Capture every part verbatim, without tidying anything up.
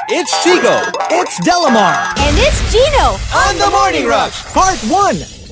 It's Chico. It's Delamar. And it's Gino. On the Morning Rush. Part one.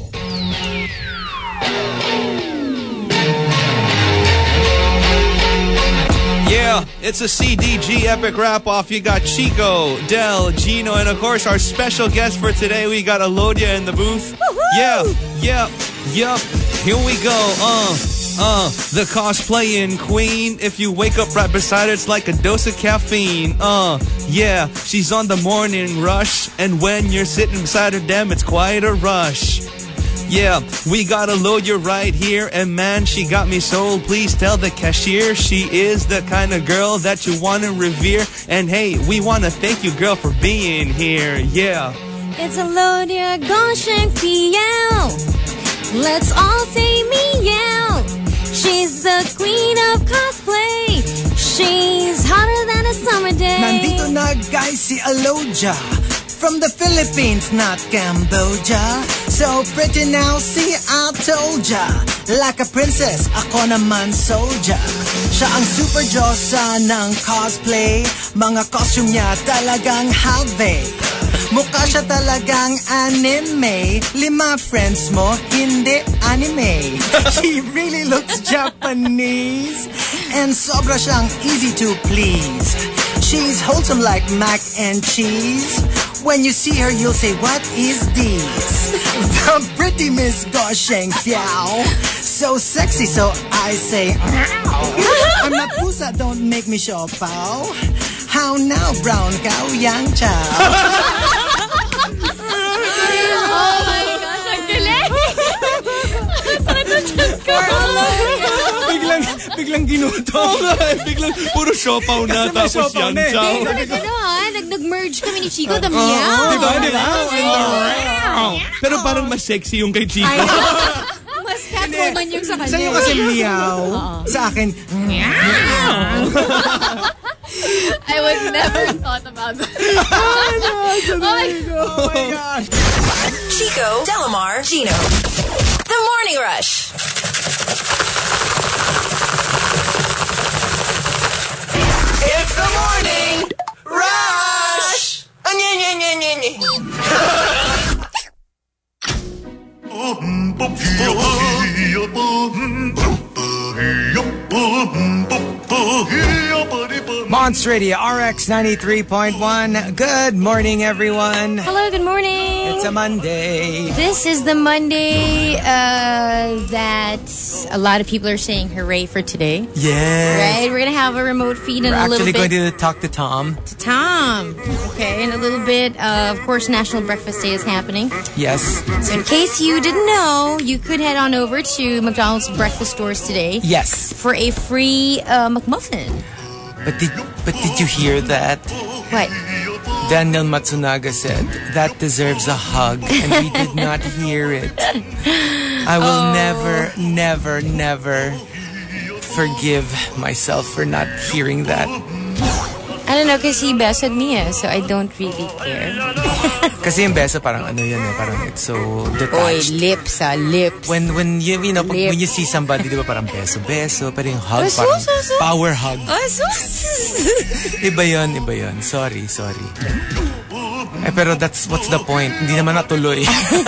Yeah, it's a C D G epic wrap-off. You got Chico, Del, Gino, and of course our special guest for today, we got Alodia in the booth. Woo-hoo! Yeah, yeah, yep. Here we go. Uh, uh, the cosplaying queen. If you wake up right beside her, it's like a dose of caffeine. Uh, yeah, she's on the morning rush. And when you're sitting beside her, damn, it's quite a rush. Yeah, we got Alodia right here, and man, she got me sold. Please tell the cashier she is the kind of girl that you want to revere. And hey, we want to thank you, girl, for being here. Yeah. It's Alodia Gosheng Fiel. Let's all say meow. She's the queen of cosplay. She's hotter than a summer day. Nandito na guys si Alodia. From the Philippines, not Cambodia. So pretty now, see, I told ya. Like a princess, ako naman soldier. Siya ang super diyosa ng cosplay. Mga costume niya talagang have. Mukha siya talagang anime. Lima friends mo, hindi anime. She really looks Japanese. And sobra siyang easy to please. She's wholesome like mac and cheese. When you see her, you'll say, what is this? The pretty Miss Gosheng Fiao. So sexy, so I say, I'm not pusa, don't make me show pow. How now, brown cow, yang chow? Oh my gosh, ang galing! Saan ito just ko? Biglang, biglang ginuto. Oo nga, biglang puro siopaw na, tapos siopaw yan na eh. chow. Nag, ano ha, nag, nag-merge kami ni Chico, the meow. Diba, diba? Pero parang mas sexy yung kay Chico. Mas catwoman yung sa kanya. Sa'yo kasi meow. Sa akin, I would never thought about that. oh my gosh. Chico, Delamar, Gino. The Morning Rush. It's the Morning Rush. Monster Radio R X ninety-three point one. Good morning, everyone. Hello, good morning. It's a Monday. This is the Monday uh, that a lot of people are saying hooray for today. Yes. Right? We're going to have a remote feed in We're a little actually bit. going to talk to Tom. to Tom. Okay, in a little bit. Uh, of course, National Breakfast Day is happening. Yes. So in case you didn't know, you could head on over to McDonald's breakfast stores today Yes. for a free uh, McMuffin. But did but did you hear that? What? Daniel Matsunaga said that deserves a hug, and we did not hear it. I will Oh. never, never, never forgive myself for not hearing that. I don't know, because he bested me, eh, so I don't really care. Kasi yung besa parang ano yan eh, parang it's so Oy, detached. lips ah, lips. When when you you know pag, Lip. when you see somebody, di ba parang beso beso, pero yung hug Beso, parang so, so. power hug. Oh, so... Iba yun, iba yun. Sorry, sorry. Eh, pero that's what's the point. Hindi naman natuloy.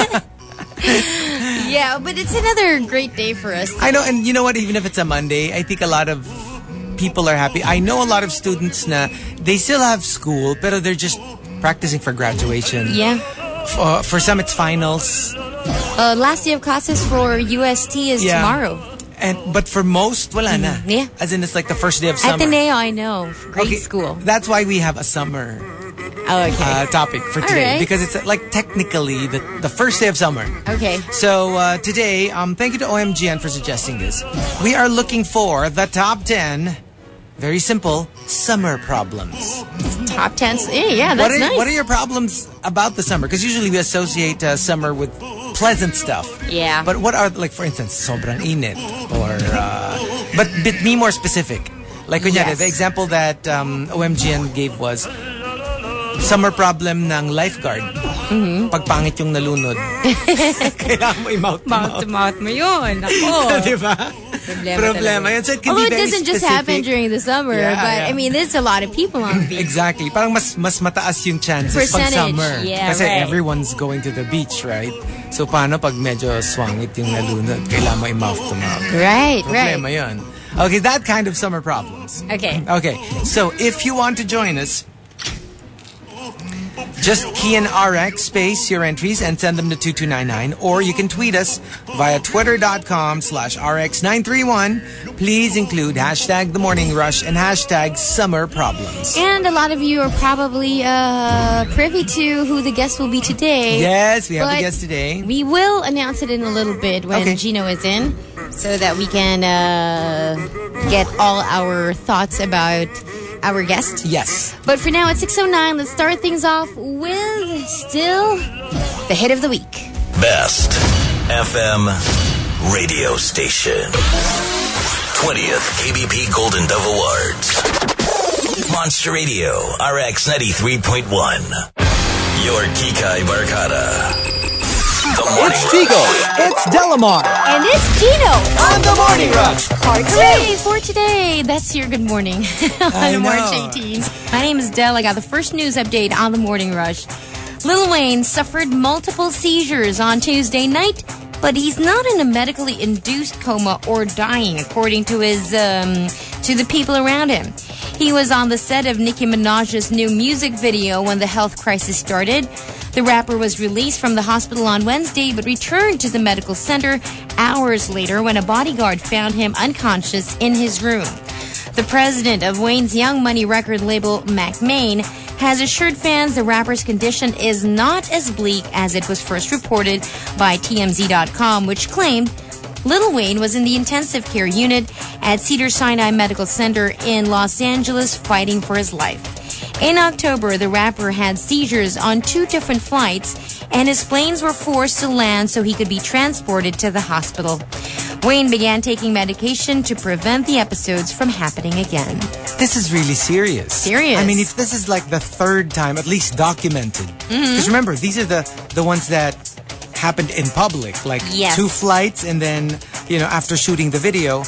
Yeah, but it's another great day for us. I know, and you know what? Even if it's a Monday, I think a lot of people are happy. I know a lot of students na they still have school, pero they're just practicing for graduation. Yeah. For, for some, it's finals. Uh, last day of classes for U S T is Yeah. tomorrow. And but for most, wala na. Yeah. As in, it's like the first day of summer. Ateneo, I know. Grade Okay, school. That's why we have a summer Oh, okay. uh, topic for All today. right. Because it's uh, like technically the, the first day of summer. Okay. So uh, today, um, thank you to O M G N for suggesting this. We are looking for the top ten, very simple, summer problems. Top ten. Yeah, yeah, What that's are, nice. what are your problems about the summer? Because usually we associate uh, summer with pleasant stuff. Yeah. But what are, like, for instance, sobrang init? Or, uh, but, but be more specific. Like, kunyari, Yes. the example that um, O M G N gave was summer problem ng lifeguard. Mm-hmm. Pag pangit yung nalunod. Kailangan mo i-mouth to Mouth mouth. to mouth mo yun. Ako. Diba? Problema, Problema talaga. yan. So it can Although be it very doesn't just specific. happen during the summer, Yeah, but yeah. I mean, there's a lot of people on the beach. Exactly. Parang mas mas mataas yung chances pag Percentage. summer. Yeah, Kasi right. everyone's going to the beach, right? So paano pag medyo swangit yung nalunod? Kailangan mo i-mouth to mouth. Right, Problema right. yun. Okay, that kind of summer problems. Okay. Okay, so if you want to join us, just key in R X space your entries and send them to two two nine nine, or you can tweet us via twitter.com slash rx931. Please include hashtag the morning rush and hashtag summer problems. And a lot of you are probably uh, privy to who the guest will be today. Yes, we have But the guest today. We will announce it in a little bit when Okay. Gino is in, so that we can uh, get all our thoughts about our guest. Yes. But for now, it's six oh nine. Let's start things off with still the hit of the week. Best F M radio station. twentieth K B P Golden Dove Awards. Monster Radio, R X ninety-three point one. Your Kikay Barkada. The Morning It's Chico. It's Delamar. And it's Gino. On the Morning Rush. Part three for today. That's your good morning I on know. March eighteenth. My name is Del. I got the first news update on the Morning Rush. Lil Wayne suffered multiple seizures on Tuesday night, but he's not in a medically induced coma or dying, according to his um, to the people around him. He was on the set of Nicki Minaj's new music video when the health crisis started. The rapper was released from the hospital on Wednesday, but returned to the medical center hours later when a bodyguard found him unconscious in his room. The president of Wayne's Young Money record label, Mac Main, has assured fans the rapper's condition is not as bleak as it was first reported by T M Z dot com, which claimed Lil Wayne was in the intensive care unit at Cedars-Sinai Medical Center in Los Angeles fighting for his life. In October, the rapper had seizures on two different flights, and his planes were forced to land so he could be transported to the hospital. Wayne began taking medication to prevent the episodes from happening again. This is really serious. Serious. I mean, if this is like the third time, at least documented. Because remember, these are the, the ones that happened in public. Like Yes. two flights and then, you know, after shooting the video.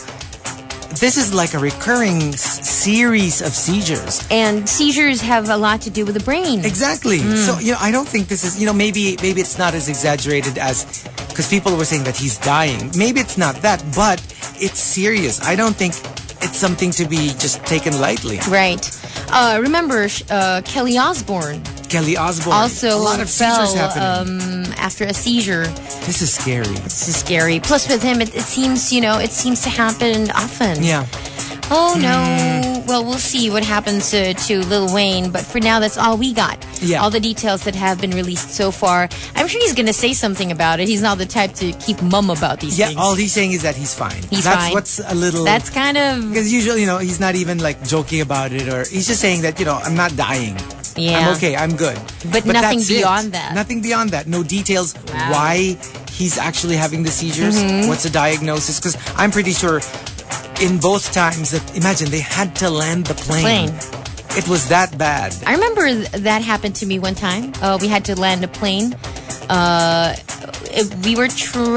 This is like a recurring s- series of seizures. And seizures have a lot to do with the brain. Exactly. So, you know, I don't think this is, you know, maybe maybe it's not as exaggerated as, because people were saying that he's dying. Maybe it's not that, but it's serious. I don't think it's something to be just taken lightly. Right. Uh, remember, sh- uh, Kelly Osbourne Kelly Osbourne. also a lot of fell seizures happening. um, after a seizure. This is scary. This is scary. Plus, with him, it, it seems, you know, it seems to happen often. Yeah. Oh, no. Well, we'll see what happens to, to Lil Wayne. But for now, that's all we got. Yeah. All the details that have been released so far. I'm sure he's going to say something about it. He's not the type to keep mum about these Yeah, things. all he's saying is that he's fine. He's That's fine. what's a little... That's kind of... Because usually, you know, he's not even like joking about it, or he's just saying that, you know, I'm not dying. Yeah. I'm okay, I'm good. But nothing that's it. beyond that. Nothing beyond that. No details Wow. why he's actually having the seizures. Mm-hmm. What's the diagnosis? Because I'm pretty sure in both times that, imagine, they had to land the plane. Plane. It was that bad. I remember th- that happened to me one time. Uh, we had to land a plane. Uh, it- we were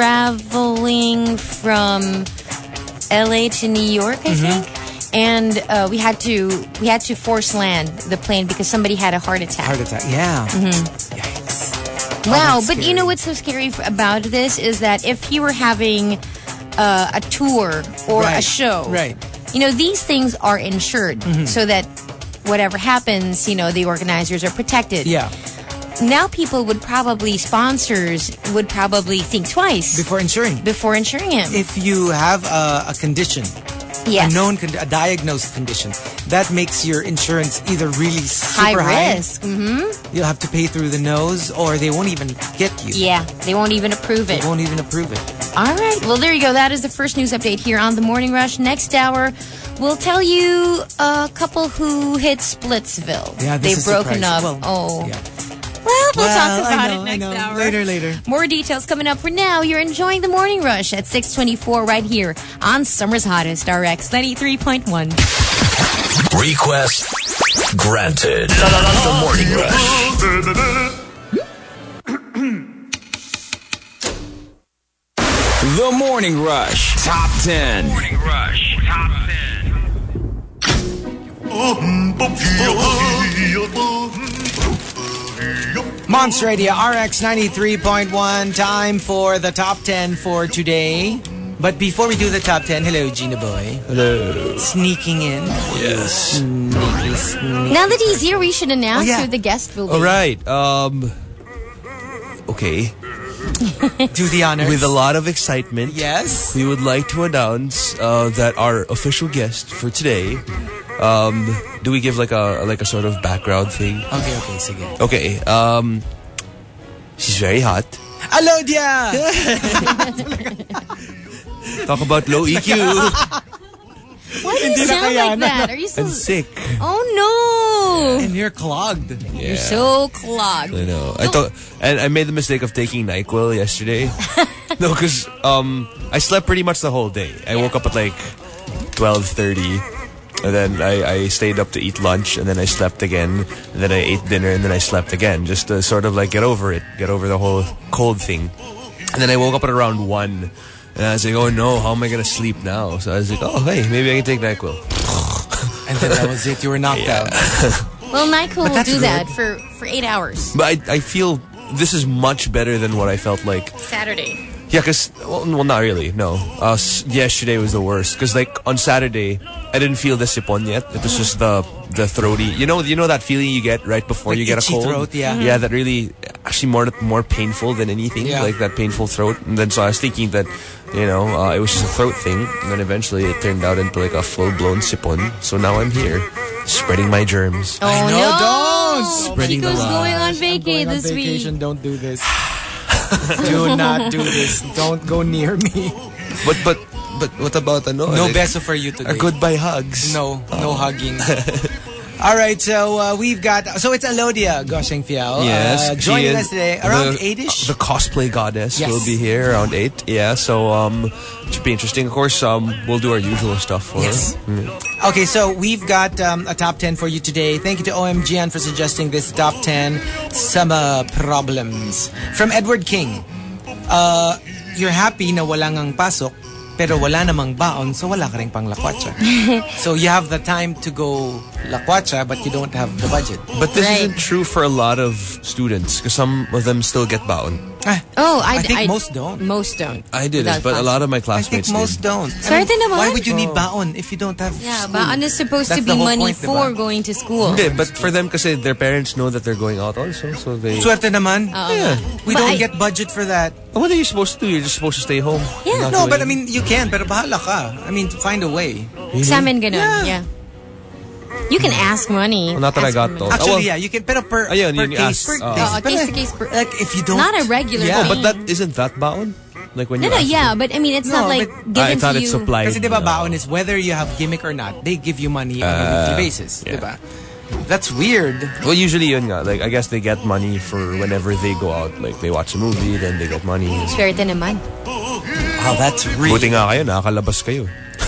traveling from L A to New York, I Mm-hmm. think. And uh, we had to we had to force land the plane because somebody had a heart attack. Heart attack. Yeah. Mm-hmm. Yikes. Wow, that's but you scary. know what's so scary f- about this is that if you were having uh, a tour or a Right, show, right. you know, these things are insured so that whatever happens, you know, the organizers are protected. Yeah. Now people would probably, sponsors would probably think twice Before insuring. before insuring him. If you have a, a condition, yes. a known, con- a diagnosed condition, that makes your insurance either really high super high, risk. hmm you'll have to pay through the nose, or they won't even get you. Yeah, they won't even approve it. They won't even approve it. All right. Well, there you go. That is the first news update here on The Morning Rush. Next hour, we'll tell you a couple who hit Splitsville. Yeah, this They've is broken surprising. up. Well, oh. yeah. Well, we'll Well, talk about I know, it next I know. hour. Later, later. More details coming up. For now, you're enjoying The Morning Rush at six twenty-four right here on Summer's Hottest, R X ninety-three point one. Request granted. The Morning Rush. The Morning Rush. Top ten. Morning Rush Top ten. Monster Radio R X ninety-three point one. Time for the top ten for today. But before we do the top ten, hello, Gina Boy. Hello. Sneaking in. Yes. Sneaky, sneaky. Now that he's here, we should announce Oh, yeah. who the guest will be. All right. Um. Okay. Do the honors. With a lot of excitement, Yes. we would like to announce uh, that our official guest for today. Um, do we give like a like a sort of background thing? Okay, okay, sige. Okay. Um, she's very hot. Alodia! Talk about low E Q Why do you sound like that? Are you so and sick. Oh no! And you're clogged. You're so clogged. I know. I thought, and I made the mistake of taking NyQuil yesterday. No, because um, I slept pretty much the whole day. I woke up at like twelve thirty, and then I, I stayed up to eat lunch, and then I slept again, and then I ate dinner, and then I slept again, just to sort of like get over it, get over the whole cold thing. And then I woke up at around one, and I was like, oh no, how am I gonna sleep now? So I was like, oh hey, maybe I can take NyQuil. And then that was it. You were knocked out. Well, NyQuil will that's do good. that for, for eight hours. But I I feel this is much better than what I felt like. Saturday. Yeah, because, well, well, not really, no. Uh, s- yesterday was the worst. Because, like, on Saturday, I didn't feel the sipon yet. It was just the the throaty. You know you know that feeling you get right before Like you get a itchy cold? throat, yeah. Yeah, that really, actually more more painful than anything. Yeah. Like, that painful throat. And then, so I was thinking that, you know, uh, it was just a throat thing. And then eventually it turned out into, like, a full-blown sipon. So now I'm here, spreading my germs. Oh no, no! don't! Spreading the Chico's love. going on I'm vacay going on this vacation. week. Don't do this. Do not do this. Don't go near me. But, but, but what about, ano? No like, beso for you today. a goodbye hugs. No, no hugging. All right, so uh, we've got... So it's Alodia Gosheng Fiao. Yes, Uh, she joining is us today around the- eight-ish. The cosplay goddess Yes. will be here around eight. Yeah, so um, it should be interesting. Of course, um, we'll do our usual stuff for Yes. her. Mm. Okay, so we've got um, a top ten for you today. Thank you to O M G N for suggesting this top ten summer problems. From Edward King. Uh, you're happy na wala ngang pasok, pero wala namang baon, so wala ka rin pang lakwatsa. So you have the time to go lakwatsa, but you don't have the budget. But this Right. isn't true for a lot of students because some of them still get baon. Ah, Oh, I, I think most don't. Most don't. I did Without it, but a pasok. lot of my I think classmates most did. don't. Swerte naman. Why would you need baon if you don't have Yeah, school? baon is supposed That's to be the whole money point, for diba? going to school. Hindi, but for them kasi their parents know that they're going out also, so they... Swerte naman. Yeah. We But don't I- get budget for that. What are you supposed to do? You're just supposed to stay home. Yeah. Not No, doing- but I mean, you can, pero bahala ka. I mean, find a way. Sa amin ganun, yeah. You can ask money. Well, not that I Ask got for those. money. Actually, Oh, well- yeah, you can, pero per, Ayun, per yun yung case. ask. Per Oh. case. Oo, Pero, case to case per- like, if you don't... Not a regular Yeah. thing. But that isn't that baon? Like when No, you no, ask yeah, them? but I mean, it's No, not like but- given I thought to it's you. supplied. Kasi diba, No. baon is whether you have gimmick or not, they give you money on a weekly basis. yeah. Diba? That's weird. Well, usually yun nga. Like, I guess they get money for whenever they go out. Like, they watch a movie, then they get money. Swerte naman. Oh, that's really... Buti nga kayo, nakakalabas kayo.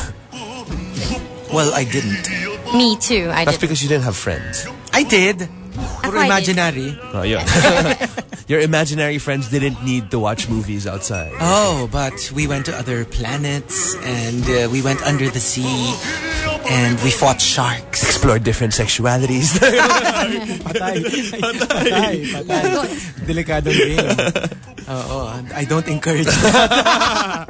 Well, I didn't. Me too. I That's did. because you didn't have friends. I did. Ako, Puro I did. imaginary. Oh, yeah. Your imaginary friends didn't need to watch movies outside. Oh, but we went to other planets and uh, we went under the sea and we fought sharks. Explore different sexualities. Patay. Patay. Patay. Delikadong game. Oo. I don't encourage that.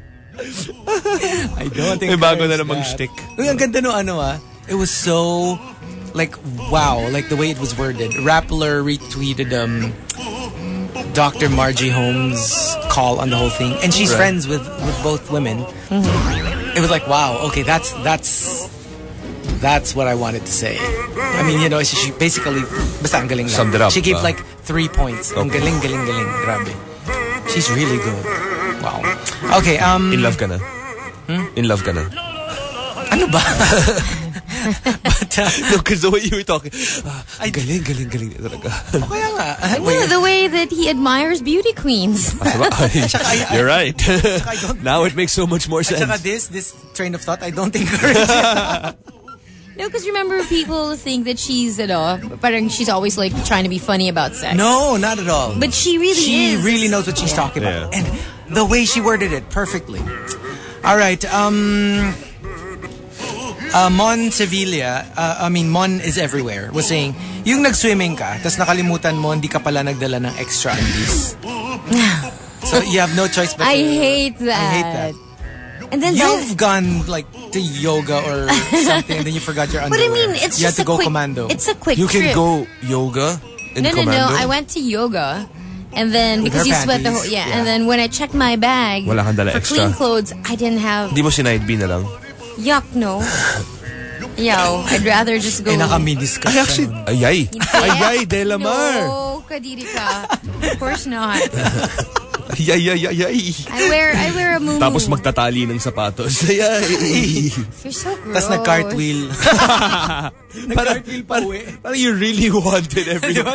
I don't May encourage bago na namang that. shtick. Uy, ang ganda no ano ah. It was so, like, wow. Like the way it was worded. Rappler retweeted um, Doctor Margie Holmes' call on the whole thing. And she's Right. friends with, with both women. It was like, wow, okay, that's, that's, that's what I wanted to say. I mean, you know, she, she basically, basta ang galing lang. Summed it up, She gave uh, like three points. Ang Okay. galing, galing, galing. Grabe. She's really good. Wow. Okay, um... In love ka na? In love ka na? Ano ba? But, uh, No, because the way you were talking, ah, I- galing, galing, galing talaga. kaya nga. Yeah, the way that he admires beauty queens. You're right. I don't- Now it makes so much more At sense. saka this, this train of thought, I don't encourage it. No, because remember, people think that she's, you know, parang she's always like trying to be funny about sex. No, not at all. But she really she is. really knows what she's talking about. Yeah. And the way she worded it perfectly. All right. Um, uh, Mon Sevilla, uh, I mean, Mon is everywhere, was saying, yung nag-swimming ka, tas nakalimutan mo, hindi ka pala nagdala ng extra undies. So you have no choice but to... I hate that. I hate that. And then You've gone like to yoga or something, and then you forgot your But underwear. I mean, it's you just had to a go quick, commando. It's a quick You can trip. go yoga in no, no, commando? no. I went to yoga. And then, With because her you sweat the panties, whole, yeah, yeah. and then when I checked my bag Wala kang dala for extra. clean clothes, I didn't have, Hindi mo sinide B na lang? yuck, no. Yo, I'd rather just go. Eh, naka-minis ka. Ay, actually, ayay. Ayay, Delamar. No, kadiri ka. Of course not. Ayay, ayay, ayay. I wear, I wear a muumuu. Tapos magtatali ng sapatos. Ayay. You're so gross. Tapos nag-cartwheel. Nag-cartwheel pa uwi. Parang you really wanted everything.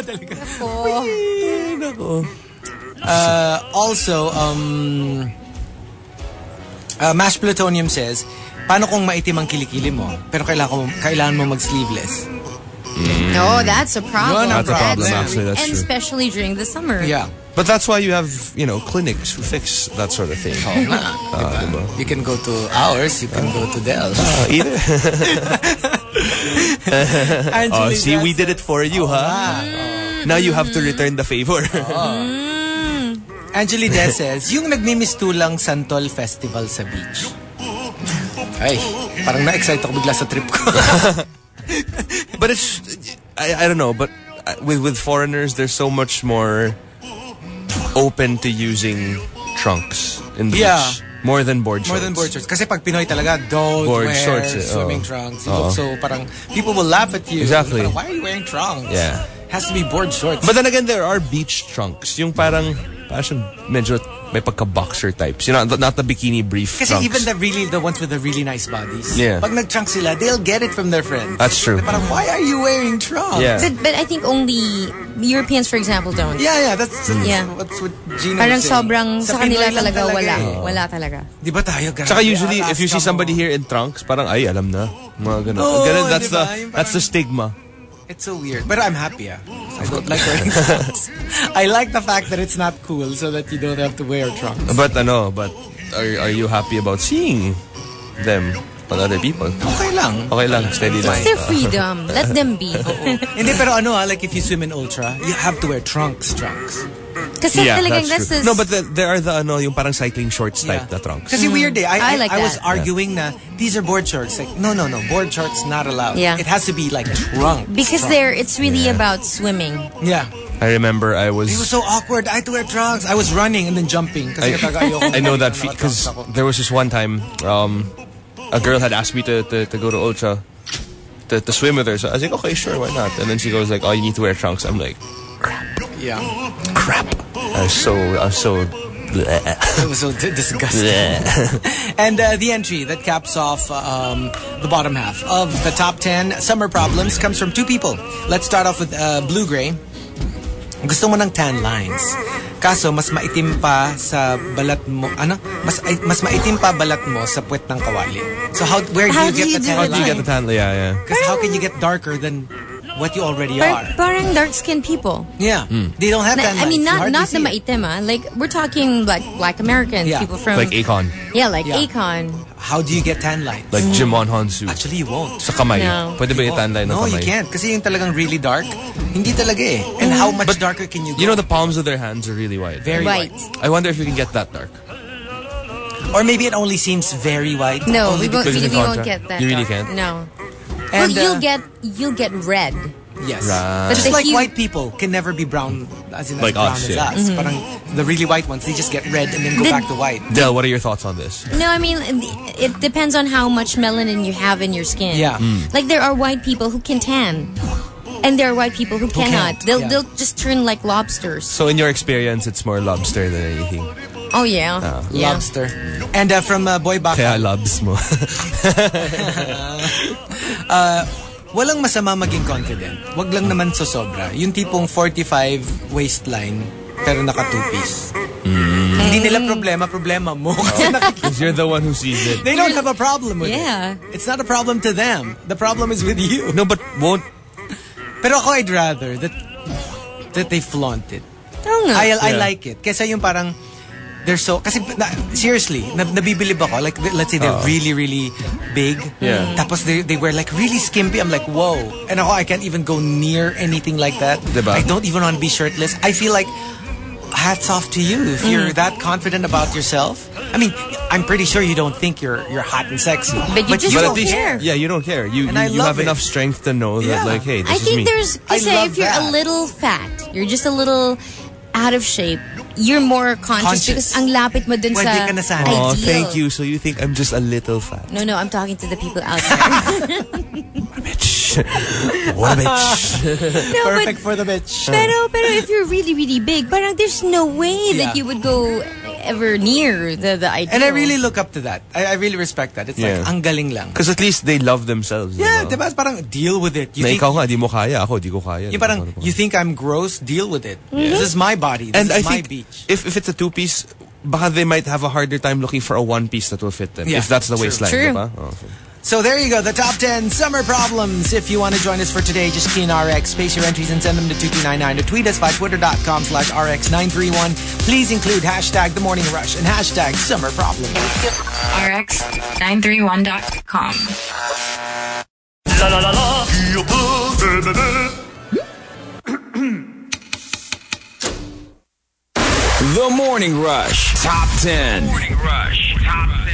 Ako. Uh, also, um, uh, Mash Plutonium says, paano kung maitim ang kilikili mo, pero kailangan, mo, kailangan mo mag-sleeveless? No, that's a problem. Yun ang That's a problem, That's- actually, that's and true. especially during the summer. Yeah. But that's why you have, you know, clinics who fix that sort of thing. Ah, diba? You can go to ours, you can go to Dell. Ah, either. Oh, see, we did it for you, huh? Now you have to return the favor. Angeli Des says, yung nagmimistulang Santol Festival sa beach. Ay, parang na-excite ako bigla sa trip ko. But it's, I, I don't know, but with with foreigners, they're so much more open to using trunks in the Yeah. beach. More than board shorts. More than board shorts. Kasi pag Pinoy talaga, don't Board wear shorts, eh, swimming oh. trunks. You Oo. look so parang, people will laugh at you. Exactly. Parang, why are you wearing trunks? Yeah. Has to be board shorts. But then again, there are beach trunks. Yung parang, parang siyang medyo may pagka-boxer types. You know, not the bikini brief Kasi trunks. even the really the ones with the really nice bodies, Yeah. pag nag-trunks sila, they'll get it from their friends. That's true. Parang, why are you wearing trunks? Yeah. But, but I think only Europeans, for example, don't. Yeah, yeah, that's, that's Yeah. what's what Gina Parang was saying. sobrang sa kanila Pinoy lang talaga wala. eh. Wala talaga. Di ba tayo, grabe? Tsaka usually, if you Alaska see somebody mo. here in trunks, parang, ay, alam na. Mga ganun. Oo, Ganun, that's diba? the Yung that's the parang- stigma. It's so weird. But I'm happy, ah. I don't like wearing trunks. I like the fact that it's not cool so that you don't have to wear trunks. But ano, but are are you happy about seeing them on other people? Okay lang. Okay lang, steady lang. It's their freedom. Let them be. Hindi, pero ano ah, like if you swim in Ultra, you have to wear trunks, trunks. Kasi Yeah, talagang that's that's true. the... No, but the, there are the ano, yung parang cycling shorts type na trunks. Kasi weird eh. I, I I, like I was that. arguing na these are board shorts. Like, no, no, no. Board shorts not allowed. Yeah. It has to be like trunks. Because trunks. they're, it's really about swimming. Yeah. I remember I was... It was so awkward. I had to wear trunks. I was running and then jumping. Kasi talaga ayoko I know that na because naka-trunks ako. there was this one time um, a girl had asked me to, to, to go to Ultra to, to swim with her. So I was like, okay, sure, why not? And then she goes like, oh, you need to wear trunks. I'm like, Yeah. crap. I was so, I was so... bleh. It was so d- disgusting. Bleh. And uh, the entry that caps off um, the bottom half of the top ten summer problems comes from two people. Let's start off with uh, Blue Gray. Gusto mo ng tan lines. Kaso, mas maitim pa sa balat mo. Ano? Mas ay- mas maitim pa balat mo sa puwet ng kawali. So how where do How you do get you the do tan How it? do you get the line? tan? Yeah, yeah. Because how can you get darker than what you already Par- are? parang dark-skinned people. Yeah. They don't have Na- tan lines. I mean, You not hardly not see the it. maitim, ah. Like, we're talking like black Americans, Yeah. people from... Like Akon. Yeah, like Yeah. Akon. How do you get tan lines? Like Jimon Honsu. Actually, you won't. Sa kamay. No. Pwede ba yung tan line ng No, kamay? you can't. Kasi yung talagang really dark, hindi talaga eh. And how much darker can you go? You know the palms of their hands are really white. Very White. white. I wonder if you can get that dark. Or maybe it only seems very white. No, only we won't, because we, of we the won't contrast. get that. You really dark. can't? No. And, well, you'll uh, get you'll get red. Yes. Right. But Just if like you- white people can never be brown, as in as Like brown us, as yeah. us. Parang the really white ones, they just get red and then go The- back to white. Del, what are your thoughts on this? No, I mean, it depends on how much melanin you have in your skin. Yeah. Like, there are white people who can tan. And there are white people who, cannot. can't, They'll yeah. they'll just turn like lobsters. So in your experience, it's more lobster than anything. Oh, yeah. yeah. Lobster. And uh, from uh, Boy Baka, Kaya lobs mo. walang masama maging confident. Wag lang naman so sobra. Yung tipong forty-five waistline, pero naka two-piece. Hindi nila problema, problema mo. Kasi nakikita. Because you're the one who sees it. They don't have a problem with Yeah. it. It's not a problem to them. The problem is with you. No, but won't... Pero ako, I'd rather that that they flaunt it. Oo nga. I, I Yeah. like it. Kesa yung parang they're so kasi na, seriously na, nabibilib ako like let's say they're uh, really really big yeah tapos they, they wear like really skimpy. I'm like whoa, and ako I can't even go near anything like that. Diba? I don't even want to be shirtless. I feel like hats off to you if you're mm. that confident about yourself. I mean, I'm pretty sure you don't think you're you're hot and sexy, but you but just you don't least, care. Yeah, you don't care. You and you, I you have it. enough strength to know yeah. that like, hey, this I is think me. there's say if you're that. a little fat, you're just a little out of shape. You're more conscious, conscious. because ang lapit mo dun Pwede sa ka na sana. Oh, ideal. thank you. So you think I'm just a little fat? No, no, I'm talking to the people out there. Bitch. What a bitch. No, perfect but, for the bitch. Pero, pero if you're really, really big, parang there's no way yeah. that you would go ever near the, the ideal. And I really look up to that. I, I really respect that. It's yeah. like, ang galing lang. Because at least they love themselves. Yeah, diba? diba? Parang deal with it. You na think, ikaw nga, di mo kaya. Ako, di ko kaya. Yung parang, you think I'm gross? Deal with it. Mm-hmm. This is my body. This and is I my think beach. If, if it's a two-piece, baka they might have a harder time looking for a one-piece that will fit them. Yeah, if that's the true. waistline. True. Diba? Oh, okay. So there you go, the top ten summer problems. If you want to join us for today, just key in R X, space your entries and send them to two two nine nine, or tweet us by twitter.com slash RX nine31. Please include hashtag The Morning Rush and hashtag Summer Problems. R X nine thirty-one dot com. La la la la. The Morning Rush Top ten. Morning Rush Top ten.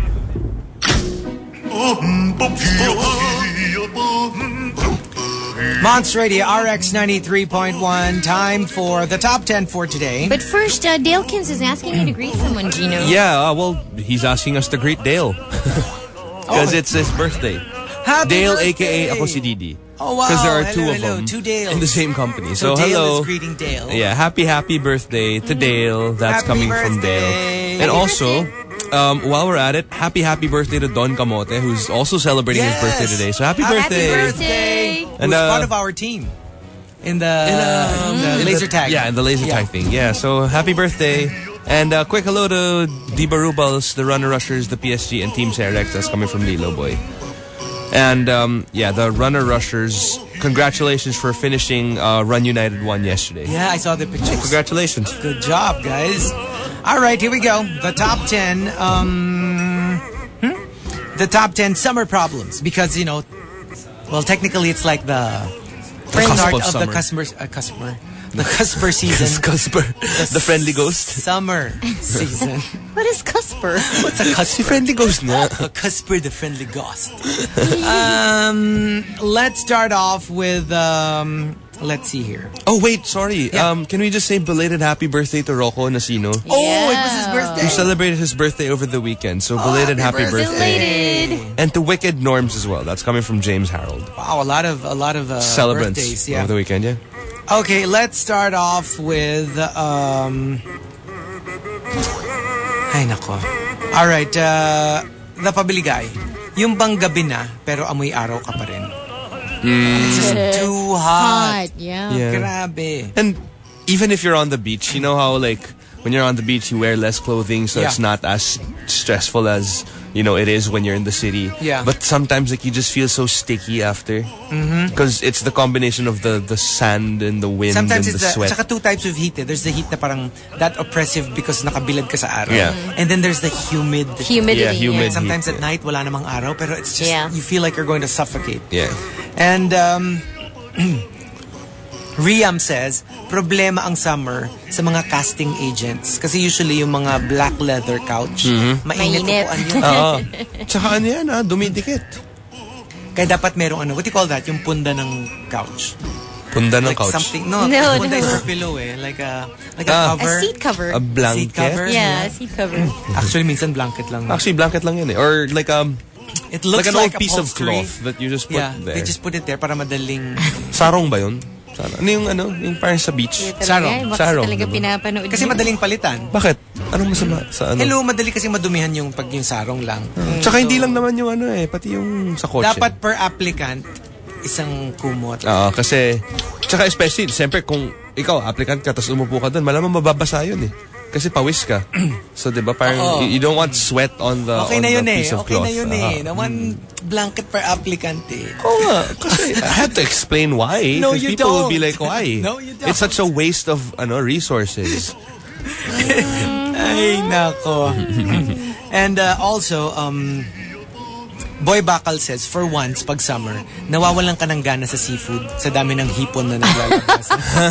Monster Radio R X ninety-three point one. Time for the top ten for today. But first, uh, Dalekins is asking you to greet someone, Gino. Yeah, uh, well, he's asking us to greet Dale. Because oh. it's his birthday. Happy Dale, birthday. a k a ako si Didi. Oh, wow. Because there are hello, two of hello. them two Dales. in the same company. So, so Dale hello. is greeting Dale. Yeah, happy, happy birthday to Dale. That's happy coming birthday. from Dale. And Happy also, um, while we're at it, happy, happy birthday to Don Camote, who's also celebrating yes. his birthday today. So happy happy birthday. Happy birthday. And, And, uh, part of our team. In the, in, uh, the in laser the, tag. Yeah, in the laser yeah. tag thing. Yeah, so happy birthday. And uh, quick hello to Diba Rubals, the Runner Rushers, the P S G, and Team Cerex. That's coming from Lilo Boy. And um, yeah, the Runner Rushers, congratulations for finishing uh, Run United one yesterday. Yeah, I saw the pictures. Congratulations. Good job, guys. All right, here we go. The top ten. Um, hmm? The top ten summer problems. Because, you know, well, technically it's like the, the start of, of the customer, uh, customer, the customer season. Cusper. The, the friendly ghost. Summer season. What is Cusper? What's a Cusper? Friendly ghost na. A Cusper, the friendly ghost. um, let's start off with, um, let's see here. Oh, wait, sorry. Yeah. Um, can we just say belated happy birthday to Rocco Nasino? Yeah. Oh, it was his birthday. Who celebrated his birthday over the weekend. So belated Oh, happy happy birthday. birthday. Belated. And to Wicked Norms as well. That's coming from James Harold. Wow, a lot of, a lot of, uh, Celebrants birthdays, yeah. over the weekend, yeah. Okay, let's start off with, um... Ay, nako. Alright, uh, the pabiligay. Yung bang gabi na, pero amoy araw ka pa rin. Mm. It's just too hot. Hot, yeah. Yeah. Grabe. And even if you're on the beach, you know how like when you're on the beach you wear less clothing so Yeah. it's not as stressful as, you know, it is when you're in the city. Yeah. But sometimes like you just feel so sticky after. Because mm-hmm. it's the combination of the, the sand and the wind Sometimes and it's the the, sweat. tsaka two types of heat eh. There's the heat na parang that oppressive because nakabilad ka sa araw. Yeah. And then there's the humid. Humidity. Yeah, humid. And sometimes heat, at yeah. night wala namang araw pero it's just Yeah. you feel like you're going to suffocate. Yeah. And um Riam says, problema ang summer sa mga casting agents. Kasi usually yung mga black leather couch, Mm-hmm. mainit Mainit. upuan yun. Oo. Tsaka ano yan ah, dumidikit. Kaya dapat merong ano, what do you call that? Yung punda ng couch. Punda ng Like couch. something, no, No, punda no. is for pillow eh. Like a, like a Ah. cover. A seat cover. A blanket. Seat cover. Yeah, a seat cover. Actually, minsan blanket lang. Actually, blanket lang yun eh. Or like um, It looks like an like old piece of upholstery. cloth that you just put Yeah, there. they just put it there para madaling... Sarong ba yun? Sarong. Ano yung ano? Yung parang sa beach? Sarong. Baka Sarong, talaga diba? pinapanood Kasi yun. madaling palitan. Bakit? Anong masama sa ano? Hello, madali kasi madumihan yung pag yung sarong lang. Tsaka hindi lang naman yung ano eh, pati yung sa kotse. Dapat per applicant, isang kumot. Oo, kasi, tsaka especially, siyempre kung ikaw, applicant ka, tapos umupo ka doon, malamang mababasa yun eh. Kasi pawis ka. So, di ba, parang, Oo. you, you don't want sweat on the, Okay on na the yun eh. piece of Okay cloth. na yun eh. Ah. Naman blanket per applicant eh. Oo nga, kasi I have to explain why. No, 'cause you people will don't. be like, why? No, you don't. It's such a waste of ano resources. Ay, nako. And uh, also, um, Boy Bakal says, for once, pag summer, nawawalan ka ng gana sa seafood sa dami ng hipon na naglalabas.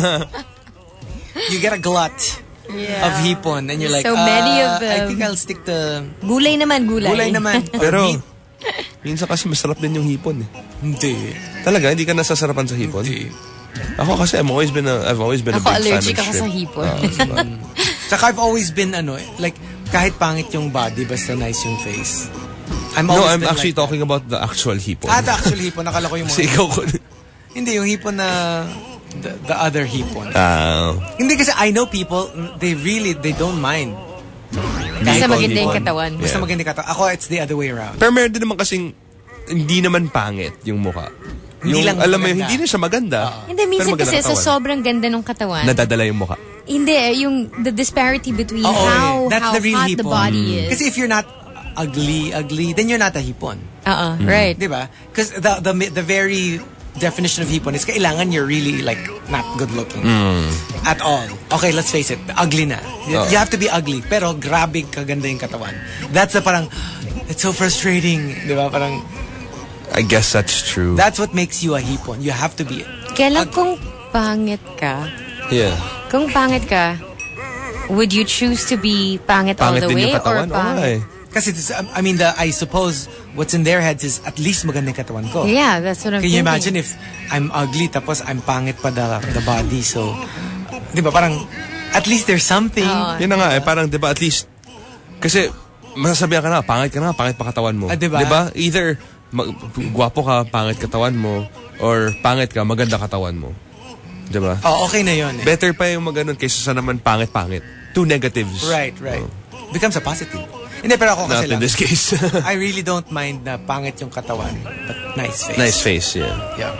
You get a glut Yeah. of hipon and you're like, So many uh, of them. I think I'll stick to Gulay naman, gulay. gulay naman. Or Pero, meat. minsan kasi masarap din yung hipon eh. Hindi. Talaga, hindi ka nasasarapan sa hipon? Hindi. Ako kasi, I'm always been a, I've always been Ako a big allergic fan of ako sa shrimp. hipon. Ah, diba? Tsaka I've always been, ano, like, kahit pangit yung body, basta nice yung face. I'm No, always I'm been actually like talking about the actual hipon. that. Ah, the actual hipon. Nakala ko yung Kasi mga... ikaw ko. Hindi, yung hipon na... The, the other hipon. Ah. Hindi kasi I know people, they really, they don't mind. Basta Hipon, maganda yung hipon. katawan. Basta Yeah. maganda yung katawan. Ako, it's the other way around. Pero meron din naman kasing hindi naman pangit yung mukha. Hindi Yung, lang alam mo, maganda. yung hindi na siya maganda. Hindi, minsan pero maganda kasi sa katawan. sobrang ganda ng katawan. Nadadala yung mukha. Hindi, eh, yung the disparity between Oo, how, eh. That's how the real hot the hipon. body is. Kasi if you're not ugly, ugly, then you're not a hipon. Uh-uh, right. Di ba? Because the, the, the very definition of hipon is kailangan you're really like not good looking at all. Okay, let's face it, ugly na. You, Oh. you have to be ugly, pero grabe kaganda yung katawan. That's the parang, it's so frustrating. Di ba? Parang, I guess that's true. that's what makes you a hipon. You have to be... Kailan kung pangit ka, yeah. kung pangit ka, would you choose to be pangit, all Pangit the din way yung or katawan. pangit? Okay. Kasi, this- I mean, the, I suppose what's in their heads is at least maganda yung katawan ko. Yeah, that's what I'm Can you thinking. imagine if I'm ugly tapos I'm pangit pa the, the body? So, di ba parang, at least there's something. Oo. Yun na nga eh, parang 'di ba at least kasi masasabihan ka na, pangit ka na, pangit pa katawan mo. Ah, diba? 'Di ba? Either mag, gwapo ka, pangit katawan mo, or pangit ka, maganda katawan mo. 'Di ba? Oh, okay na yun eh. Better pa yung maganon kaysa sa naman pangit-pangit. Two negatives. Right, right. Becomes a positive. Hindi, pero ako kasi Not in lang. this case. I really don't mind na pangit yung katawan, but nice face. Nice face, yeah. Yeah.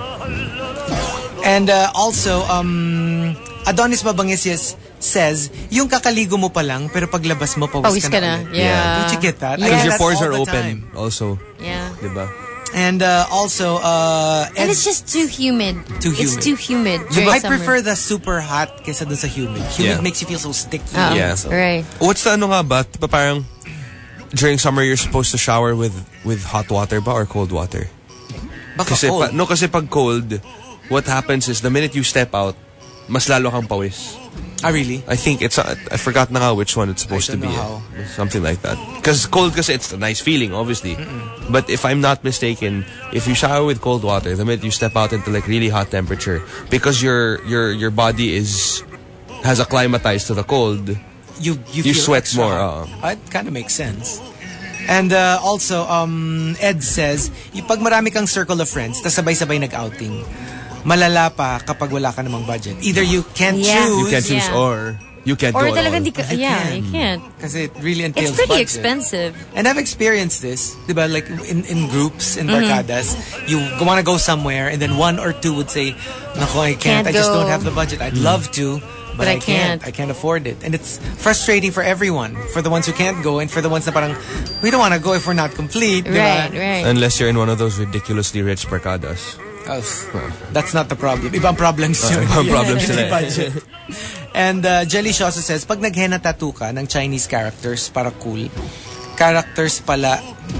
And uh, also, um, Adonis Mabangis yes, says, yung kakaligo mo pa lang, pero paglabas mo, pawis, Pawis ka, ka na. na. ulit. Yeah. Don't you get that? I Because get your that pores all are the open time. also. Yeah. 'Di ba? And uh, also, uh, And Ed- it's just too humid. Too It's humid. too humid. So during I summer. prefer the super hot kesa dun sa humid. Humid Yeah. makes you feel so sticky. Oo, Yeah. So, right. What's the ano nga ba? Diba parang during summer you're supposed to shower with with hot water ba or cold water? baka Kasi cold. pa, no kasi pag cold, what happens is the minute you step out, mas lalo kang pawis. Ah, really? I think it's uh, I forgot na nga which one it's supposed I to don't be. know eh. Something like that. Because cold kasi it's a nice feeling obviously. But if I'm not mistaken, if you shower with cold water, the minute you step out into like really hot temperature, because your your your body is has acclimatized to the cold, You you, You feel sweat extra more, hot. oo. Ah, it kind of makes sense. And uh, also, um, Ed says, yung pag marami kang circle of friends, tas sabay-sabay nag-outing, malala pa kapag wala ka namang budget. Either you can't Yeah. choose, you can choose Yeah. or you can't Or go at talaga all. di ka, You yeah, can. you can't. kasi it really entails It's pretty budget. expensive. And I've experienced this, diba? Like in, in groups, in Mm-hmm. barcadas, you want to go somewhere and then one or two would say, Nako, I can't, Can't I just go. don't have the budget. I'd love to, but, But I I can't. can't. I can't afford it. And it's frustrating for everyone, for the ones who can't go and for the ones na parang, we don't want to go if we're not complete, Right, diba? right. Unless you're in one of those ridiculously rich barcadas. Oh, that's not the problem. Ibang problems yun. ibang problems Hindi sila eh. budget. And uh, Jelly Shaw also says, pag nag-henna tattoo ka ng Chinese characters para cool, characters pala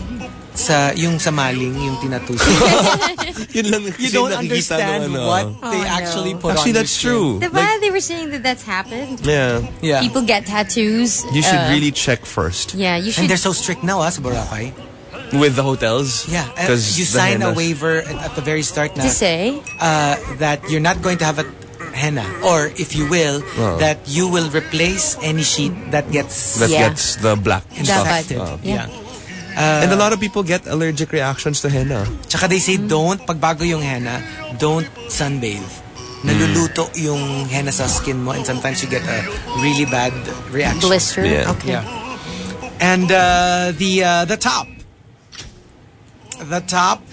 sa yung sa maling yung tinattoo. Yun lang You kasi don't nakikita understand nung ano. what they Oh, no. actually put Actually, on that's your skin. true. Diba? Like, They were saying that that's happened. yeah. Yeah. People get tattoos. You should uh, really check first Yeah, you And should. they're so strict now, ah, sa Boracay. with the hotels. Yeah. Uh, 'Cause you the sign a hennas- waiver at, at the very start na To say, uh, that you're not going to have a henna. Or, if you will, Oh. that you will replace any sheet that gets that Yeah. gets the black stuff. infected. Uh, Yeah. and a lot of people get allergic reactions to henna. Tsaka they say don't, pag bago yung henna, don't sunbathe. Naluluto yung henna sa skin mo and sometimes you get a really bad reaction. blister. Yeah. Okay. Yeah. And uh, the uh, the top. The top.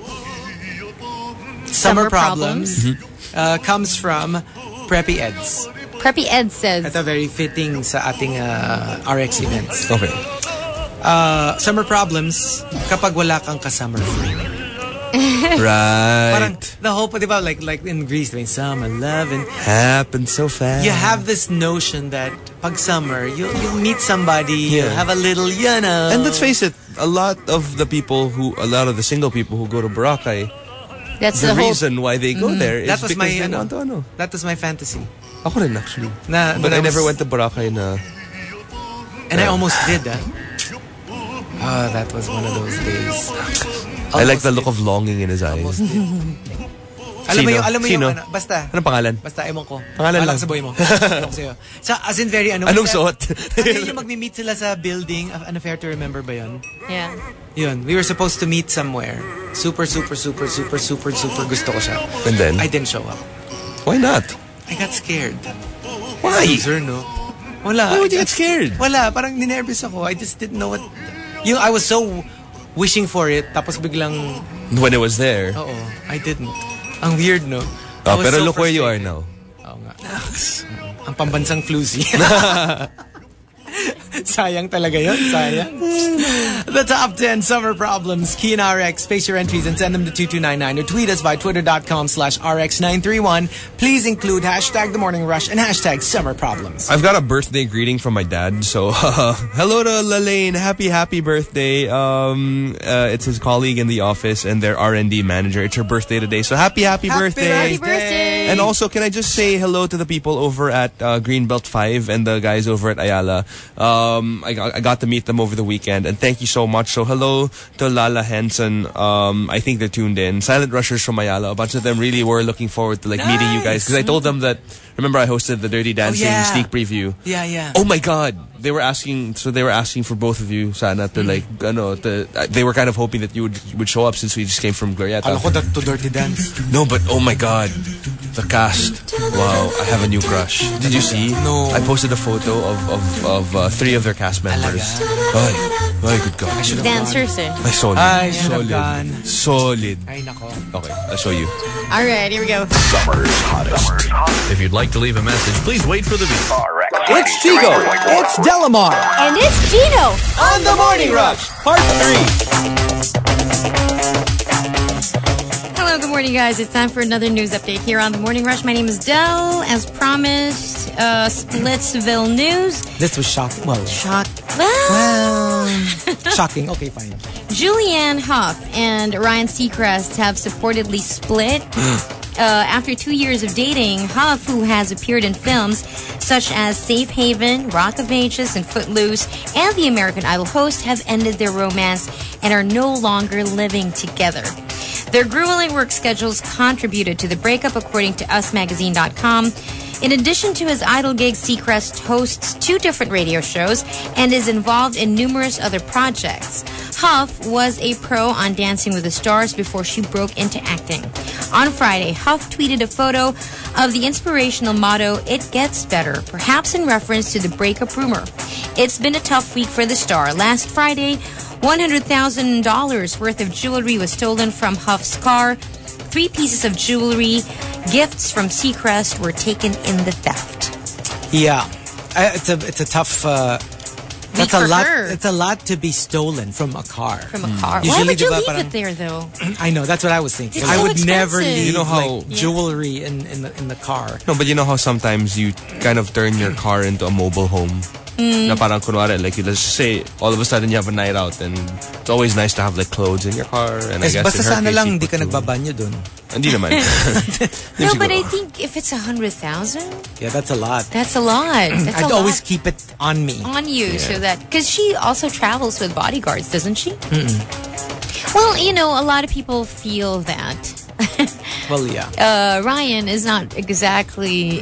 Summer, Summer problems, problems. uh, comes from Preppy Eds. Preppy Ed says, Ito very fitting sa ating uh, R X events. Okay. Uh, summer problems kapag wala kang ka-summer free. Right. Parang the hope, di ba, like like in Greece, when summer love and happened so fast. you have this notion that pag summer, you you'll meet somebody, Yeah. you'll have a little, you know. And let's face it, a lot of the people who, a lot of the single people who go to Boracay, That's the the whole... reason why they go there is that was because my they ano, want to ano. that was my fantasy. Ako rin actually. Na, But when I never was- went to Boracay na. And I almost did that. Ah, that was one of those days. I like the Almost look of longing in his eyes. Alam mo Sino? yung, alam mo yung, Sino? ano, basta. Anong pangalan? Basta, ewan ko. Pangalan Wala lang. sa boy mo. Ewan ko sa'yo. Sa, as in very, ano. Anong basta- suot? Ano yun yung mag-meet sila sa building? Ano, fair to remember ba yun? Yeah. Yun. We were supposed to meet somewhere. Super, super, super, super, super, super gusto ko siya. And then? I didn't show up. Why not? I got scared. Why? Loser, no? Wala. Why would you get scared? Wala. Parang ninervous ako. I just didn't know what... Yung, I was so wishing for it, tapos biglang... When it was there. Oo. I didn't. Ang weird, no? I Oh, was pero so look where you are frustrated. now. Oo nga. Ang pambansang floozy. Sayang talaga yun. Sayang. The top ten summer problems. Key in R X. Space your entries and send them to two two nine nine or tweet us by twitter.com slash RX nine three one. Please include hashtag The Morning Rush and hashtag Summer Problems. I've got a birthday greeting from my dad. So, uh, hello to Lalaine. Happy, happy birthday. Um, uh, it's his colleague in the office and their R and D manager. It's her birthday today. So, happy, happy, Happy birthday. Happy birthday! And also, can I just say hello to the people over at uh, Greenbelt five and the guys over at Ayala. Um, I, got, I got to meet them over the weekend, and thank you so much. So hello to Lala Henson. Um, I think they're tuned in. Silent Rushers from Ayala. A bunch of them really were looking forward to like Nice. meeting you guys, because I told them that. Remember, I hosted the Dirty Dancing yeah. sneak preview. Yeah, yeah. Oh my God! They were asking, so they were asking for both of you, sana to like, ano, to, uh, they were kind of hoping that you would would show up since we just came from Glorieta. Alam ko that to Dirty Dance. No, but oh my God, the cast! Wow, I have a new crush. Did you see? No. I posted a photo of of, of uh, three of their cast members. Ay, ay, good God. Dancers, eh. Ay, solid. I should have solid. gone. Solid. Ay, nako. Okay, I'll show you. All right, here we go. Summer's hottest. If you'd like to leave a message, please wait for the beep. It's Chico. It's Delamar. And it's Gino. On the Morning Rush, Part three. Hello, good morning, guys. It's time for another news update here on the Morning Rush. My name is Del. As promised, uh, Splitsville news. This was shocking. Well, Shock. Well, well shocking. Okay, fine. Julianne Hough and Ryan Seacrest have supportedly split. Uh, after two years of dating, Hough, who has appeared in films such as Safe Haven, Rock of Ages, and Footloose, and The American Idol host, have ended their romance and are no longer living together. Their grueling work schedules contributed to the breakup, according to us magazine dot com. In addition to his Idol gigs, Seacrest hosts two different radio shows and is involved in numerous other projects. Hough was a pro on Dancing with the Stars before she broke into acting. On Friday, Hough tweeted a photo of the inspirational motto, "It gets better," perhaps in reference to the breakup rumor. It's been a tough week for the star. Last Friday, one hundred thousand dollars worth of jewelry was stolen from Hough's car. Three pieces of jewelry, gifts from Seacrest, were taken in the theft. Yeah, I, it's a it's a tough. Uh, that's for a lot. her. It's a lot to be stolen from a car. From a car. Why Usually, would you diba, leave parang- it there, though? I know, that's what I was thinking. It's I so would never expensive. leave You know how- like, jewelry in in the in the car. No, but you know how sometimes you kind of turn your car into a mobile home? Mm. Na parang kunwari, like, let's just say, all of a sudden you have a night out and it's always nice to have like clothes in your car. And I Yes, guess basta in her sana case, lang you hindi put ka two. nagbabanyo dun. Hindi naman. No, but Siguro. I think if it's a hundred thousand, Yeah, that's a lot. that's a lot. That's I'd a always lot keep it on me. on you, so that because she also travels with bodyguards, doesn't she? Mm-mm. Well, you know, a lot of people feel that. Well, yeah. Uh, Ryan is not exactly,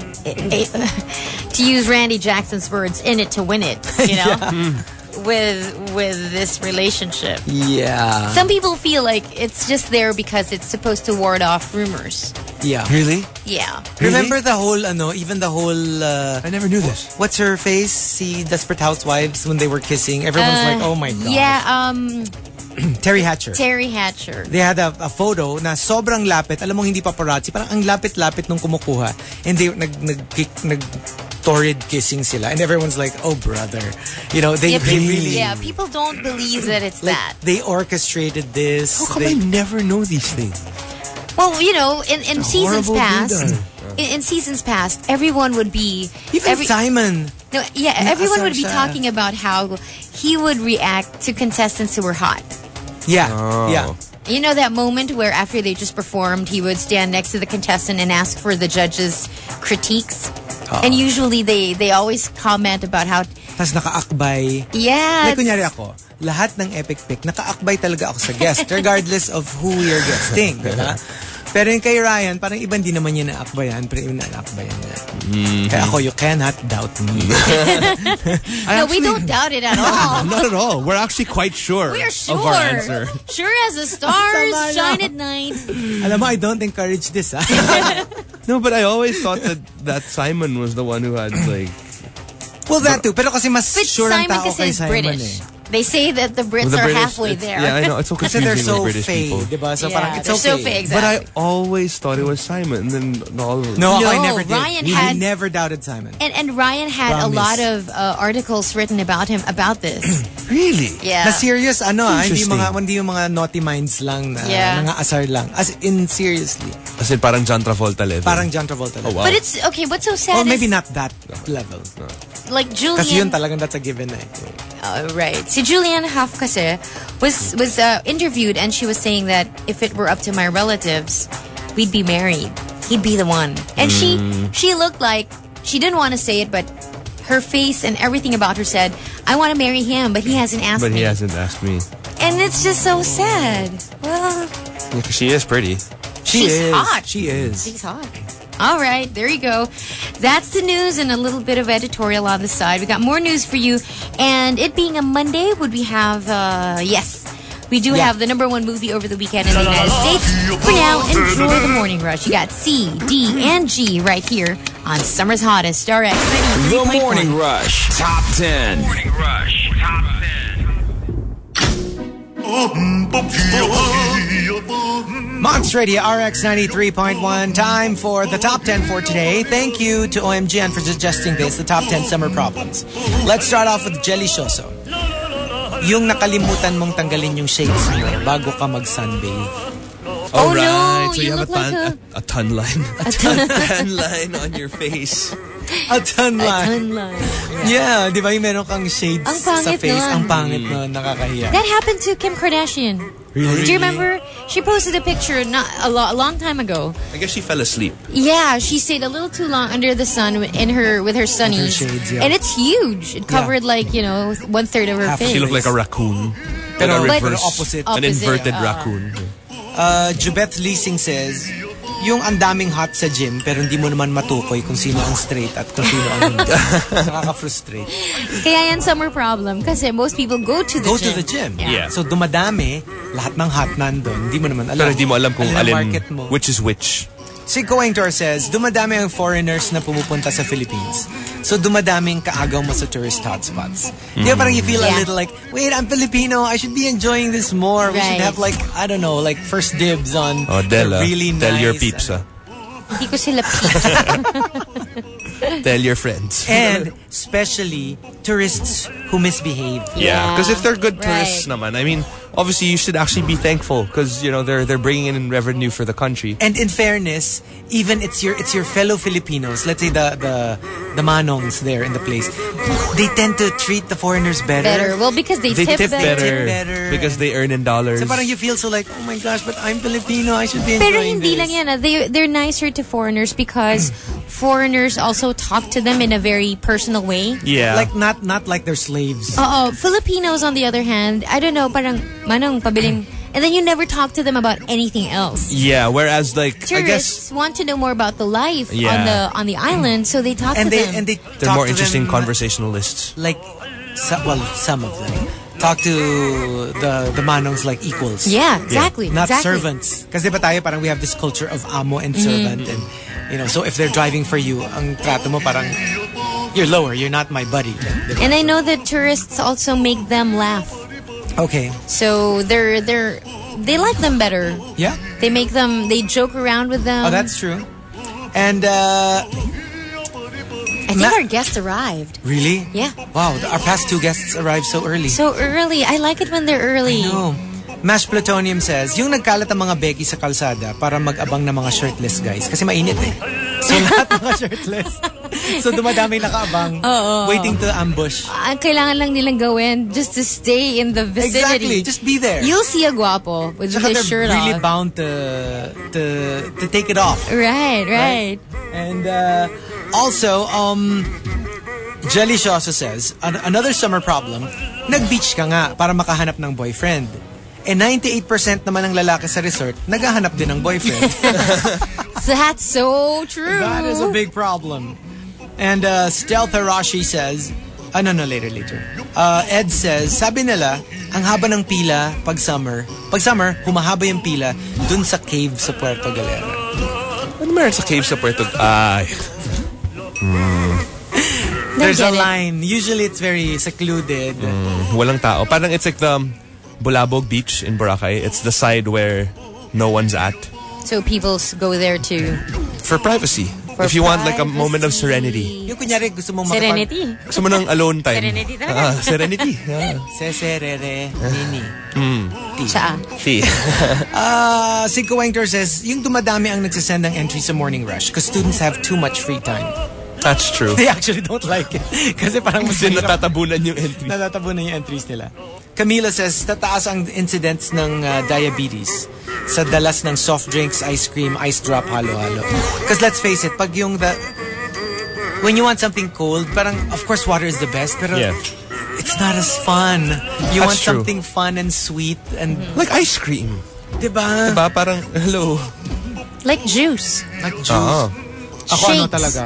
to use Randy Jackson's words, in it to win it. You know, with with this relationship. Yeah. Some people feel like it's just there because it's supposed to ward off rumors. Yeah. Really? Yeah. Remember the whole, ano, even the whole, uh, I never knew this. what's her face? See Desperate Housewives when they were kissing. Everyone's Uh, like, oh my God. Yeah, um, Terry Hatcher. Terry Hatcher. They had a, a photo na sobrang lapit. Alam mo, hindi paparazzi. Parang ang lapit-lapit nung kumukuha. And they, nag, nag, nag, torrid kissing sila. And everyone's like, oh, brother. You know, they, yeah, they people, really... yeah, people don't believe that it's like, that. They orchestrated this. How come they, I never know these things? Well, you know, in, in seasons horrible past, dude. in, in seasons past, everyone would be... Even every, Simon. No, yeah, everyone would be siya. talking about how he would react to contestants who were hot. Yeah, Oh. yeah. You know that moment where after they just performed, he would stand next to the contestant and ask for the judges' critiques? Uh-oh. And usually they, they always comment about how... Tapos nakaakbay. Yeah. Like kunyari ako, lahat ng Epic Pick, nakaakbay talaga ako sa guest, regardless of who you're guesting, diba? Pero yung kay Ryan, parang iba hindi naman niya naakbayan, pero yung naakbayan niya. Mm-hmm. Kaya ako, you cannot doubt me. no, actually, we don't doubt it at all. Not at all. We're actually quite sure, We're sure. of our answer. Sure as the stars shine at night. Alam mo, I don't encourage this, ah. No, but I always thought that, that Simon was the one who had, like... Well, that too. Pero kasi mas But sure ang Simon tao kasi kay is Simon British. eh. They say that the Brits the are British, halfway it's- there. Yeah, I know. It's so Kasi confusing they're so with British fey, people. diba? So Yeah, parang it's they're so okay. fey, exactly. But I always thought it was Simon. And then all No, No, I never did. Ryan I had- never doubted Simon. And and Ryan had Promise. a lot of uh, articles written about him about this. Really? Yeah. Na serious, ano ah, hindi Interesting. mga, hindi yung mga naughty minds lang na Yeah. mga asar lang. As in, seriously. As in, parang John Travolta level. Parang John Travolta. Oh, wow. But it's okay. What's so sad Well, maybe is not that level. like Julian. Kasi yun talagang that's a given eh. Uh, right. Si Julianne Hough kasi was was uh, interviewed and she was saying that if it were up to my relatives, we'd be married. He'd be the one. And Mm. she she looked like she didn't want to say it, but her face and everything about her said, "I want to marry him, but he hasn't asked But me." he hasn't asked me. And it's just so sad. Well, Yeah, 'cause she is pretty. She she's is. hot. She is. She's hot. All right, there you go. That's the news and a little bit of editorial on the side. We got more news for you. And it being a Monday, would we have, uh, yes, we do Yeah. have the number one movie over the weekend in the United States. For now, enjoy the morning rush. You got C, D, and G right here on Summer's Hottest, R X ninety-three point one. The Morning Rush Top ten. Morning Rush Top ten. Monster Radio R X ninety-three point one. Time for the top ten for today. Thank you to O M G N for suggesting this, the top ten summer problems. Let's start off with Jellicioso. Yung nakalimutan mong tanggalin yung shades mo bago ka mag-sunbathe. Oh, right. no, So you, you have a look like tan, a, a tan line. A tan, tan line on your face. A ton line. Unline. Yeah, di ba yung meron kang shades Ang sa pangit face? nun. Ang pangit nun, nakakahiya. That happened to Kim Kardashian. Really? Do you remember? She posted a picture not a, lo- a long time ago. I guess she fell asleep. Yeah, she stayed a little too long under the sun in her with her sunnies, shades, yeah. and it's huge. It covered like you know one third of her Half of face. She looked like a raccoon. Pero, Like a pero reverse, opposite. an Opposite, inverted uh, raccoon. Uh, Jubeth Leasing says, yung ang daming hot sa gym pero hindi mo naman matukoy kung sino ang straight at kung sino ang hindi. Nakaka-frustrate. Kaya yan summer problem kasi most people go to the Go gym. to the gym. Yeah. So dumadami, lahat ng hot nandun. Hindi mo naman alam. Pero hindi mo alam kung ang alin, market mo. which is which. Si Going Tour says, dumadami ang foreigners na pumupunta sa Philippines. So dumadaming kaagaw mo sa tourist hotspots. Di ba parang you feel a Yeah. little like, wait, I'm Filipino. I should be enjoying this more. We should Right. have like, I don't know, like first dibs on Oh, the Della. really Tell nice. your peeps, ah. Hindi ko sila Tell your friends. And especially tourists who misbehave. Yeah, because if they're good Right. tourists naman, I mean, obviously you should actually be thankful because, you know, they're they're bringing in revenue for the country. And in fairness, even it's your it's your fellow Filipinos, let's say the the the manongs there in the place, they tend to treat the foreigners better. better. Well, because they, They tip, tip better. better, Tip better. because they earn in dollars. So parang you feel so like, oh my gosh, but I'm Filipino, I should be enjoying Pero hindi this. lang yan. ah. They, they're nicer to foreigners because foreigners also talk to them in a very personal way. Yeah. Like not not like they're slaves. Oo. Filipinos, on the other hand, I don't know, parang, manong, pabiling. And then you never talk to them about anything else. yeah, whereas like, I Tourists guess want to know more about the life on Yeah. the on the island, so they talk and to they them. and they they're talk more to interesting them conversationalists. like so, well, some of them talk to the the manongs like equals. yeah, exactly. Not exactly. servants. Kasi diba tayo parang we have this culture of amo and servant and you know, so if they're driving for you, ang trato mo parang you're lower, you're not my buddy. Diba? And I know that tourists also make them laugh. Okay. So they're they're they like them better. Yeah. They make them they joke around with them. Oh, that's true. And uh I I think our guests arrived. Really? Yeah. Wow, our past two guests arrived so early. So early. I like it when they're early. I know. Mash Plutonium says, yung nagkalat ang mga Becky sa kalsada para mag-abang ng mga shirtless guys. Kasi mainit eh. So lahat mga shirtless. So dumadami nakaabang. Oo. Waiting to ambush. Ang kailangan lang nilang gawin just to stay in the vicinity. Exactly. Just be there. You'll see a guapo with Saka his they're shirt really off. bound to, to, to take it off. Right, right. And uh, also, um, Jelly also says, an- another summer problem, nag-beach ka nga para makahanap ng boyfriend. And ninety-eight percent naman ng lalaki sa resort, naghahanap din ng boyfriend. That's so true. That is a big problem. And uh, Stealth Harashi says, ah, no, no, later, later. Uh, Ed says, sabi nila, ang haba ng pila pag summer. Pag summer, humahaba yung pila dun sa cave sa Puerto Galera. Ano meron sa cave sa Puerto... Ay. Mm. There's a get it. line. Usually it's very secluded. Mm, walang tao. Parang it's like the Bulabog Beach in Boracay. It's the side where no one's at. So people s- go there to... For privacy. For if you want like a privacy. moment of serenity. Yung kunyari gusto mong makipag... Serenity. Gusto mo ng alone time. Serenity talaga. Ah, serenity. Yeah. Seserere, nini. Mm. Siya. See. Uh, Cinco Wangtor says, yung dumadami ang nagsasend ng entry sa Morning Rush because students have too much free time. That's true. They actually don't like it. Kasi parang mas Kasi mahirap. natatabunan yung entry. Natatabunan yung entries nila. Camila says, tataas ang incidents ng uh, diabetes sa dalas ng soft drinks, ice cream, ice drop, halo-halo. Because let's face it, pag yung the... When you want something cold, parang, of course, water is the best, pero Yeah. it's not as fun. You That's want true. something fun and sweet and... Like ice cream. Diba? Diba? Parang, hello. Like juice. Like juice. Ah. Ako ano Shakes. talaga?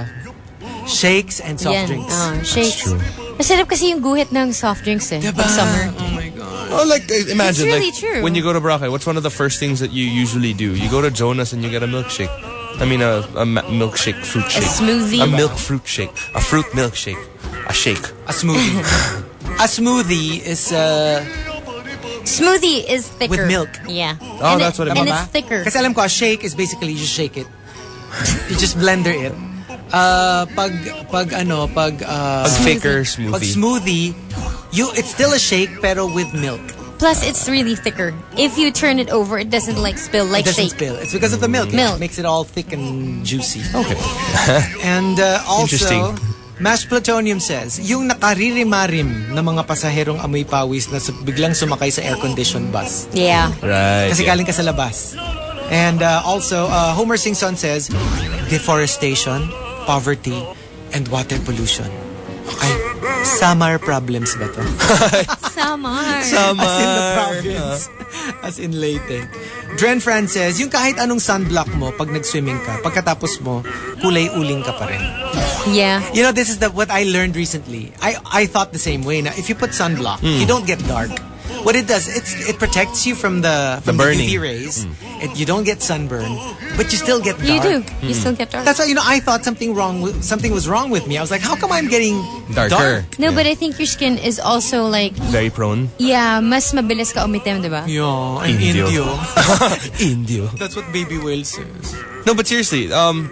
Shakes and soft Yan. drinks. Ah, shakes. true. Masarap kasi yung guhit ng soft drinks eh. Diba? Pag summer. Oh my God. Oh, like, uh, imagine, It's really like, true. when you go to Boracay, what's one of the first things that you usually do? You go to Jonas and you get a milkshake. I mean, a, a ma- milkshake, fruit shake. smoothie. A milk fruit shake. A fruit milkshake. A shake. A smoothie. A smoothie is... Uh, Smoothie is thicker. With milk. Yeah. Oh, and that's what it And means. it's thicker. Kasi alam ko, a shake is basically you just shake it. You just blender it. Uh, pag, pag ano, pag... Uh, Pag faker smoothie. Pag smoothie, you, it's still a shake pero with milk. Plus, it's really thicker. If you turn it over, it doesn't like spill like It doesn't shake. spill. It's because of the milk. Milk. It makes it all thick and juicy. Okay. And uh, also, Interesting. Mash Plutonium says, yung nakaririmarim na mga pasaherong amoy pawis na su- biglang sumakay sa air-conditioned bus. Yeah. Right. Kasi yeah. galing ka sa labas. And uh, also, uh, Homer Singson says, deforestation, poverty, and water pollution. Ay, summer problems ba to? Summer. Summer. As in the province. As in Leyte. Dren Fran says, yung kahit anong sunblock mo pag nag-swimming ka, pagkatapos mo, kulay uling ka pa rin. Yeah. You know, this is the what I learned recently. I, I thought the same way. Now, if you put sunblock, Mm. you don't get dark. What it does, it's it protects you from the from The the, burning. U V rays. It, you don't get sunburn, but you still get dark. You do. You still get dark. That's why, you know, I thought something wrong with, something was wrong with me. I was like, how come I'm getting Darker. dark? No, but I think your skin is also like, Very prone. yeah, mas mabilis ka umitim, di ba? Yeah, and Indio. Indio. Indio. That's what Baby Whale says. No, but seriously, um,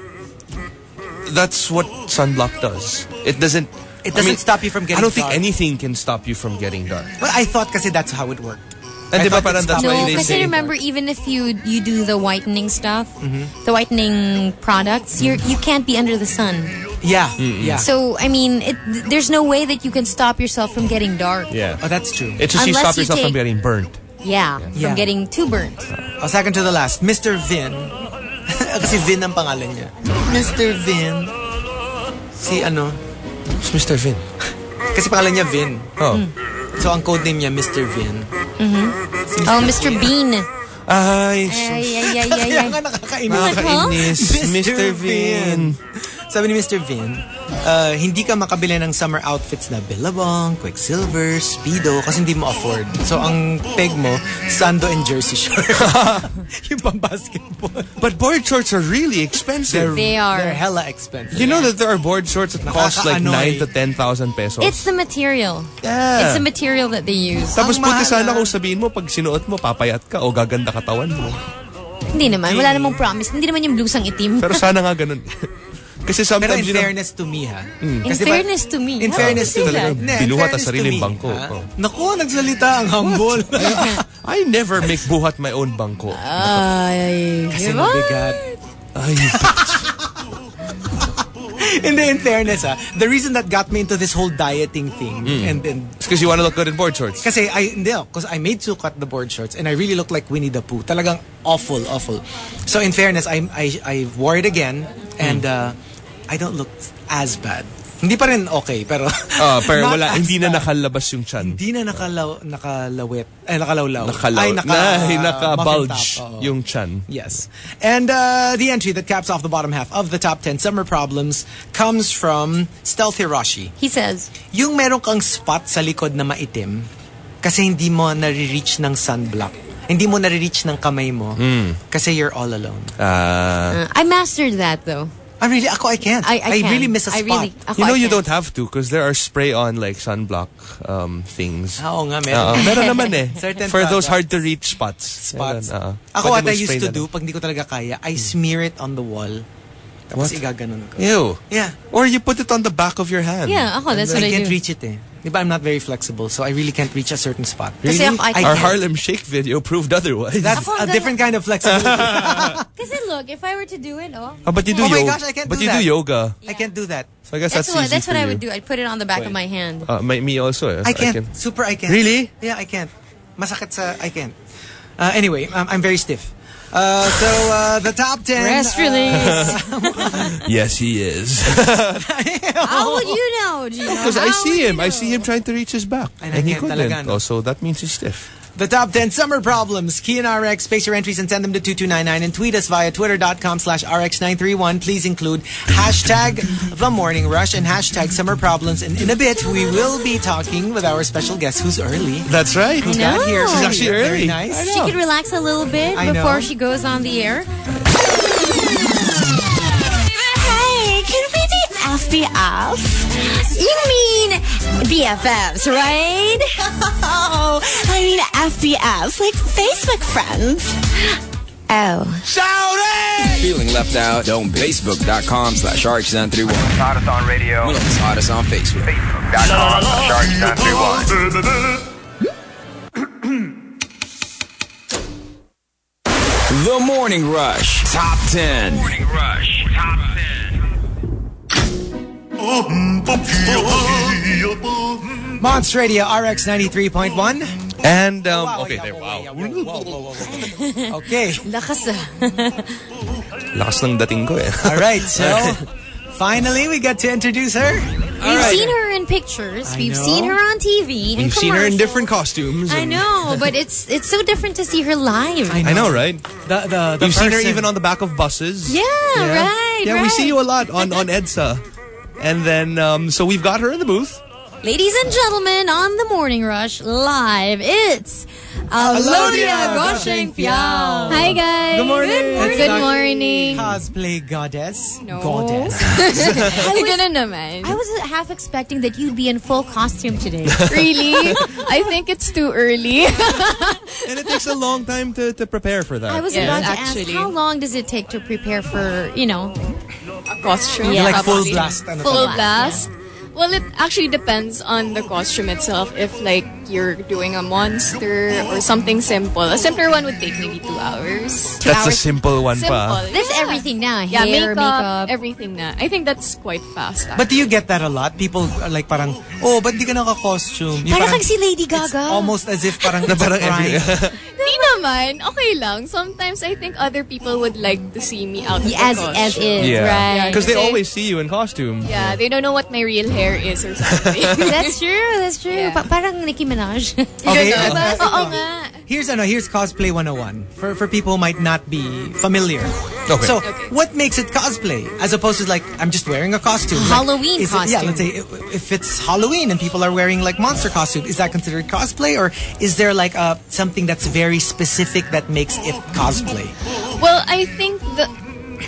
that's what sunblock does. It doesn't. It doesn't I mean, stop you from getting I don't think dark. anything can stop you from getting dark. But I thought kasi that's how it worked. And I diba thought parang it that's stopped why No, they kasi say- remember, even if you you do the whitening stuff, the whitening products, you're you can't be under the sun. Yeah, yeah. So I mean, it, there's no way that you can stop yourself from getting dark. Yeah. Oh, that's true. It's just you Unless stop you yourself from take- getting burnt. Yeah, Yeah. from getting too burnt. Oh, second to the last, Mister Vin. Kasi Vin ang pangalan niya. Mister Vin. Si ano? It's Mister Vin. Kasi pangalan niya Vin. Oh. So ang code name niya Mister Vin. Oh, Mister Bean. Ay, Ay, ay, ay, ay, Kaya ay. nga nakakainis. nakakainis. Mister Mister Vin. Sabi ni Mister Vin, uh, hindi ka makabili ng summer outfits na Billabong, Quicksilver, Speedo kasi hindi mo afford. So ang peg mo, Sando and Jersey short. Yung pang-basketball. But board shorts are really expensive. They are. They're hella expensive. You know that there are board shorts that cost like Nakakaanoy. nine to ten thousand pesos. It's the material. yeah. It's the material that they use. Tapos Ang buti mahal sana na. kung sabihin mo pag sinuot mo papayat ka o gaganda katawan mo. Hindi naman. Wala namang promise. Hindi naman yung blusang itim. Pero sana nga ganun. Kasi Pero sometimes, in you know, fairness to me, ha? In Kasi ba- fairness to me. In How fairness would to you me. say that? Ne, in binuhat fairness ang sariling to me, bangko. ha? Oh. Naku, nagsalita ang humble. I never make buhat my own bangko. Ay, Kasi diba? mabigat. Ay, Hindi, in fairness, ha, the reason that got me into this whole dieting thing, and then, it's because you want to look good in board shorts. kasi I, hindi, because I made Sukat the board shorts, and I really look like Winnie the Pooh. Talagang awful, awful. So in fairness, I, I, I wore it again, and uh, I don't look as bad. Hindi pa rin okay, pero... Ah, pero not wala, as hindi na bad. nakalabas yung chan. Hindi na nakalaw, nakalawit. Ay, nakalawlaw. Nakalaw. Ay, naka, Nah, muffin naka-bulge top, oo. yung chan. Yes. And uh, the entry that caps off the bottom half of the top ten summer problems comes from Stealth Hiroshi. He says, Yung meron kang spot sa likod na maitim kasi hindi mo nare-reach ng sunblock. Hindi mo nare-reach ng kamay mo kasi you're all alone. Uh, uh, I mastered that though. I really, ako, I can't. I, I, can. really miss a I spot. really, ako, you know I you can. don't have to because there are spray-on like sunblock um, things. Oo nga, Oo, meron. meron naman eh. Certain For those products. hard-to-reach spots. Spots. Meron, oo. Ako, Pwede what mo I used spray to na do, lang. pag hindi ko talaga kaya, I smear it on the wall. Tapos igaganon ko. Ew. Yeah. Or you put it on the back of your hand. Yeah, ako, that's I what I can't do. reach it eh. Diba, I'm not very flexible, so I really can't reach a certain spot. Kasi Really? ako, I I can't. Our can't. Harlem Shake video proved otherwise. That's Ako, a ganun. different kind of flexibility. Kasi look, if I were to do it, oh. oh, but you do Oh my yoga. gosh, I can't but do you that. do yoga. I can't do that. So I guess That's that's, what, easy that's for what I you. would do. I'd put it on the back of my hand. Uh, my, me also. Eh. I can't. Super, I can't. Really? Yeah, I can't. Masakit sa, I can't. Uh, anyway, um, I'm very stiff. Uh, so, uh, the top ten. Rest uh, release. Yes, he is. How would you know, Gino? Because I How see would him. you I know? see him trying to reach his back. And I And he can't couldn't. talaga, no? Also, that means he's stiff. The top ten summer problems. Key and R X, space your entries and send them to two two nine nine and tweet us via twitter.com slash RX931. Please include hashtag The Morning Rush and hashtag Summer Problems. And in a bit, we will be talking with our special guest who's early. That's right. Who know. got here. She's actually Very early. nice. I She could relax a little bit I know. before she goes on the air. Hey, can we be F B F? You mean B F Fs, right? Oh, I mean F B Fs, like Facebook friends. Oh. Feeling left out? Don't be. Facebook.com slash R X nine three one. Hottest on radio. It's hottest on Facebook. Facebook.com slash R X nine three one. The Morning Rush. Top ten. Morning Rush. Top ten. Monster Radio R X ninety-three point one. And, um, Wow, okay, yeah, there, whoa, wow. yeah, whoa, whoa, whoa, whoa, whoa. Okay. Lakas ah. Lakas ng dating ko eh. All right. So, finally, we get to introduce her. We've seen her in pictures. I We've know. seen her on T V. in We've seen her in commercials. different costumes. I and- know, but it's it's so different to see her live. I I know, right? The, the, the We've seen her person- even on the back of buses. Yeah, right. Yeah, right. we see you a lot on, on EDSA. And then, um, so we've got her in the booth. Ladies and gentlemen, on the Morning Rush live, it's Alodia Gosheng Piao. Hi guys. Good morning. Good morning. It's Good not morning. Cosplay goddess. No. Goddess. I was, I was half expecting that you'd be in full costume today. Really? I think it's too early. And it takes a long time to, to prepare for that. I was Yes, about to actually. ask, how long does it take to prepare for, you know, Costume. Yeah. Like full probably. blast. Ano Full talaga. blast. Well, it actually depends on the costume itself. If like you're doing a monster or something simple, a simpler one would take maybe two hours. two That's a hours? simple one Simple. pa. That's yeah. everything now. Yeah, Hair, makeup, makeup. everything na. I think that's quite fast. But do you get that a lot? People are like parang, oh, ba't di ka naka-costume? Yung Parang kang si Lady it's Gaga. almost as if parang it's a Parang every- crime. Di naman, okay lang. Sometimes I think other people would like to see me out of the As, costume. as is, Yeah. right? Because they Kasi- always see you in costume. Yeah, they don't know what my real hair is or something. That's true, that's true. Yeah. Pa- parang Nicki Minaj. Okay. Ganun. uh, Oo nga. Here's ano, here's cosplay one oh one for for people who might not be familiar. Okay. So, what makes it cosplay as opposed to like I'm just wearing a costume? Like, Halloween is it- yeah, costume. let's say if, if it's Halloween and people are wearing like monster costume, is that considered cosplay or is there like a something that's very specific that makes it cosplay? Well, I think the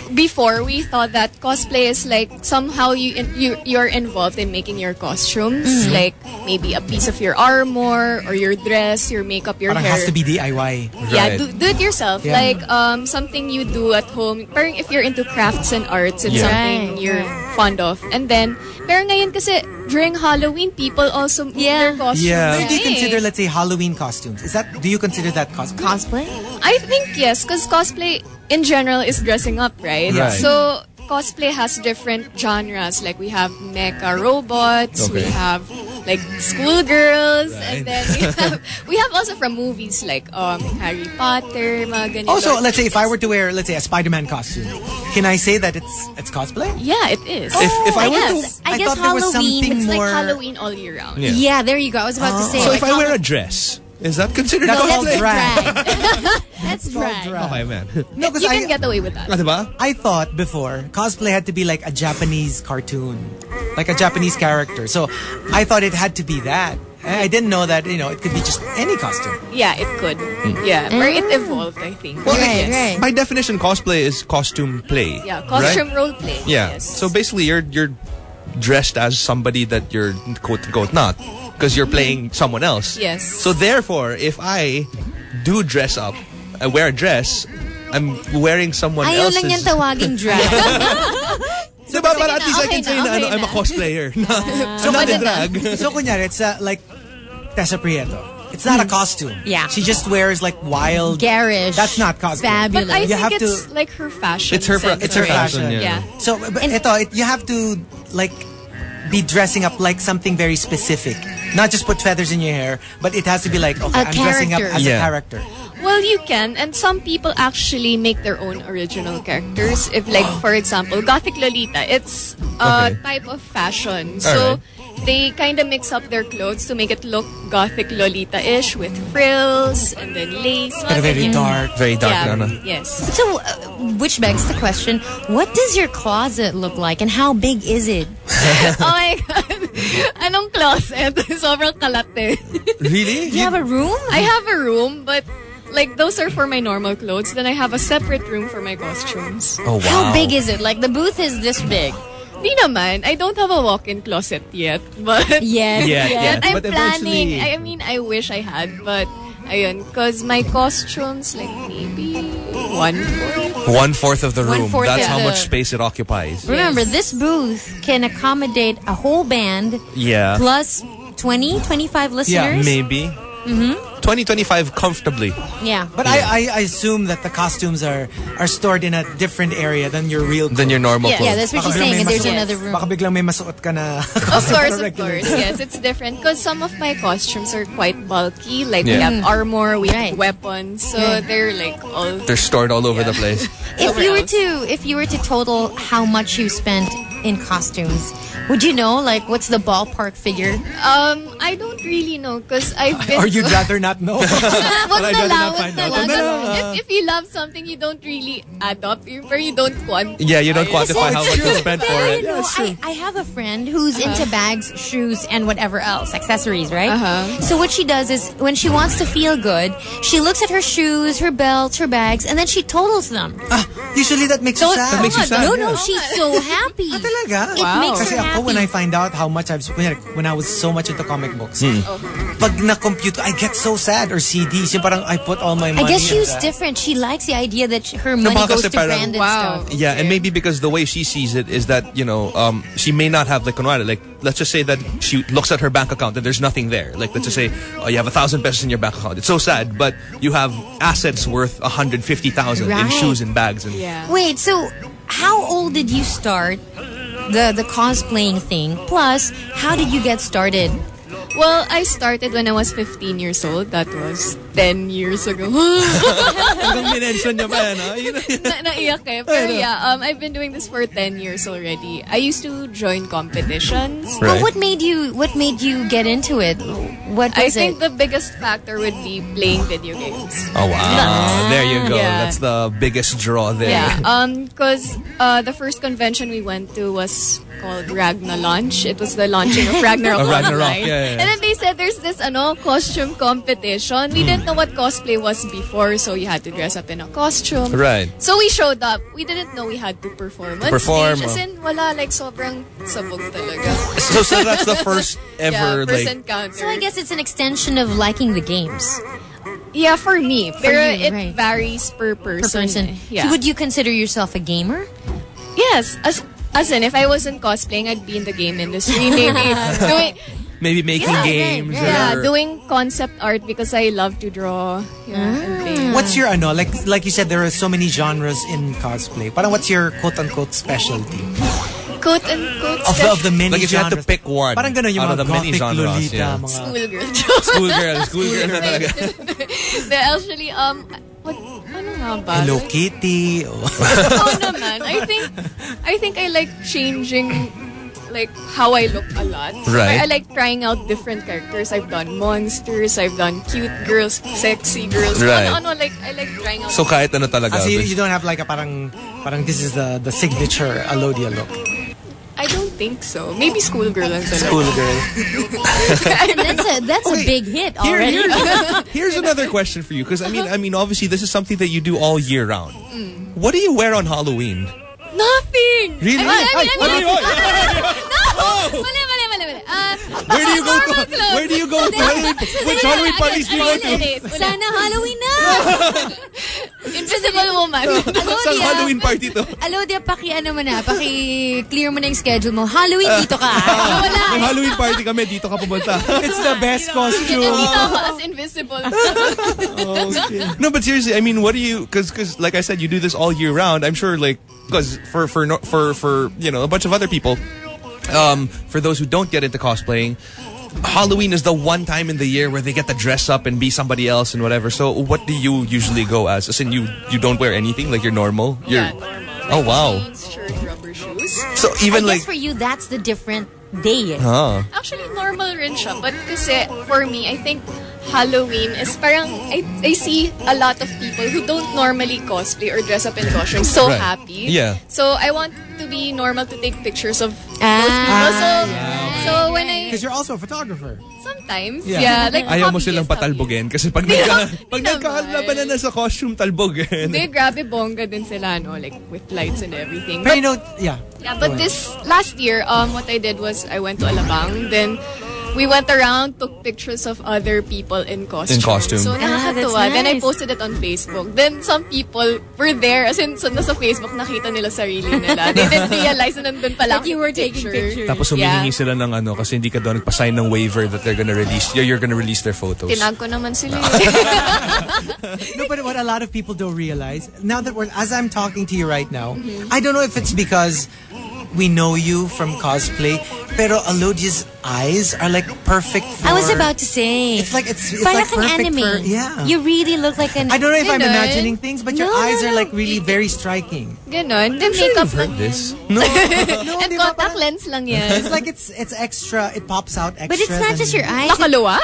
before we thought that cosplay is like somehow you in, you you're involved in making your costumes, Mm-hmm. like maybe a piece of your armor or your dress, your makeup, your Parang hair. has to be D I Y. Yeah, Right. do, do it yourself. Yeah. Like um something you do at home. Parang if you're into crafts and arts, it's Yeah. something Right, you're fond of. And then, pero ngayon kasi during Halloween, people also make Yeah. their costumes. Yeah. So do you right? consider, let's say, Halloween costumes? Is that, do you consider that cosplay? Cosplay? I think yes, because cosplay in general is dressing up, right? Right. So cosplay has different genres. Like we have mecha robots, we Okay. have like schoolgirls, Right. and then we have we have also from movies like um Harry Potter, mga ganito. Also, let's say if I were to wear, let's say, a Spider-Man costume, can I say that it's it's cosplay? yeah, it is. If, if I, I were guess. to... I, I guess thought there was Halloween. something it's like more- Halloween all year round. Yeah. Yeah, there you go. I was about to say. So like if I wear a Hall- dress, is that considered That's No, called that's cosplay? drag. That's drag. Okay, man. No, because You I, can get away with that. Ah, diba? I thought before cosplay had to be like a Japanese cartoon, like a Japanese character. So I thought it had to be that. I I didn't know that, you know, it could be just any costume. Yeah, it could. Yeah, or it evolved, I think. Well, Right, yes. right. By definition, cosplay is costume play. Yeah, costume right? role play. Yeah. Yes. So basically, you're you're dressed as somebody that you're quote unquote not, because you're playing someone else. Yes. So therefore, if I do dress up, I wear a dress, I'm wearing someone Ayaw else's. lang yan tawaging drag. Diba, but at na, least I okay can say na, na, okay ano, I'm a na. cosplayer. So, I'm not in kunyari- drag. so kunyari, it's uh, like Tessa Prieto. It's not a costume. Yeah. She just wears like wild... Garish. That's not cosplay. Fabulous. But I You think have it's to- like her fashion. It's her fa- sense it's her already. fashion, yeah. Yeah. So, but ito, it, you have to like be dressing up like something very specific. Not just put feathers in your hair, but it has to be like, okay, A I'm dressing up character. as Yeah. a character. Well, you can, and some people actually make their own original characters. If, like, for example, Gothic Lolita, it's a Okay. type of fashion. So they kind of mix up their clothes to make it look Gothic Lolita-ish with frills and then lace. But very dark. Very dark, Yeah. Nana. Yes. So, uh, which begs the question, what does your closet look like and how big is it? Oh my God. Anong closet? Sobrang kalate. Really? Do you have a room? I have a room, but like those are for my normal clothes. Then I have a separate room for my costumes. Oh, wow. How big is it? Like, the booth is this big. Di naman. I don't have a walk-in closet yet, but Yes. Yeah, yeah. But I'm But planning. eventually- I mean, I wish I had, but ayun, because my costumes like maybe one fourth. One fourth of the room. One-fourth That's of how the- much space it occupies. Remember, Yes. this booth can accommodate a whole band Yeah. plus twenty, twenty-five listeners. Maybe. Mm-hmm. twenty, twenty-five comfortably. Yeah. But I, I assume that the costumes are are stored in a different area than your real clothes. Than your normal Yeah, clothes. yeah, that's what Baka she's biglang saying. may And there's masuot- another room. Baka biglang may masuot ka na Of costume course, on a of regular course. day. Yes, it's different because some of my costumes are quite bulky. Like we Yeah. have armor, we Right. have weapons, so Yeah. they're like all. They're stored all over the place. If Somewhere you were else. to if you were to total how much you spent in costumes, would you know, like, what's the ballpark figure? Um, I don't really know because I've been. Or you'd rather not know. Wag I'd na rather lang, not wag find na out. lang. Wag na Kasi lang. If, if you love something, you don't really add up, or you don't quantify. Yeah, you don't quantify how it's much you true. spent for I it. know. I, I have a friend who's into bags, shoes, and whatever else, accessories, right? Uh-huh. So what she does is, when she wants to feel good, she looks at her shoes, her belts, her bags, and then she totals them. Ah, usually that makes you sad. That makes you sad. No, yeah. no, she's so happy. Ah, talaga? It makes Kasi her ako, happy. when I find out how much I've spent, when I was so much into comic books, Hmm. pag na-compute, I get so sad. Or C Ds, yung parang I put all my money I guess she in was that. different. She likes the idea that sh- her money baka goes kasi to parang- branded Wow. stuff. Yeah, and maybe because the way she sees it is that, you know, um, she may not have, like, kunwari, like, let's just say that she looks at her bank account and there's nothing there. Like, let's just say, oh, you have a thousand pesos in your bank account. It's so sad, but you have assets worth one hundred fifty thousand in Right. shoes and bags. And Yeah. Wait, so how old did you start the the cosplaying thing? Plus, how did you get started? Well, I started when I was fifteen years old. That was ten years ago. hanggang minention niya pa yan, ha? Yun na- Na- naiyak eh. Pero yeah, um, I've been doing this for ten years already. I used to join competitions. But Right. what made you what made you get into it? What I was think it? the biggest factor would be playing video games. Oh, wow. There you go. Yeah. That's the biggest draw there. Yeah, um, because uh, the first convention we went to was called Ragna Launch. It was the launching of Ragnarok Of Ragnarok, Online. yeah, yeah. And then they said there's this ano costume competition. We didn't know what cosplay was before, so you had to dress up in a costume. Right. So we showed up. We didn't know we had to perform on Perform, stage. As oh. in, wala, like, sobrang sabog talaga. So, so that's the first ever, yeah, first like... encounter. So I guess it's an extension of liking the games. Yeah, for me. For Pero you, it right. varies per person. Per person. Yeah. Would you consider yourself a gamer? Yes. As, as in, if I wasn't cosplaying, I'd be in the game industry. Maybe doing... Maybe making Yeah, games. right, right. Yeah, or- doing concept art because I love to draw. Yeah, and play. What's your ano? Like like you said, there are so many genres in cosplay. Parang what's your quote unquote specialty Quote unquote of the, of the many Like if you genres? had to pick one Parang ganun yung out mga of the many gothic genres, Lolita, yeah. mga schoolgirl. Schoolgirl. Schoolgirl na talaga. The actually um what ano nga ba? Hello Kitty. Oh. Oo naman. I think I think I like changing like how I look a lot. Right. I, I like trying out different characters. I've done monsters, I've done cute girls, sexy girls. Right. Ano, ano, like I like trying out. So kahit ano talaga. Ah, so you, you don't have like a parang parang this is the the signature Alodia look. I don't think so. Maybe schoolgirl lang talaga. Schoolgirl. That's a that's a big hit Here, already. here's, here's another question for you, because I mean, I mean, obviously, this is something that you do all year round. Mm. What do you wear on Halloween? Nothing. Really? I mean, I mean, I mean, Ay, ay, ay. no. Mali, mali, mali, mali. Uh, Where do you go? normal To, clothes. where do you go? To Halloween? Which Halloween parties do you go to? Sana Halloween na! Invisible woman. Saan Halloween party to? Alodia, paki ano mo na, paki clear mo na yung schedule mo. Halloween dito ka. Wala. May Halloween party kami, dito ka pumunta. It's the best costume. Dito ako as invisible. No, but seriously, I mean, what do you? Because, because, like I said, you do this all year round. I'm sure, like, because for for no- for for you know a bunch of other people, um, for those who don't get into cosplaying, Halloween is the one time in the year where they get to dress up and be somebody else and whatever. So, what do you usually go as? As in, you you don't wear anything, like you're normal. You're, Yeah, normal. Oh wow. Jeans, shirt, rubber shoes. So I even guess like, for you, that's the different day. Eh. huh? Actually, normal rin siya. But kasi, for me, I think Halloween is parang, I, I see a lot of people who don't normally cosplay or dress up in costumes so Right. happy. Yeah. So, I want to be normal to take pictures of Ah. those people. So, yeah. so when I, Because you're also a photographer. sometimes, Yeah. yeah. like Ayaw mo hobby silang is hobby. patalbogin kasi pag Di nagka, naman. pag Di nagkalabanan na sa costume talbogin. Hindi, grabe bongga din sila, no? Like, with lights and everything. But But, you know, yeah. yeah, but this, last year, um, what I did was I went to Alabang, then we went around, took pictures of other people in costume. In costume. So, Ah, that's nakakatuwa. Then I nice. posted it on Facebook. Then some people were there, as in, so, nasa Facebook, nakita nila sarili nila. They didn't realize na nandun pala That you were taking pictures. Tapos humihingi sila ng ano kasi hindi ka daw nagpa-sign ng waiver that they're gonna release, you're, you're gonna release their photos. Tinag ko naman sila. No, but what a lot of people don't realize, now that we're, as I'm talking to you right now, Mm-hmm. I don't know if it's because we know you from cosplay, pero Alodia's eyes are like perfect for... I was about to say. It's like, it's, it's Parang like kang perfect anime. for... Yeah. You really look like an... I don't know if I'm Ganon. imagining things, but your No, no, eyes are no. like really very striking. Ganon. Then Sure makeup you've heard lang this. yan. No, And di ba, contact parang- lens lang yan. It's like it's it's extra. It pops out extra. But it's not than- just your eyes. Nakaluwa?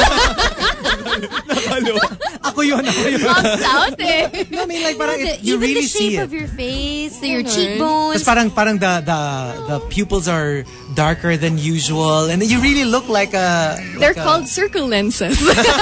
Ako yun, ako yun. Pops out eh. No, I mean like parang The- it, you even really the shape see it. of your face, your Ganon. cheekbones. Tapos parang parang the the the pupils are darker than usual, and you really look like a. They're like a- called circle lenses.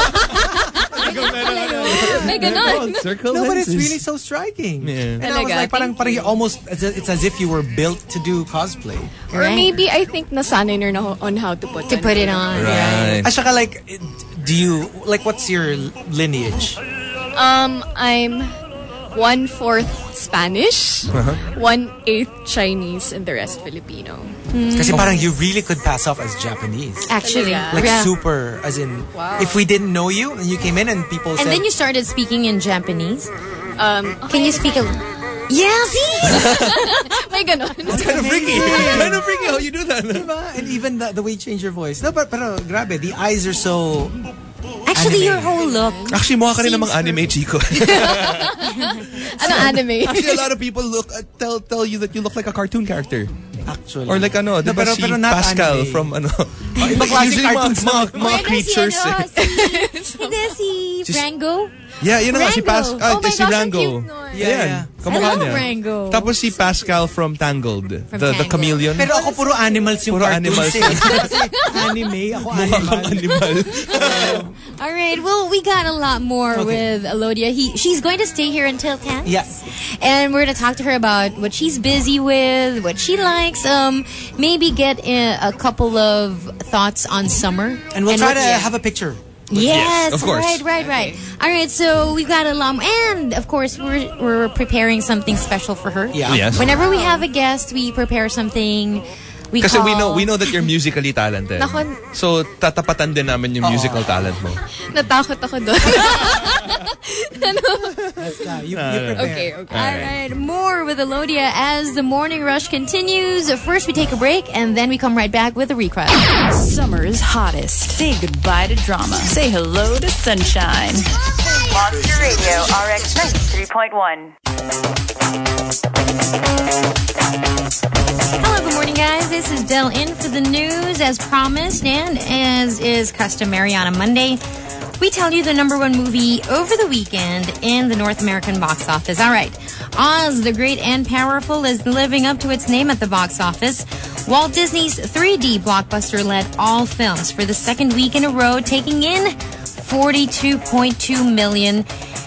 May ganon. Circle No, but it's lenses. really so striking. Yeah. And I was Talaga? like, parang Thank parang you. you almost it's it's as if you were built to do cosplay. Or Right. maybe I think nasanay na ako on how to put to put it on. Right. At saka like, do you like what's your lineage? Um, I'm one fourth Spanish, one eighth Chinese, and the rest Filipino. Kasi parang you really could pass off as Japanese. Actually. Talaga? Like yeah. super, as in, Wow. if we didn't know you and you came in and people And said, then you started speaking in Japanese. Um, Can you speak a... Yeah, see? may ganon. Kind of freaky. Kind of freaky how you do that. Diba? And even the, the way you change your voice. No, but pero grabe, the eyes are so. Actually, Anime. your whole look. Actually, mukha ka rin namang Seems anime, Chico. Ano anime? Actually, a lot of people look uh, tell tell you that you look like a cartoon character. Actually. Or like ano, No, diba pero- si pero not Pascal anime. from ano. ibang klase Usually mga, cartoons mga, naman. mga creatures. Si, eh. ano, si, hindi, si Just- Rango. Yeah, yun na nga, si Pas... Rango. ah, Oh my si gosh, ang Rango. cute nun. Yeah, Ayan, yeah. kamukha I love niya. Rango. Tapos si Pascal from Tangled. From the, the Tangled. chameleon. Pero ako puro animals yung Puro cartoons animals. eh. Kasi anime, ako Mukha animal. kang animal. All right. Well, we got a lot more Okay. with Elodia. He, she's going to stay here until ten. Yes. And we're going to talk to her about what she's busy with, what she likes. Um, maybe get a, a couple of thoughts on summer. And we'll try what- to yeah. have a picture. Yes, Yes, of course. right, right, right. All right, so we've got a lot, and of course we're we're preparing something special for her. Yeah. Yes. Whenever we have a guest, we prepare something. We Kasi call, we know we know that you're musically talented. Nako. So, tatapatan din namin yung musical talent mo. Natakot ako doon. That's, uh, you, you prepare. Okay, okay. All right, more with Elodia as the morning rush continues. First, we take a break, and then we come right back with a request. Summer's hottest. Say goodbye to drama. Say hello to sunshine. Monster Radio, R X ninety-three point one. Hello, good morning, guys. This is Del in for the news as promised, and as is customary on a Monday, we tell you the number one movie over the weekend in the North American box office. All right. Oz the Great and Powerful is living up to its name at the box office. Walt Disney's three D blockbuster led all films for the second week in a row, taking in forty-two point two million.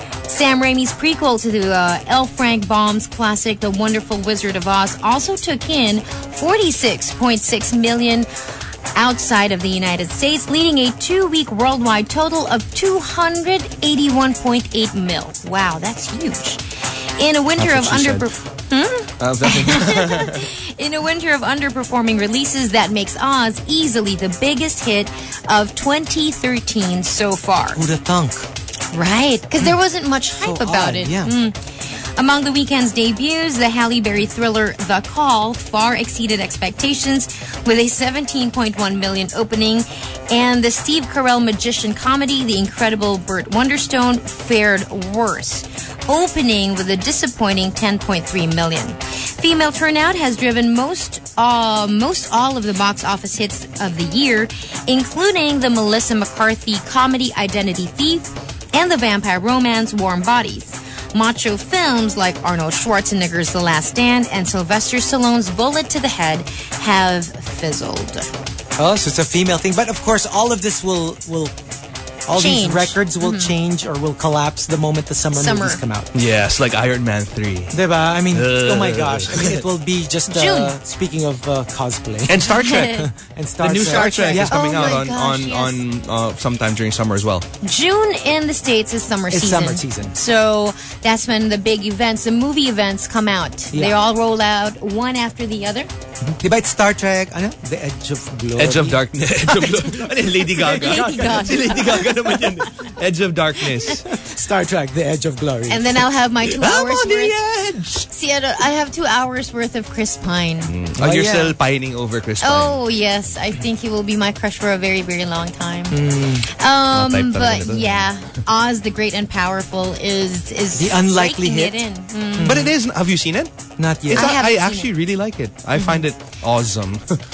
Sam Raimi's prequel to the uh, L. Frank Baum's classic The Wonderful Wizard of Oz also took in forty-six point six million outside of the United States, leading a two-week worldwide total of two hundred eighty-one point eight mil. Wow, that's huge. In a winter of That's what she under said. Uh, that's- in a winter of underperforming releases, that makes Oz easily the biggest hit of twenty thirteen so far. Who'da thunk? Right, because there wasn't much hype So about odd, it. yeah. Mm. Among the weekend's debuts, the Halle Berry thriller The Call far exceeded expectations with a seventeen point one million opening, and the Steve Carell magician comedy The Incredible Burt Wonderstone fared worse, opening with a disappointing ten point three million. Female turnout has driven most uh, most all of the box office hits of the year, including the Melissa McCarthy comedy Identity Thief and the vampire romance Warm Bodies. Macho films like Arnold Schwarzenegger's The Last Stand and Sylvester Stallone's Bullet to the Head have fizzled. Oh, so it's a female thing. But of course, all of this will will all Change. these records will change or will collapse the moment the summer, Summer. movies come out. yes, like Iron Man three. Diba? I mean, Uh. oh my gosh. I mean, it will be just, uh, June. speaking of uh, cosplay. And Star Trek. And Star the new Trek. Star Trek Yeah. is coming Oh out my on gosh, on yes. on uh, sometime during summer as well. June in the States is summer It's season. summer season. So that's when the big events, the movie events come out. Yeah. They all roll out one after the other. Diba it's Star Trek, ano? The Edge of Glory. Edge of Darkness. Edge of Ano yun, Lady Gaga. Lady Gaga. Si Lady Gaga naman yan. Edge of Darkness. Star Trek, The Edge of Glory. And then I'll have my two I'm hours on the worth. edge. See, I, don't- I have two hours worth of Chris Pine. Oh, Oh, you're yeah. still pining over Chris Pine. Oh, yes. I think he will be my crush for a very, very long time. Mga Um, type but talaga nito. yeah, Oz the Great and Powerful is is The unlikely breaking hit. it in. Mm. But it is. Have you seen it? Not yet. It's I a- haven't I seen actually really like it. I find it awesome.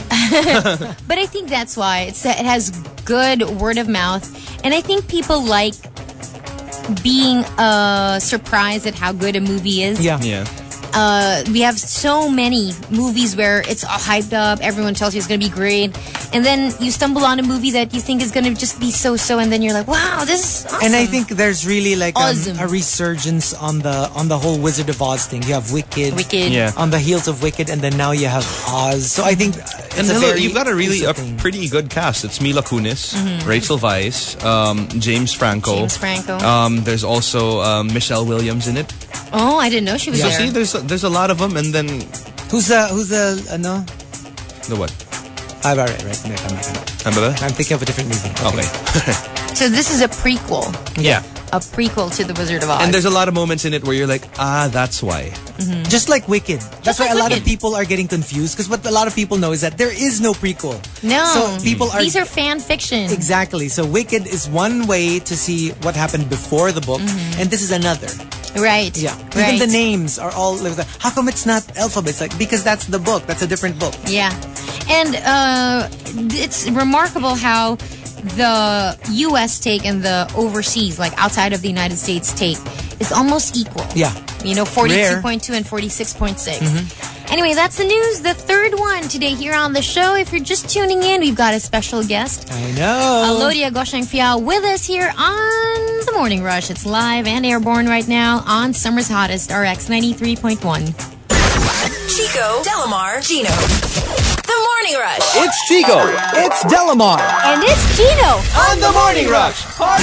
But I think that's why it's it has good word of mouth, and I think people like being uh, surprised at how good a movie is. Yeah. yeah. Uh, we have so many movies where it's all hyped up, everyone tells you it's going to be great, and then you stumble on a movie that you think is going to just be so-so, and then you're like, wow, this is awesome. And I think there's really like um, Awesome. a resurgence on the on the whole Wizard of Oz thing. You have Wicked, Wicked. Yeah. on the heels of Wicked, and then now you have Oz. So I think it's And a hello, very you've got a really a inclusive thing. pretty good cast. It's Mila Kunis, Rachel Weisz, um, James Franco. Mm-hmm. James Franco. Um, there's also um, Michelle Williams in it. Oh, I didn't know she was So there. see, there's there's a lot of them, and then Who's the who's the uh, no? the what? Ah, right, right, right. No, tama, tama. Ano ba? I'm thinking of a different movie. Okay. So this is a prequel. Yeah. A prequel to The Wizard of Oz. And there's a lot of moments in it where you're like, ah, that's why. Just like Wicked. That's why like a lot Wicked. of people are getting confused because what a lot of people know is that there is no prequel. No. So people are These are fan fiction. exactly. So Wicked is one way to see what happened before the book, and this is another. Right. Yeah. Right. Even the names are all like, how come it's not alphabets? Like because that's the book. That's a different book. Yeah. And uh, it's remarkable how the U S take and the overseas, like outside of the United States take, is almost equal. Yeah. You know, forty-two point two and forty-six point six. Mm-hmm. Anyway, that's the news. The third one today here on the show. If you're just tuning in, we've got a special guest. I know. Alodia Gosheng Fiao with us here on The Morning Rush. It's live and airborne right now on Summer's Hottest, R X ninety-three point one. Chico, Delamar, Gino. The Morning Rush. It's Chico. It's Delamar. And it's Gino. On The Morning Rush.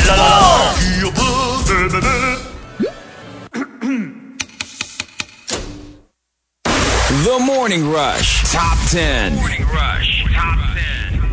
The Morning Rush Top ten. Morning Rush Top ten.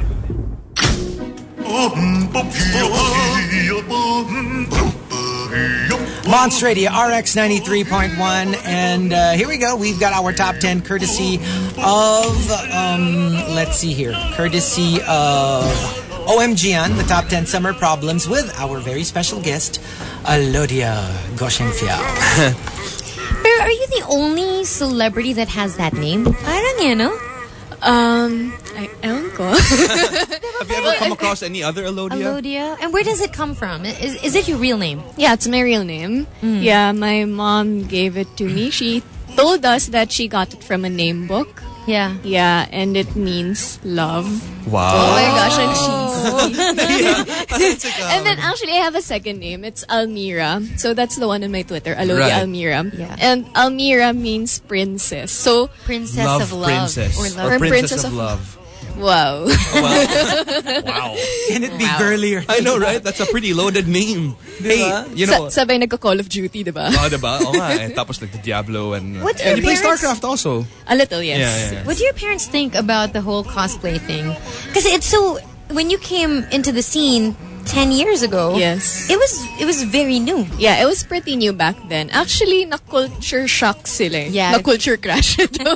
Monster Radio, R X ninety-three point one. And uh, here we go. We've got our top ten courtesy of, um, let's see here, courtesy of O M G on the top ten summer problems with our very special guest, Alodia Gosheng Fiao. Pero are you the only celebrity that has that name? Parang yan, no? Um, I, ewan ko. Have you ever come across any other Alodia? Alodia? And where does it come from? Is, is it your real name? Yeah, it's my real name. Mm. Yeah, my mom gave it to me. She told us that she got it from a name book. Yeah. Yeah, and it means love. Wow. Oh my gosh, and cheesy. And then actually I have a second name. It's Almira. So that's the one on my Twitter, Alodia Right. Almira. Yeah. And Almira means princess. So Princess Love of Love. Princess. Or Or love. Princess, of, Love. wow. Wow. Can it be girlier? I know, right? That's a pretty loaded name. Hey, you know. Sa- sabay nagko-Call of Duty, diba? Oh, diba? Oo nga eh. Tapos like the Diablo and... What do and your you play parents- StarCraft also. A little, yes. Yeah, yeah, yeah. What do your parents think about the whole cosplay thing? Because it's so... When you came into the scene ten years ago... Yes. It was it was very new. Yeah, it was pretty new back then. Actually, na-culture shock sila. Yeah. Na-culture crash.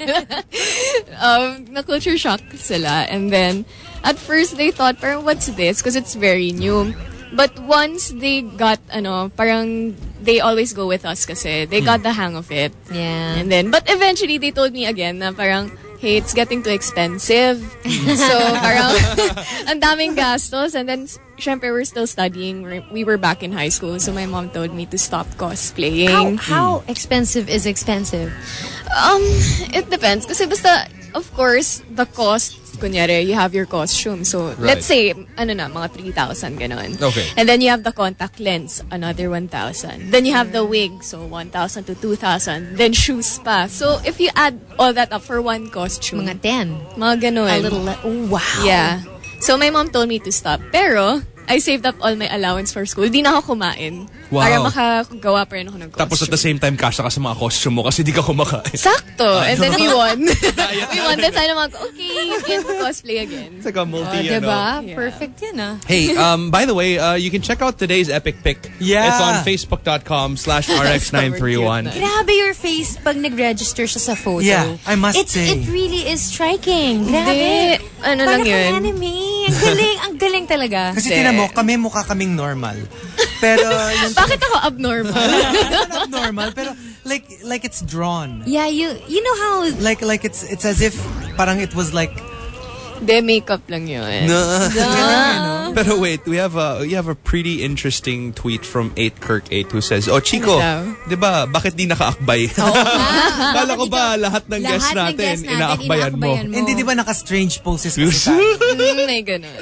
um, na-culture shock sila. And then, at first, they thought, parang, what's this? Because it's very new. But once they got, ano, parang, they always go with us kasi they got the hang of it. Yeah. And then, but eventually, they told me again na parang, hey, it's getting too expensive. So, parang, ang daming gastos. And then, syempre, we're still studying. We're, we were back in high school. So, my mom told me to stop cosplaying. How, how expensive is expensive? Um, it depends. Kasi basta, of course, the cost, kunyari, you have your costume. So, Right. let's say, ano na, mga three thousand, ganon. Okay. And then you have the contact lens, another one thousand. Then you have the wig, so one thousand to two thousand. Then shoes pa. So, if you add all that up for one costume, Mga ten. mga ganon. A little... Le- oh, wow. Yeah. So, my mom told me to stop. Pero, I saved up all my allowance for school. Di na ako kumain. Wow. Para makagawa pa rin ako ng costume. Tapos at the same time, kasha ka sa mga costume mo kasi di ka kumakain. Sakto. And then we won. we won. Then sana mag, okay, you can cosplay again. It's like a multi, Oh, ano. diba? Yeah. Perfect yun, ah. Hey, um, by the way, uh, you can check out today's epic pic. Yeah. It's on facebook.com slash RX nine three one. Grabe your face pag nag-register siya sa photo. Yeah, I must it's, say. It really is striking. Hindi. Grabe. Ano Parang lang yun? kang anime. Ang galing. Ang galing talaga. Kasi tinan mo, kami mukha kaming normal. Pero, yung Bakit ako abnormal? not normal, pero like like it's drawn. Yeah, you you know how... Like like it's it's as if parang it was like De makeup lang yun. No. Pero wait, we have a we have a pretty interesting tweet from eight Kirk eight who says, "Oh Chico, Ano 'di ba, bakit di nakaakbay?" Kala ko ba lahat ng guests Lahat ng natin, guests natin, inaakbayan mo? inaakbayan mo. hindi di ba naka-strange poses kasi tayo? Mm, may ganun.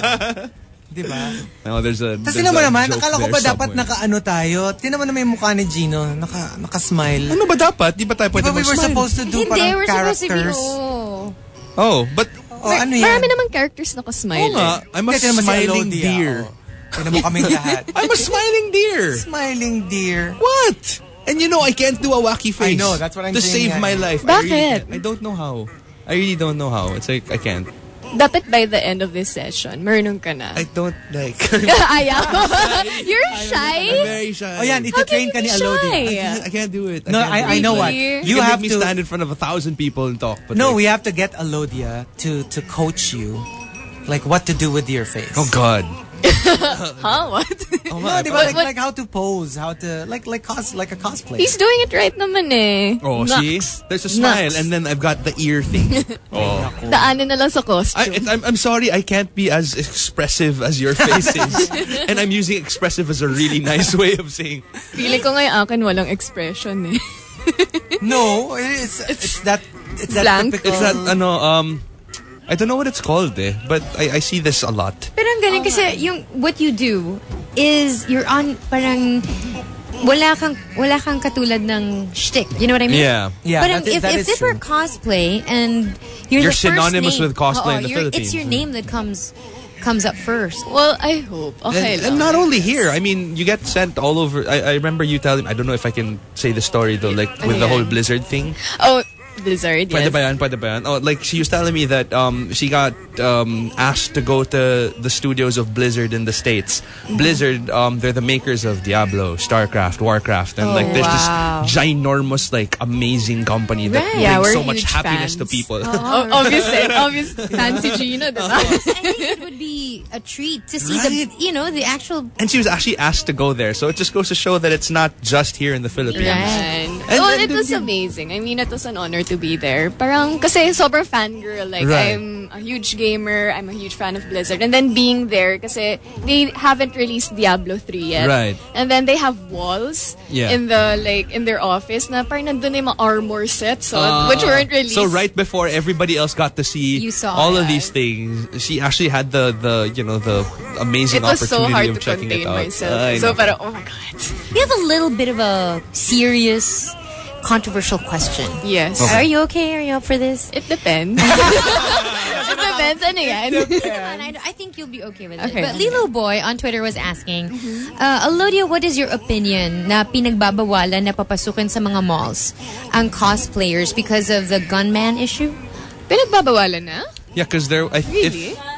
Di ba? No, there's a Tapos there's tinan mo a naman, joke akala ko there ba dapat somewhere. naka-ano tayo? Tinan mo naman yung mukha ni Gino, naka, naka-smile. Ano ba dapat? Di ba tayo Di pwede ba we were mag-smile? supposed to do Hindi, parang we're supposed to be... characters? Oh. Oh, but Oh, ano yan? Marami namang characters na ko-smile. Oo nga, I'm a Hindi, tinan mo si smiling Alodia, deer. oh. Tinan mo kaming lahat. I'm a smiling deer. Smiling deer. What? And you know, I can't do a wacky face. I know, that's what I'm to saying, save yeah. my life. I, Bakit? really can't. I don't know how. I really don't know how. It's like, I can't. Dapat by the end of this session, marunong ka na. I don't like... Ayaw. You're shy? I'm very shy. Oh yan, iti-train ka ni Alodia. I can't, I can't do it. No, can't I, do I it. know what. Really? You You can have make me to... stand in front of a thousand people and talk. But No, like, we have to get Alodia to, to coach you. Like what to do with your face. Oh God. Huh? What? Oh, No, di ba, like, like how to pose, how to like like cos like a cosplay. He's doing it right naman eh. Oh, Nux. see? There's a smile, Nux. and then I've got the ear thing. Oh. Daanan na lang sa costume. I, I'm, I'm sorry, I can't be as expressive as your face is. And I'm using expressive as a really nice way of saying. Feeling ko ngayon akin walang expression eh. No, it's it's that it's that Blank. typical. It's that, ano, um, I don't know what it's called eh, but I, I see this a lot. Pero ang galing kasi yung what you do is you're on parang wala kang wala kang katulad ng shtick. You know what I mean? Yeah. Yeah, But um, that is- if that if is this true. were cosplay and you're, You're the first synonymous name, with cosplay Oo, in the you're- Philippines. It's your name that comes comes up first. Well, I hope. Okay And, lang. and not only here, I mean, you get sent all over. I, I remember you telling, I don't know if I can say the story though, like with Ano the whole yan? Blizzard thing. Oh, Blizzard, Pwede yes. ba yan? Pwede ba yan? Oh, like she was telling me that um, she got um, asked to go to the studios of Blizzard in the States. Mm-hmm. Blizzard, um, they're the makers of Diablo, StarCraft, Warcraft, and Oh, like there's wow. this ginormous, like amazing company that Right. brings Yeah, we're so much huge happiness to fans. people. Oh, obviously, obvious fancy Gina, diba? I think it would be a treat to see Right. the you know the actual. And she was actually asked to go there, so it just goes to show that it's not just here in the Philippines. Right. And, And- oh, and it was then- amazing. I mean, it was an honor to be there. Parang, kasi sobrang fangirl. Like, Right. I'm a huge gamer. I'm a huge fan of Blizzard. And then being there, kasi they haven't released Diablo three yet. Right. And then they have walls Yeah. in the, like, in their office na parang nandun na yung mga armor sets, so, Ah. which weren't released. So right before everybody else got to see You saw all it. of these things, she actually had the the you know the amazing It was so opportunity hard of to checking it contain out. myself. I So know. parang, oh my God. We have a little bit of a serious, controversial question. Yes. Are you okay? Are you up for this? It depends. It depends. Ano yan? And I, I think you'll be okay with Okay. it. But Lilo Boy on Twitter was asking, uh, Alodia, what is your opinion na pinagbabawalan na papasukin sa mga malls ang cosplayers because of the gunman issue? Pinagbabawalan na? Yeah, because there. I, Really? if,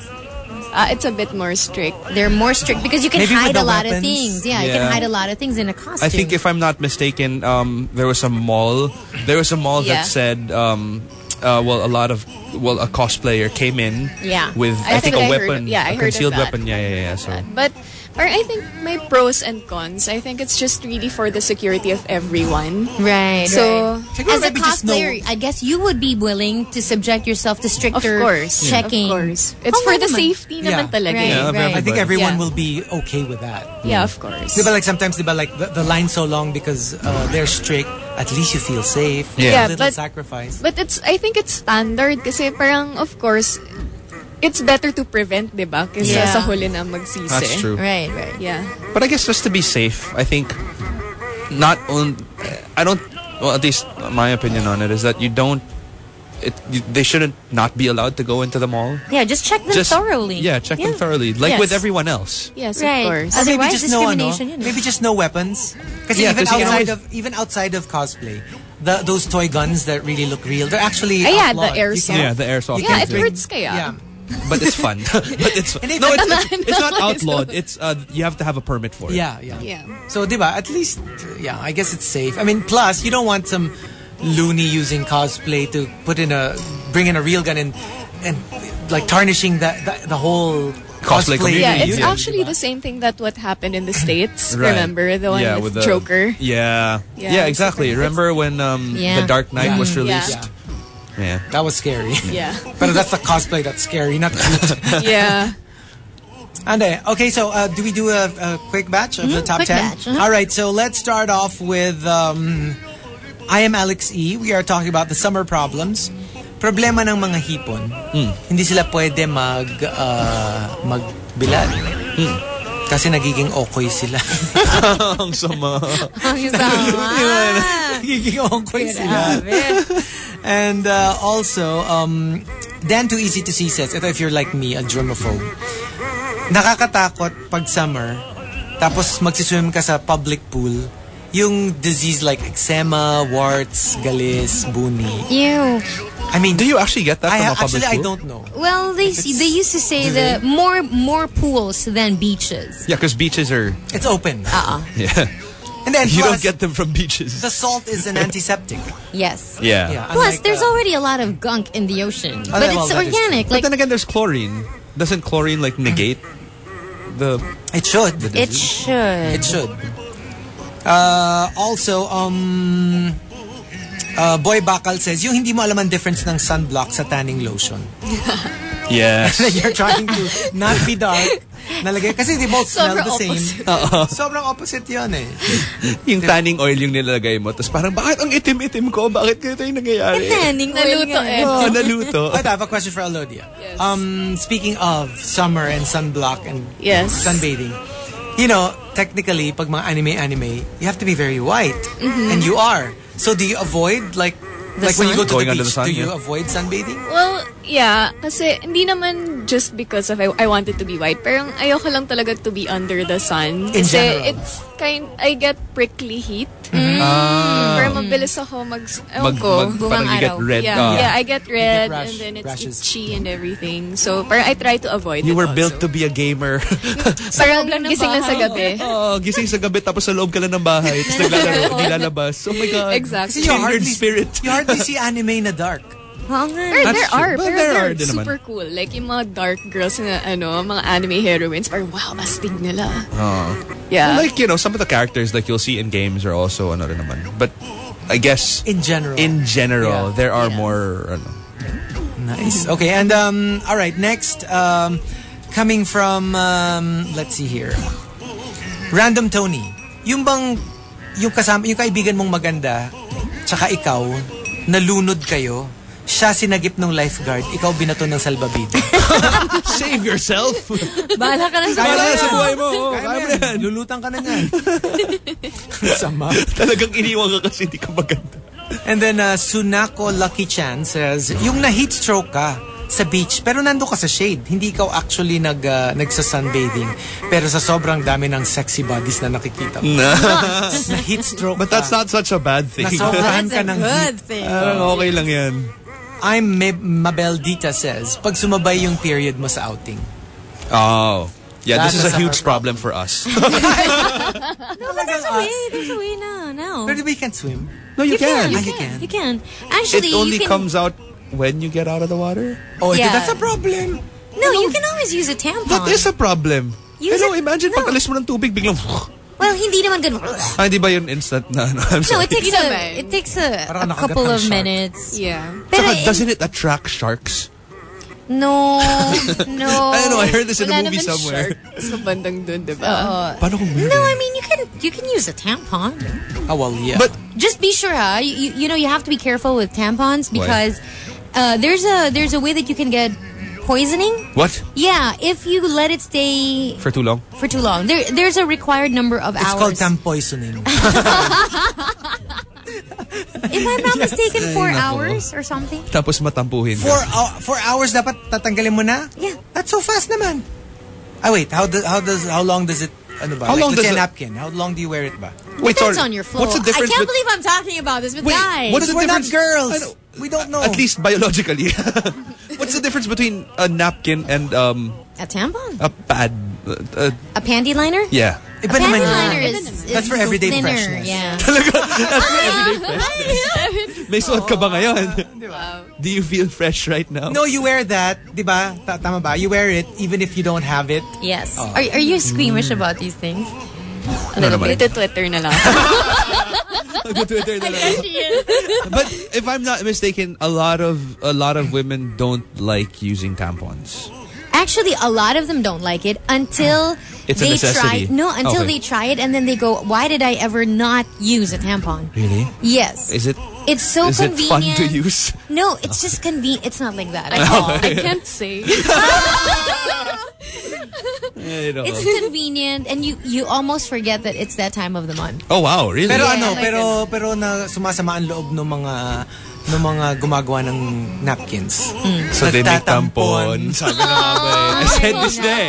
Uh, it's a bit more strict. They're more strict because you can Maybe with hide the a lot weapons. of things. Yeah, you can Yeah. hide a lot of things in a costume. I think if I'm not mistaken, um, there was a mall. There was a mall Yeah. that said, um, uh, well, a lot of well, a cosplayer came in Yeah. with I I, think think a I heard- weapon, yeah, I a heard of concealed that. weapon. Yeah, yeah, yeah. So But or I think my pros and cons. I think it's just really for the security of everyone. Right. So right. Siguro As a maybe just know- cosplayer, I guess you would be willing to subject yourself to of stricter course, checking. Of course, it's Oh, for nga the naman. safety naman Yeah. talaga. Right, Yeah, right. I think everyone Yeah. will be okay with that. Yeah, of course. Diba, like sometimes, diba, like the, the line's so long because uh, they're strict. At least you feel safe. Yeah. Yeah, a little but- sacrifice. But it's, I think it's standard kasi parang, of course, it's better to prevent, diba? Kasi Yeah. sa huli na magsisi. that's true. Right, right. Yeah. But I guess just to be safe, I think not on. I don't. Well, at least my opinion on it is that you don't. It you, they shouldn't not be allowed to go into the mall. Yeah, just check them Just thoroughly. Yeah, check them thoroughly, like Yes. with everyone else. Yes, Right. of course. Or maybe Otherwise, just no, ano, discrimination, yun. maybe just no weapons. Because Yeah, even 'cause you can outside always- of even outside of cosplay, the those toy guns that really look real, they're actually Ah, yeah, outlawed. the You airsoft. can't- Yeah, the airsoft. you Yeah, can't it bring- hurts kaya. Yeah. But it's fun. But it's And if- no, it's, Tama, it's, it's not no, outlawed. it's- It's uh, you have to have a permit for it. Yeah, yeah. Yeah. So, diba, at least, yeah, I guess it's safe. I mean, plus, you don't want some loony using cosplay to put in a, bring in a real gun and, and like tarnishing the, the, the whole Cosplay community. Yeah, it's Yeah. actually the same thing that what happened in the States. Right. Remember the one yeah, with, the Joker? Yeah. Yeah, Yeah, it's exactly. different. Remember when um, Yeah. The Dark Knight Yeah. was Yeah. released? Yeah. That was scary. Yeah. But that's the cosplay that's scary, not cute. Yeah. Ande, okay, so uh, do we do a, a quick batch of the top quick ten? batch, uh-huh. All right, so let's start off with um, I am Alex E. We are talking about the summer problems. Problema ng mga hipon. Hindi sila pwede mag uh, magbilad. Kasi nagiging okoy sila. Ang sama. Ang sama. Nagiging okoy sila. And uh, also, um, Dan Too Easy to See says, ito if you're like me, a germaphobe, nakakatakot pag summer, tapos magsiswim ka sa public pool, yung disease like eczema, warts, galis, buni. Ew. I mean, Do you actually get that I from ha- a public actually I pool? don't know. Well, they they used to say Do that they? more more pools than beaches. Yeah, because beaches are. It's open. Uh-uh. Yeah. And then You plus, don't get them from beaches. the salt is an antiseptic. Yes. Yeah. Yeah, Plus, unlike, there's uh, already a lot of gunk in the ocean, but well, it's that is organic. But Like then again, there's chlorine. Doesn't chlorine like negate? the... It should. The It disease. should. It should. Uh, also, um, uh, Boy Bakal says, yung hindi mo alam ang difference ng sunblock sa tanning lotion. Yes. You're trying to not be dark. Nalagay, kasi they both smell Sobrang the same. Oo. Sobrang opposite yun eh. Yung tanning oil yung nilalagay mo. Tapos parang, bakit ang itim-itim ko? Bakit ganito yung nangyayari? Tanning oil Naluto nga. eh. Oh, naluto. Wait, I have a question for Alodia. Yes. Um, speaking of summer and sunblock and Yes. sunbathing, you know, technically, pag mga anime-anime, you have to be very white. And you are. So do you avoid, like, The like when you go to sun? Going the under beach, the sun, do you yeah. avoid sunbathing? Well, yeah. Kasi hindi naman just because of I, I wanted to be white. Parang ayoko lang talaga to be under the sun. In Kasi general. it's kind, I get prickly heat. Ah. Pero mabilis ako mag, ewan Mag, ko. mag, parang you get araw. red. Yeah, ah. yeah, I get red rash- and then it's rashes. itchy and everything. So, parang I try to avoid You it were also. built to be a gamer. Parang loob lang ng gising lang sa bahay. gabi. Oh, gising sa gabi tapos sa loob ka lang ng bahay. Tapos naglalaro, nilalabas. Oh my God. Exactly. Kasi you Kindred hardly, spirit. you hardly see anime na dark. Oo nga. Pero That's there true. are, But pero there they're are din naman. super cool. Like yung mga dark girls na ano, mga anime heroines, parang wow, astig nila. Oh. Yeah. Well, like, you know, some of the characters like you'll see in games are also ano rin naman. But I guess In general. in general, Yeah. there are Yeah. more ano. Nice. Okay, and um, all right, next, um, coming from, um, let's see here, Random Tony. Yung bang, yung kasama, yung kaibigan mong maganda, tsaka ikaw, nalunod kayo, siya sinagip ng lifeguard, ikaw binato ng salbabida. Save yourself. Bahala ka na sa Kaya Wala mo sa yan. buhay mo. Oh, Kaya kaya mo mo yan. yan. Lulutan ka na yan. Sama. Talagang iniwan ka kasi hindi ka maganda. And then, uh, Sunako Lucky Chan says, yung na-heat stroke ka sa beach, pero nando ka sa shade. Hindi ikaw actually nag, uh, nagsa-sunbathing. Pero sa sobrang dami ng sexy bodies na nakikita mo. Na-heat stroke But that's not such a bad thing. Nasobrahan That's ka a ng good heat. thing. Ah, okay lang yan. I'm Me- Mabel Dita says, pag sumabay yung period mo sa outing. Oh. Yeah, That's this is a a huge summer problem for us. No, but there's a way. There's a way now. No. But we can swim. No, you, You can. can. Ah, you can. You can. Actually, It only you can, comes out when you get out of the water. Oh, Yeah. that's a problem. No, you can always use a tampon. That is a problem. Use Hello, it- imagine no. pag alis mo ng tubig, biglang... Well, hindi naman ganun. Ah, di ba yun instant na? No, I'm No, sorry. it takes Hindi a naman. it takes a, Parang a nakagat couple ng of shark. minutes. Yeah. Pero Saka, in- doesn't it attract sharks? no, no. I don't know, I heard this in Wala a movie naman somewhere. shark sa bandang dun, diba? Uh, Paano kung meron? no, I mean you can you can use a tampon. Oh, well, yeah. But Just be sure, huh? You, you, you know you have to be careful with tampons because uh, there's a there's a way that you can get poisoning. what? Yeah, if you let it stay For too long? for too long. There there's a required number of it's called hours. tam poisoning. If I'm not mistaken, four hours or something. Tapos matampuhin ka. Four, uh, four hours dapat tatanggalin mo na? Yeah. That's so fast naman. Ah, wait. How, do, how, does, how long does it, ano ba? How like, long let's does say a it- napkin. How long do you wear it ba? Wait, Depends sorry. on your flow. What's the difference I can't bet- believe I'm talking about this with Wait, guys. what is the We're not difference? girls. I know. We don't know. At least biologically. What's the difference between a napkin and um A tampon? a pad? Uh, uh, A panty liner? yeah. Iba A naman panty yun. liner is, is That's for everyday thinner, freshness. Yeah. That's for everyday freshness. May suot ka ba ngayon? Do you feel fresh right now? No, you wear that, di ba? Ta- Tama ba? You wear it even if you don't have it. Yes. Oh. Are, are you squeamish about these things? A little naman. bit. Ito Twitter na lang. Twitter na lang. But if I'm not mistaken, a lot of a lot of women don't like using tampons. Actually, a lot of them don't like it until It's a they necessity. try. No, until Okay. they try it and then they go, "Why did I ever not use a tampon?" Really? Yes. Is it? It's so is it fun convenient. to use? No, it's just convenient. It's not like that. I, at all. I can't say. I don't It's know. convenient, and you you almost forget that it's that time of the month. Oh wow, really? Pero Yeah, ano, like pero pero na sumasama ang loob ng mga ng mga gumagawa ng napkins. So they make Nagtatampon. tampon. Sabi na nga ba eh. I said this day.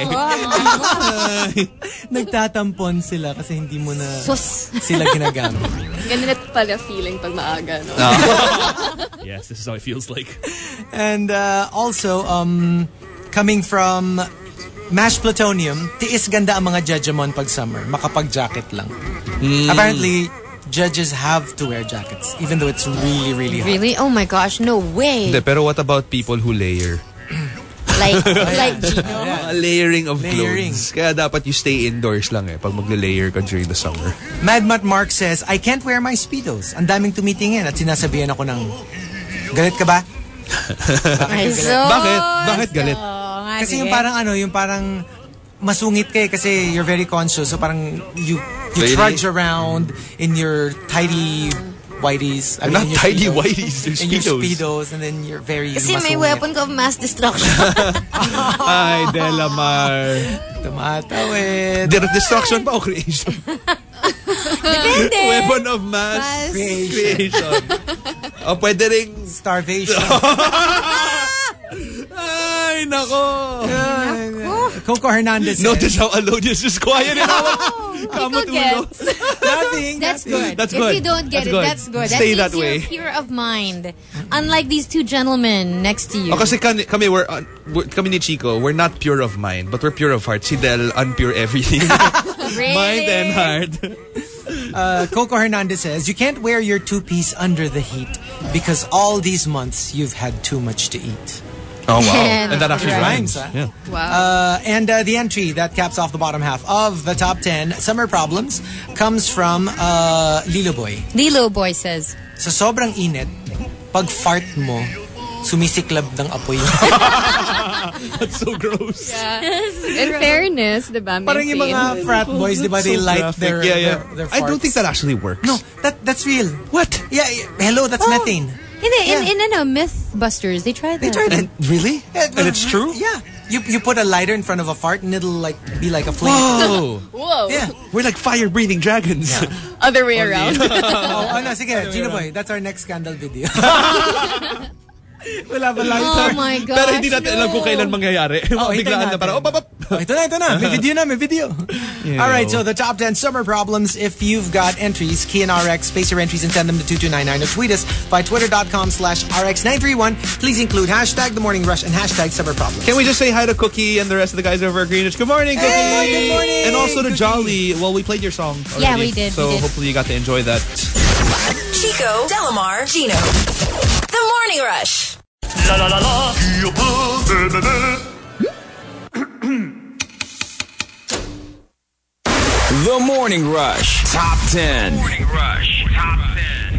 Nagtatampon sila kasi hindi mo na Sus. sila ginagamit. Ganun pala feeling pag maaga, no? Yes, this is how it feels like. And uh, also, um, coming from Mashed Plutonium, tiis ganda ang mga judgemon pag summer. Makapag-jacket lang. Apparently, judges have to wear jackets, even though it's really, really hot. Really? Oh my gosh! No way. Hindi, pero what about people who layer? Like, like Gino. A layering of Layering. clothes. Kaya dapat you stay indoors lang eh pag magle-layer ka during the summer. Mad Matt Mark says, I can't wear my Speedos. Ang daming tumitingin at sinasabihan ako ng, galit ka ba? Ay, so, Bakit? Bakit galit? So, nga, Kasi sige. yung parang ano, yung parang masungit ka eh kasi you're very conscious. So parang you you Really? trudge around in your tidy whiteys. I Not in your tidy Speedos. whiteys, they're In your Speedos. Speedos and then you're very Kasi may masungit. weapon of mass destruction. Ay, Delamar. Tumatawid. Di- Destruction pa o creation? Depende. Weapon of mass Mass creation. O pwede ring... Starvation. Ay, nako. Coco Hernandez says, Notice how Alodious is quiet in our Ikaw gets. nothing. That's good. That's if good. you don't get That's it, good. that's good. Stay that that means way. you're pure of mind. Unlike these two gentlemen next to you. O kasi kami, kami, we're, uh, we're, kami ni Chico, we're not pure of mind, but we're pure of heart. Si Del, unpure everything. Really? Mind and heart. Uh, Coco Hernandez says, you can't wear your two-piece under the heat because all these months you've had too much to eat. Oh, wow. And And that actually rhymes, rhymes. huh? Yeah. Wow. Uh, and uh, the entry that caps off the bottom half of the top ten summer problems comes from uh, Lilo Boy. Lilo Boy says, Sa sobrang init, pag fart mo, sumisiklab ng apoy. That's so gross. Yeah. In fairness, di ba? may Parang yung mga pain. frat boys, di ba, they So light graphic. their, yeah, yeah. their, their I don't farts. think that actually works. No, that that's real. What? Yeah, yeah. Hello, that's Oh. methane. in, the, in, Yeah. in, in, uh, Mythbusters, they tried that. They tried it. And really? Yeah, And it's true? Yeah. You you put a lighter in front of a fart and it'll like be like a flame. Whoa. Whoa. Yeah. We're like fire-breathing dragons. Other way around. oh, oh, no, sige, Gino Boy, that's our next scandal video. Wala pa lang. Oh my gosh. Pero hindi natin alam kung kailan mangyayari. Oh, Biglaan hintayin na parang, oh, natin. pap, Oh, ito na, ito na. May video na, may video. Yeah. All right, so the top ten summer problems. If you've got entries, key in R X, space your entries and send them to two two nine nine or tweet us by twitter.com slash RX nine three one. Please include hashtag The Morning Rush and hashtag Summer Problems. Can we just say hi to Cookie and the rest of the guys over at Greenwich? Good morning, Cookie! Hey, good morning, And also to Cookie. Jolly. Well, we played your song already. Yeah, we did, So we did. hopefully you got to enjoy that. Chico, Delamar, Gino. The Morning Rush. La la la la. The Morning Rush Top ten. Morning Rush Top ten.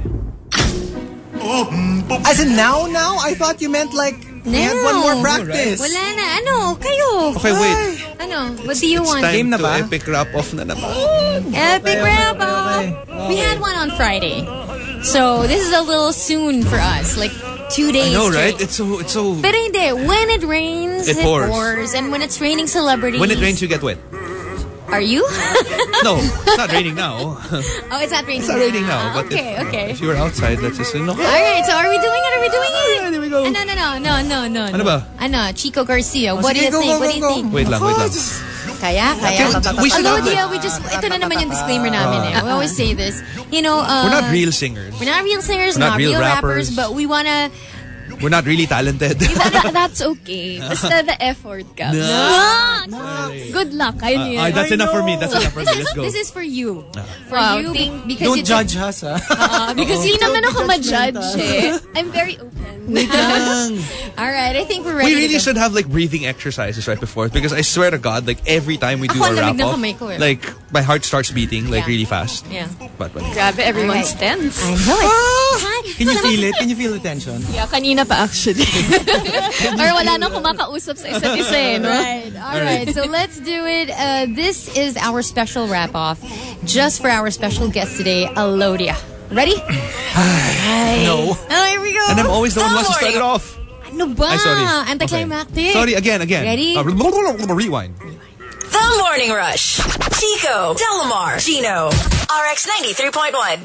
As in now, now? I thought you meant like we had one more practice. Wala na. Ano? Kayo. Okay, wait. Ano? What do you It's want? time Game na to ba? epic wrap-off na naman. Epic Okay, wrap okay, up. okay. We had one on Friday. So, this is a little soon for us. Like, two days I know, straight. right? It's so, it's so... Pero hindi. When it rains, It it, pours. pours. And when it's raining celebrities... When it rains, you get wet. Are you? No, it's not raining now. Oh, it's not raining It's not raining now. But Okay, if, okay. if you were outside, let's just say no. All right, so are we doing it? Are we doing it? Yeah, there we go. Ah, no, no, no, no, no, no. Ano ba? Ano, Chico Garcia. Oh, What do sige, you go, think? go, What go, do you go. think? Wait lang, wait lang. Kaya, kaya. Okay, we should Although, have Dia, it. we just, ito na naman yung disclaimer namin eh. We always say this. You know, uh, We're not real singers. We're not real singers, We're not, not real real rappers, rappers. but we wanna... We're not really talented. That- that's okay. Basta the effort ka. No. Ah, Good luck. Ayun Uh, yun. uh, that's I enough for me. know. That's enough for me. Let's go. This is for you. For Wow, you, thank- because Don't you judge us, ah. Uh, because hindi naman ako Don't be ma-judge judgmental. eh. I'm very open. All right, I think we're ready We really to go. should have like breathing exercises right before it, because I swear to God, like every time we do Ako, a lamig wrap ng off, kamay ko eh. like my heart starts beating like Yeah. really fast. Yeah. But, but Grabe, everyone's tense. I know it. Hi. Can you feel it? Can you feel the tension? Yeah, kanina pa actually. Or wala nang kumakausap sa isa't isa eh, no? Right. All right. So let's do it. Uh, this is our special wrap off, just for our special guest today, Alodia. Ready? No. Oh, here we go. and I'm always the one who wants to start it off. Ano ba? Ay, sorry. Anticlimactic. Sorry, again, again. Ready? Uh, rewind. The Morning Rush. Chico, Delamar, Gino. R X ninety-three point one.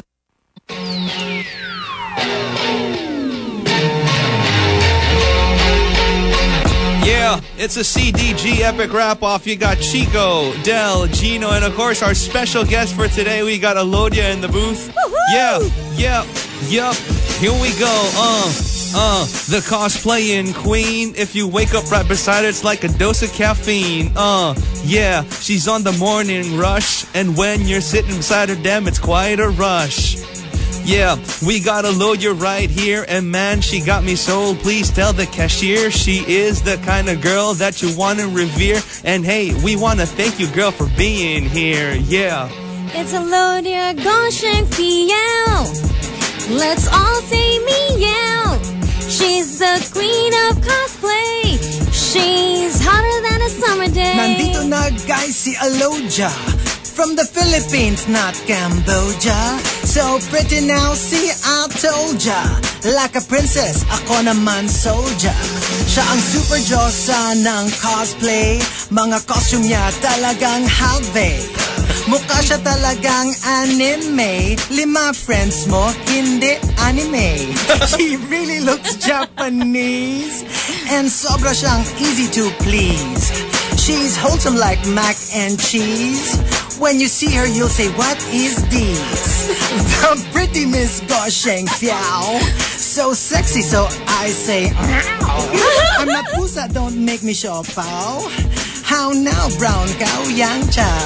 Yeah, it's a C D G epic wrap-off. You got Chico, Del, Gino, and of course our special guest for today, we got Alodia in the booth. Yeah, yeah, yep. Here we go. Uh, uh, the cosplaying queen. If you wake up right beside her, it's like a dose of caffeine. Uh, yeah, she's on the morning rush. And when you're sitting beside her, damn, it's quite a rush. Yeah, we got a lawyer right here, and man, she got me sold. Please tell the cashier she is the kind of girl that you want to revere. And hey, we want to thank you, girl, for being here. Yeah. It's Alodia Goshen Fiel. Let's all say meow. She's the queen of cosplay. She's hotter than a summer day. Nandito na guys si Alodia. From the Philippines, not Cambodia. So pretty now, see I told ya. Like a princess, ako naman soldier. Siya ang super diyosa ng cosplay. Mga costume niya talagang have. Mukha siya talagang anime. Lima friends mo, hindi anime. She really looks Japanese. And sobra siyang easy to please. She's wholesome like mac and cheese. When you see her, you'll say, what is this? The pretty Miss Gosheng Fiao. So sexy, so I say, I'm not pusa, don't make me show pow. How now, brown cow, yang chow.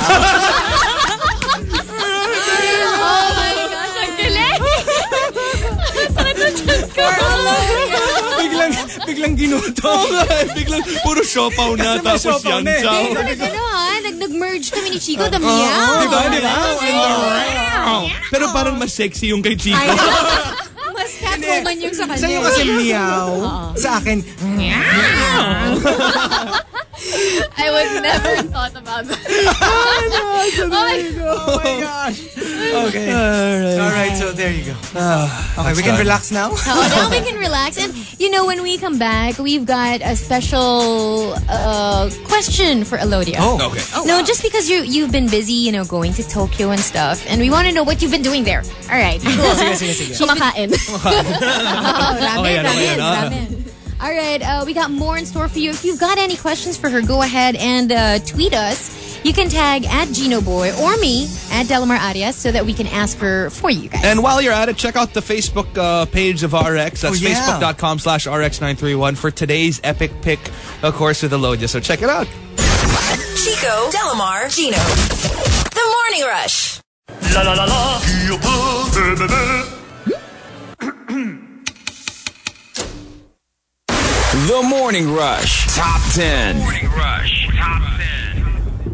Oh my gosh, ang galing! Sakit na dyan ko. Biglang, biglang ginuto. Oo nga, biglang puro siopaw na, tapos yang chow. Ano ha? Nag-merge kami ni Chico, the meow. Diba, diba? Pero parang mas sexy yung kay Chico. Mas Catwoman yung sa kanya. Sa'yo kasi meow. Sa akin, I would never thought about that. oh my gosh. Okay. All right, so there you go. Okay, we can relax now? Oh, now we can relax. And, you know, when we come back, we've got a special uh, question for Alodia. Oh, okay. Oh, no, wow. Just because you, you've been busy, you know, going to Tokyo and stuff. And we want to know what you've been doing there. All right, cool. Sige, sige, sige. Kumakain. Oh, ramen, Okay, ano, ramen, ano. ramen. All right, uh, we got more in store for you. If you've got any questions for her, go ahead and uh, tweet us. You can tag at Gino Boy or me at Delamar Arias so that we can ask her for you guys. And while you're at it, check out the Facebook uh, page of R X. That's Oh, yeah. facebook.com slash RX931 for today's epic pick, of course, with Alodia. So check it out. Chico, Delamar, Gino. The Morning Rush. La la la la. The Morning Rush Top ten. Morning Rush Top ten.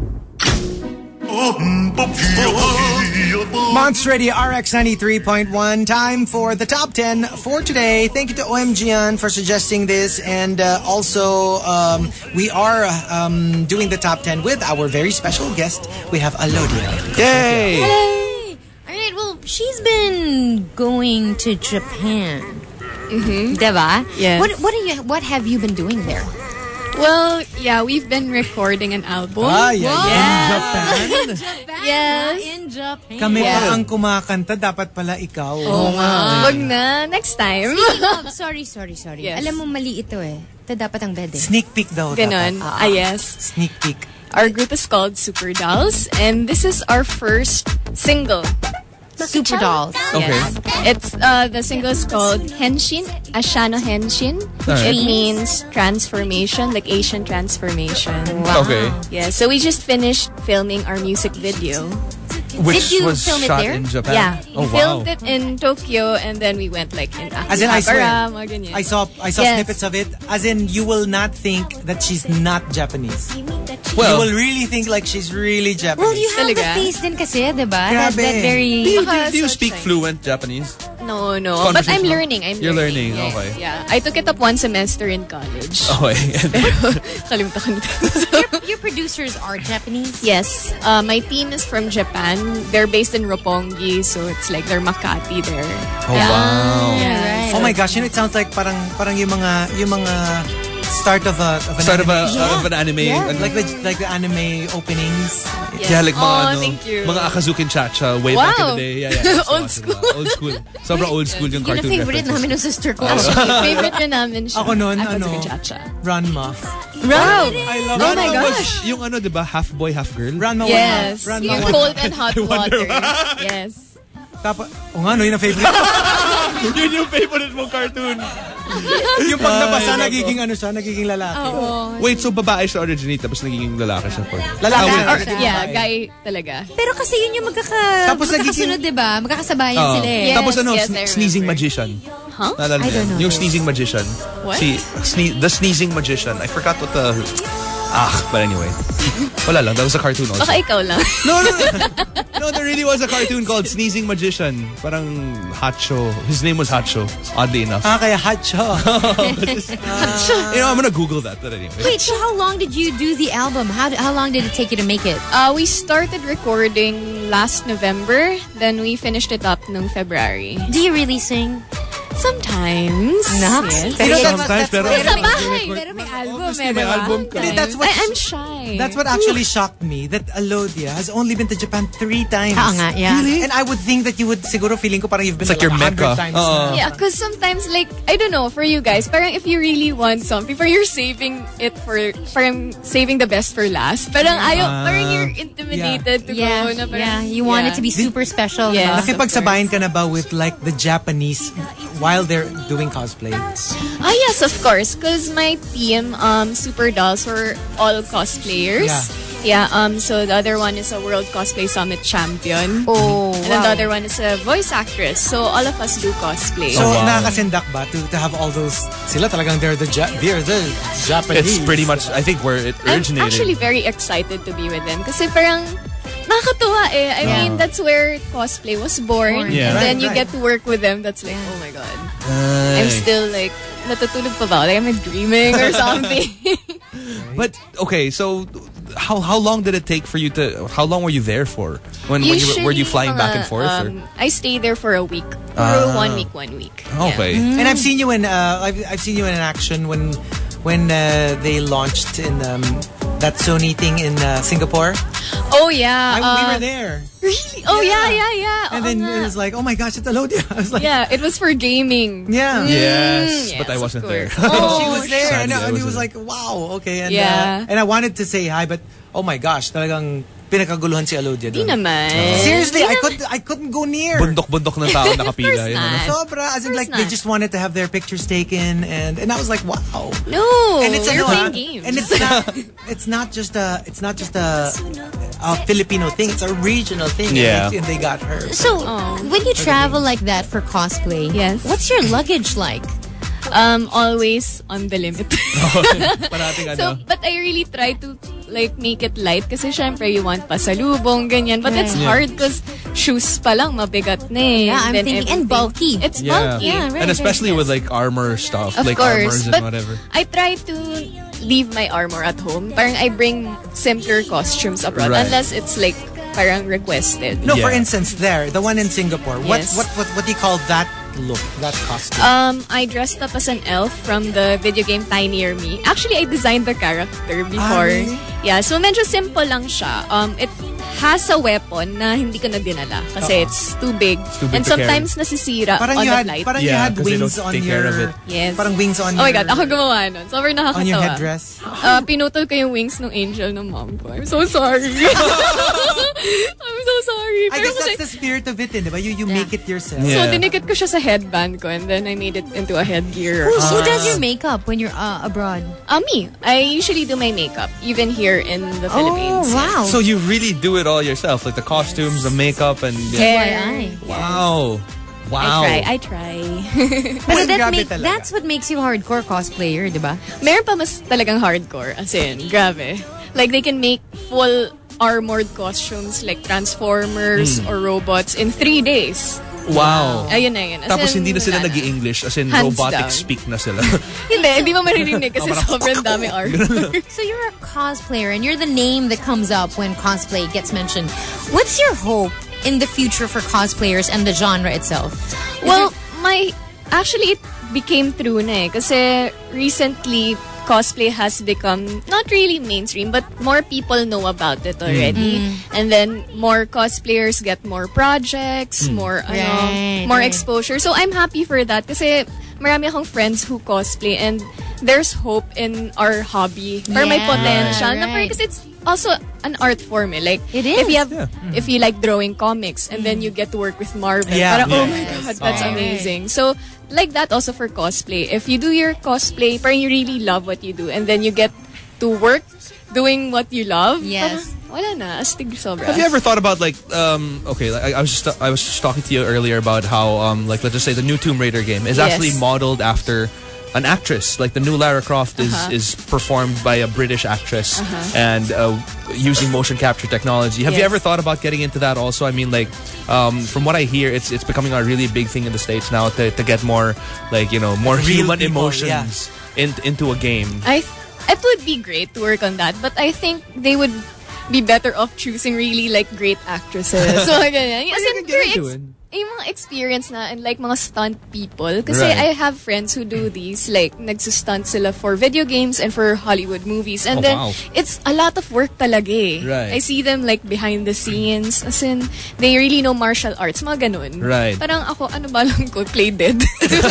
Monster Radio R X ninety-three point one. Time for the top ten for today. Thank you to O M G N for suggesting this. And uh, also, um, we are um, doing the top ten with our very special guest. We have Alodia. Yay! Hey! All right, well, she's been going to Japan. Mm-hmm. Diba? Yes. What, what, are you, what have you been doing there? Well, yeah, we've been recording an album. Ah, yeah, Whoa. yeah. In Japan. Yes. In Japan. Kami Yeah. pa ang kumakanta, dapat pala ikaw. Oo nga. Wag na. Next time. Speaking of, sorry, sorry, sorry. Yes. Alam mo, mali ito eh. Ito dapat ang bed eh. Sneak peek daw. Ganon. dapat. Ah, yes. Sneak peek. Our group is called Super Dolls, and this is our first single. Super Dolls. Okay. Yes. It's uh the single is called Henshin, Ashano Henshin. Alright. It means transformation, like Asian transformation. Wow. Okay. Yeah, so we just finished filming our music video. Which Did you was film it shot there? in Japan. Yeah, Oh, we wow. filmed it in Tokyo, and then we went like in As in, I swear, Akihabara, mga ganyan. I saw I saw Yes. snippets of it. As in, you will not think that she's not Japanese. Well, you will really think like she's really Japanese. Well, you have Talaga? the face din kasi, diba? That, Grabe. that very... do you, do, Baka do you so speak Chinese. fluent Japanese? No, no. But I'm Conversational? learning. I'm You're learning. learning, yes. okay. Yeah. I took it up one semester in college. Okay. Kalimutan ko na. your, your producers are Japanese? Yes. Uh, my team is from Japan. They're based in Roppongi, so it's like they're Makati there. Oh, wow. Yeah, right. Oh my gosh, you know, it sounds like parang parang yung mga yung mga start of a of an Start of, anime. a, Yeah. of an anime. Yeah. ano- like the like the anime openings. Yeah, like mga Oh, ano, thank you. mga Akazuki and Chacha way Wow. back in the day. Yeah, yeah. Old Diba? Old school. Sobrang old school yung Yun ang cartoon favorite references. namin ng sister ko. Favorite na namin siya. Ako nun, Ako ano, sa Chacha. Ranma. Wow! I love Oh my Ranma. gosh! Yung ano, diba? Half boy, half girl? Ranma Yes. one. Ranma Yung one. cold and hot I wonder water. why. Yes. Tapos, o nga, no, yun ang favorite. Yun yung favorite mong cartoon. Yung pag nabasa, nagiging ano siya, nagiging lalaki. Oo. Wait, so babae siya originate tapos nagiging lalaki siya for... Lalaki Ah, na. wait. Or, yeah, guy talaga. Pero kasi yun yung magkaka... Tapos magkakasunod, diba? Magkakasabayan Oo. sila eh. Yes, Tapos ano, yes, sn- I remember. sneezing magician. Huh? Naalala I niyo don't yun? know Yung this. sneezing magician. What? Si, sne- the sneezing magician. I forgot what the... Ah, but anyway. Wala lang, that was a cartoon also. Baka ikaw lang. No, no, no. No, there really was a cartoon called Sneezing Magician. Parang Hacho. His name was Hacho, oddly enough. Ah, kaya hot siya. You know, I'm gonna Google that, but anyway. Wait, so how long did you do the album? How how long did it take you to make it? Uh, we started recording last November, then we finished it up noong February. Do you really sing? Sometimes. Naps. Yes. You know, that's, Sometimes, that's, pero- what- Sa bahay, pero may album. Obviously, eh, may diba? album ka. Hindi, that's what- I, I'm shy. That's what actually shocked me, that Alodia has only been to Japan three times. Oo nga, yeah. Really? And I would think that you would, siguro feeling ko parang you've been It's like to your like a hundred Mecca. times Oo. na. Yeah, because sometimes, like, I don't know, for you guys, parang if you really want something, parang you're saving it for, parang saving the best for last. Parang ayaw, parang you're intimidated to Yeah, go. Na parang, yeah. You want yeah. it to be super special. Yes. huh? Nakipagsabayan ka na ba with like the Japanese while they're doing cosplay? Ah, yes, of course. Because my team, um, Super Dolls, were all cosplayers. Yeah. um. So the other one is a World Cosplay Summit champion. Oh, And then wow. the other one is a voice actress. So all of us do cosplay. So, Oh, wow. nakakasindak ba to, to have all those, sila talagang they're the, ja- they're the Japanese. It's pretty much, I think, where it I'm originated. actually very excited to be with them. Kasi parang nakakatuwa eh. I mean, that's where cosplay was born. Yeah. And then Right, you right. get to work with them. That's like, oh my God. I'm still like, natutulog pa ba? Like, I'm like dreaming or something. But okay, so how how long did it take for you to? How long were you there for? When, when you were, were you flying back and forth? or? Um, I stayed there for a week. Ah. one week, one week. Okay. Yeah. And I've seen you in, uh, I've, I've seen you in action when, when uh, they launched in um, that Sony thing in uh, Singapore. Oh yeah. I, uh, we were there. Really? Oh yeah, yeah, yeah. And Oo then nga. it was like, oh my gosh, it's Alodia. I was like, Yeah, it was for gaming. yeah. Yes, Mm, but I yes, wasn't of there. course. Oh, She was there, and, Sadly, I and it was wasn't. like, wow, okay. And, Yeah. uh, and I wanted to say hi, but oh my gosh, talagang pinakaguluhan si Alodia Di doon. naman. Seriously, Di I naman. couldn't, I couldn't go near. Bundok-bundok ng tao nakapila. course yun, ano? not. Sobra, as in Of like course they not. just wanted to have their pictures taken, and and I was like, wow. No, And it's you're ano, playing ah, games. and it's not, it's not just a, it's not just a, a Filipino thing. It's a regional thing. Yeah. and, they, and they got her. So, Oh. when you travel like that for cosplay, Yes. what's your luggage like? um, always on the limit. Parating So, ano. but I really try to like make it light kasi syempre you want pasalubong, ganyan. But it's Right. hard because shoes pa lang mabigat na eh. Yeah, I'm Then thinking, and everything- bulky. It's Yeah. bulky. Yeah, right. And especially right, with like armor stuff, Of like course. armors and But whatever. I try to leave my armor at home. Parang I bring simpler costumes abroad Right. unless it's like parang requested. No, for Yeah. instance, there, the one in Singapore. What, Yes. what, what, what do you call that look, that costume? Um, I dressed up as an elf from the video game Tinier Me. Actually, I designed the character before. Ah, really? Yeah, so medyo simple lang siya. Um, it has a weapon na hindi ko na dinala kasi it's too big. too big And to sometimes nasisira parang on you the had, flight. parang you Yeah, had 'cause they wings don't on take care of your, it. Yes. parang wings on Oh my your, God, ako gumawa nun. Sobrang nakakatawa. on your headdress. Uh, pinutol ko yung wings ng angel ng mom ko. I'm so sorry. I'm so sorry. I Pero guess kasi- that's the spirit of it, eh, di ba? You, you make it yourself. Yeah. So, dinikit ko siya sa headband ko and then I made it into a headgear. Who, who does your makeup when you're uh, abroad? Uh, me. I usually do my makeup, even here in the Philippines. Oh, wow. So you really do it all yourself, like the costumes, the makeup, and Hair. wow, wow. I try, I try. Pero that grabe make, talaga. that's what makes you hardcore cosplayer, di ba? Meron pa mas talagang hardcore. As in, grabe. Like, they can make full armored costumes like Transformers or robots in three days. Wow. Ayun na yun. As Tapos in, hindi na sila wala nag-i-English, as in Hands robotic down. speak na sila. Hindi, hindi mo maririnig kasi sobrang dami armor. So you're a cosplayer and you're the name that comes up when cosplay gets mentioned. What's your hope in the future for cosplayers and the genre itself? Is Well, it- my actually it became true na eh. Kasi recently cosplay has become not really mainstream, but more people know about it already. Mm. And then more cosplayers get more projects, more ano, Right, more right. exposure. So I'm happy for that kasi marami akong friends who cosplay and there's hope in our hobby. Or may Yeah, potential. Na right. parang kasi it's also an art form. Eh. Like it is. If you have, yeah. if you like drawing comics, and then you get to work with Marvel. Yeah. Parang, oh Yeah. my god, that's Oh. amazing. So like that also for cosplay. If you do your cosplay, parang you really love what you do, and then you get to work doing what you love. Yes. Parang, wala na, astig sobra. Have you ever thought about like um okay like, I, I was just I was just talking to you earlier about how um like let's just say the new Tomb Raider game is Yes. actually modeled after an actress. Like the new Lara Croft is Uh-huh. is performed by a British actress Uh-huh. and uh, using motion capture technology. Have you Yes. ever thought about getting into that also? I mean like um from what I hear it's it's becoming a really big thing in the States now to to get more like you know more Real human people, emotions in, into a game. I th- it would be great to work on that, but I think they would be better off choosing really like great actresses. So ganyan. As in, very ex- yung mga experience na and like mga stunt people. Kasi Right. I have friends who do these, like nagsustunt sila for video games and for Hollywood movies. And Oh, then wow. it's a lot of work talaga eh. Right. I see them like behind the scenes. As in, they really know martial arts. Mga ganun. Right. Parang ako, ano ba lang ko? Play dead.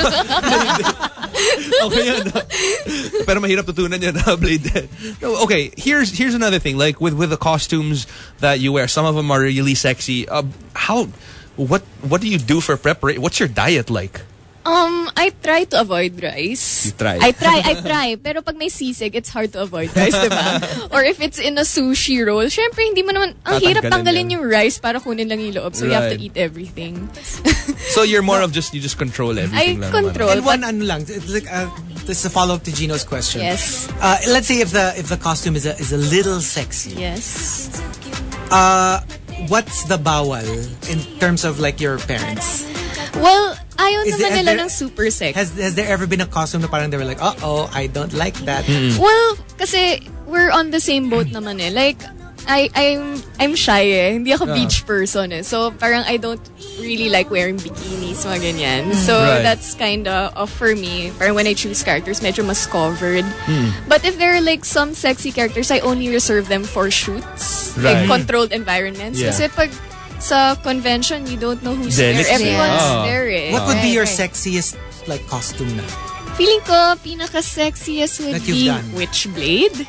Okay yun. Pero mahirap tutunan yun na Blade Dead. No, okay, here's here's another thing. Like with with the costumes that you wear, some of them are really sexy. Uh, how what what do you do for preparation? What's your diet like? Um, I try to avoid rice. You try. I try, I try. Pero pag may sisig, it's hard to avoid rice, diba? Or if it's in a sushi roll, syempre hindi mo naman, ang hirap Tatanggalin tanggalin yung rice para kunin lang yung loob. So you have to Right. eat everything. So you're more of just you just control everything. I lang control. And one ano lang, it's like, uh, this is a follow-up to Gino's question. Yes. Uh, let's say if the if the costume is a, is a little sexy. Yes. Uh, what's the bawal in terms of like your parents? Well, ayaw Is naman there- has nila there- ng super sex. Has has there ever been a costume na parang they were like, uh-oh, I don't like that? Well, kasi we're on the same boat naman eh. Like, I, I'm I'm shy eh. Hindi ako Ah. beach person eh. So, parang I don't really like wearing bikinis, mga ganyan. So, Right. that's kind of uh, for me. Parang when I choose characters, medyo mas covered. Hmm. But if there are like some sexy characters, I only reserve them for shoots. Like Right. controlled environments. Yeah. Kasi pag sa convention, you don't know who's Then there. it's- Everyone's Yeah. there eh. What would be Right, your right. sexiest like costume na? Feeling ko, pinaka-sexiest would That you've be done. Witchblade.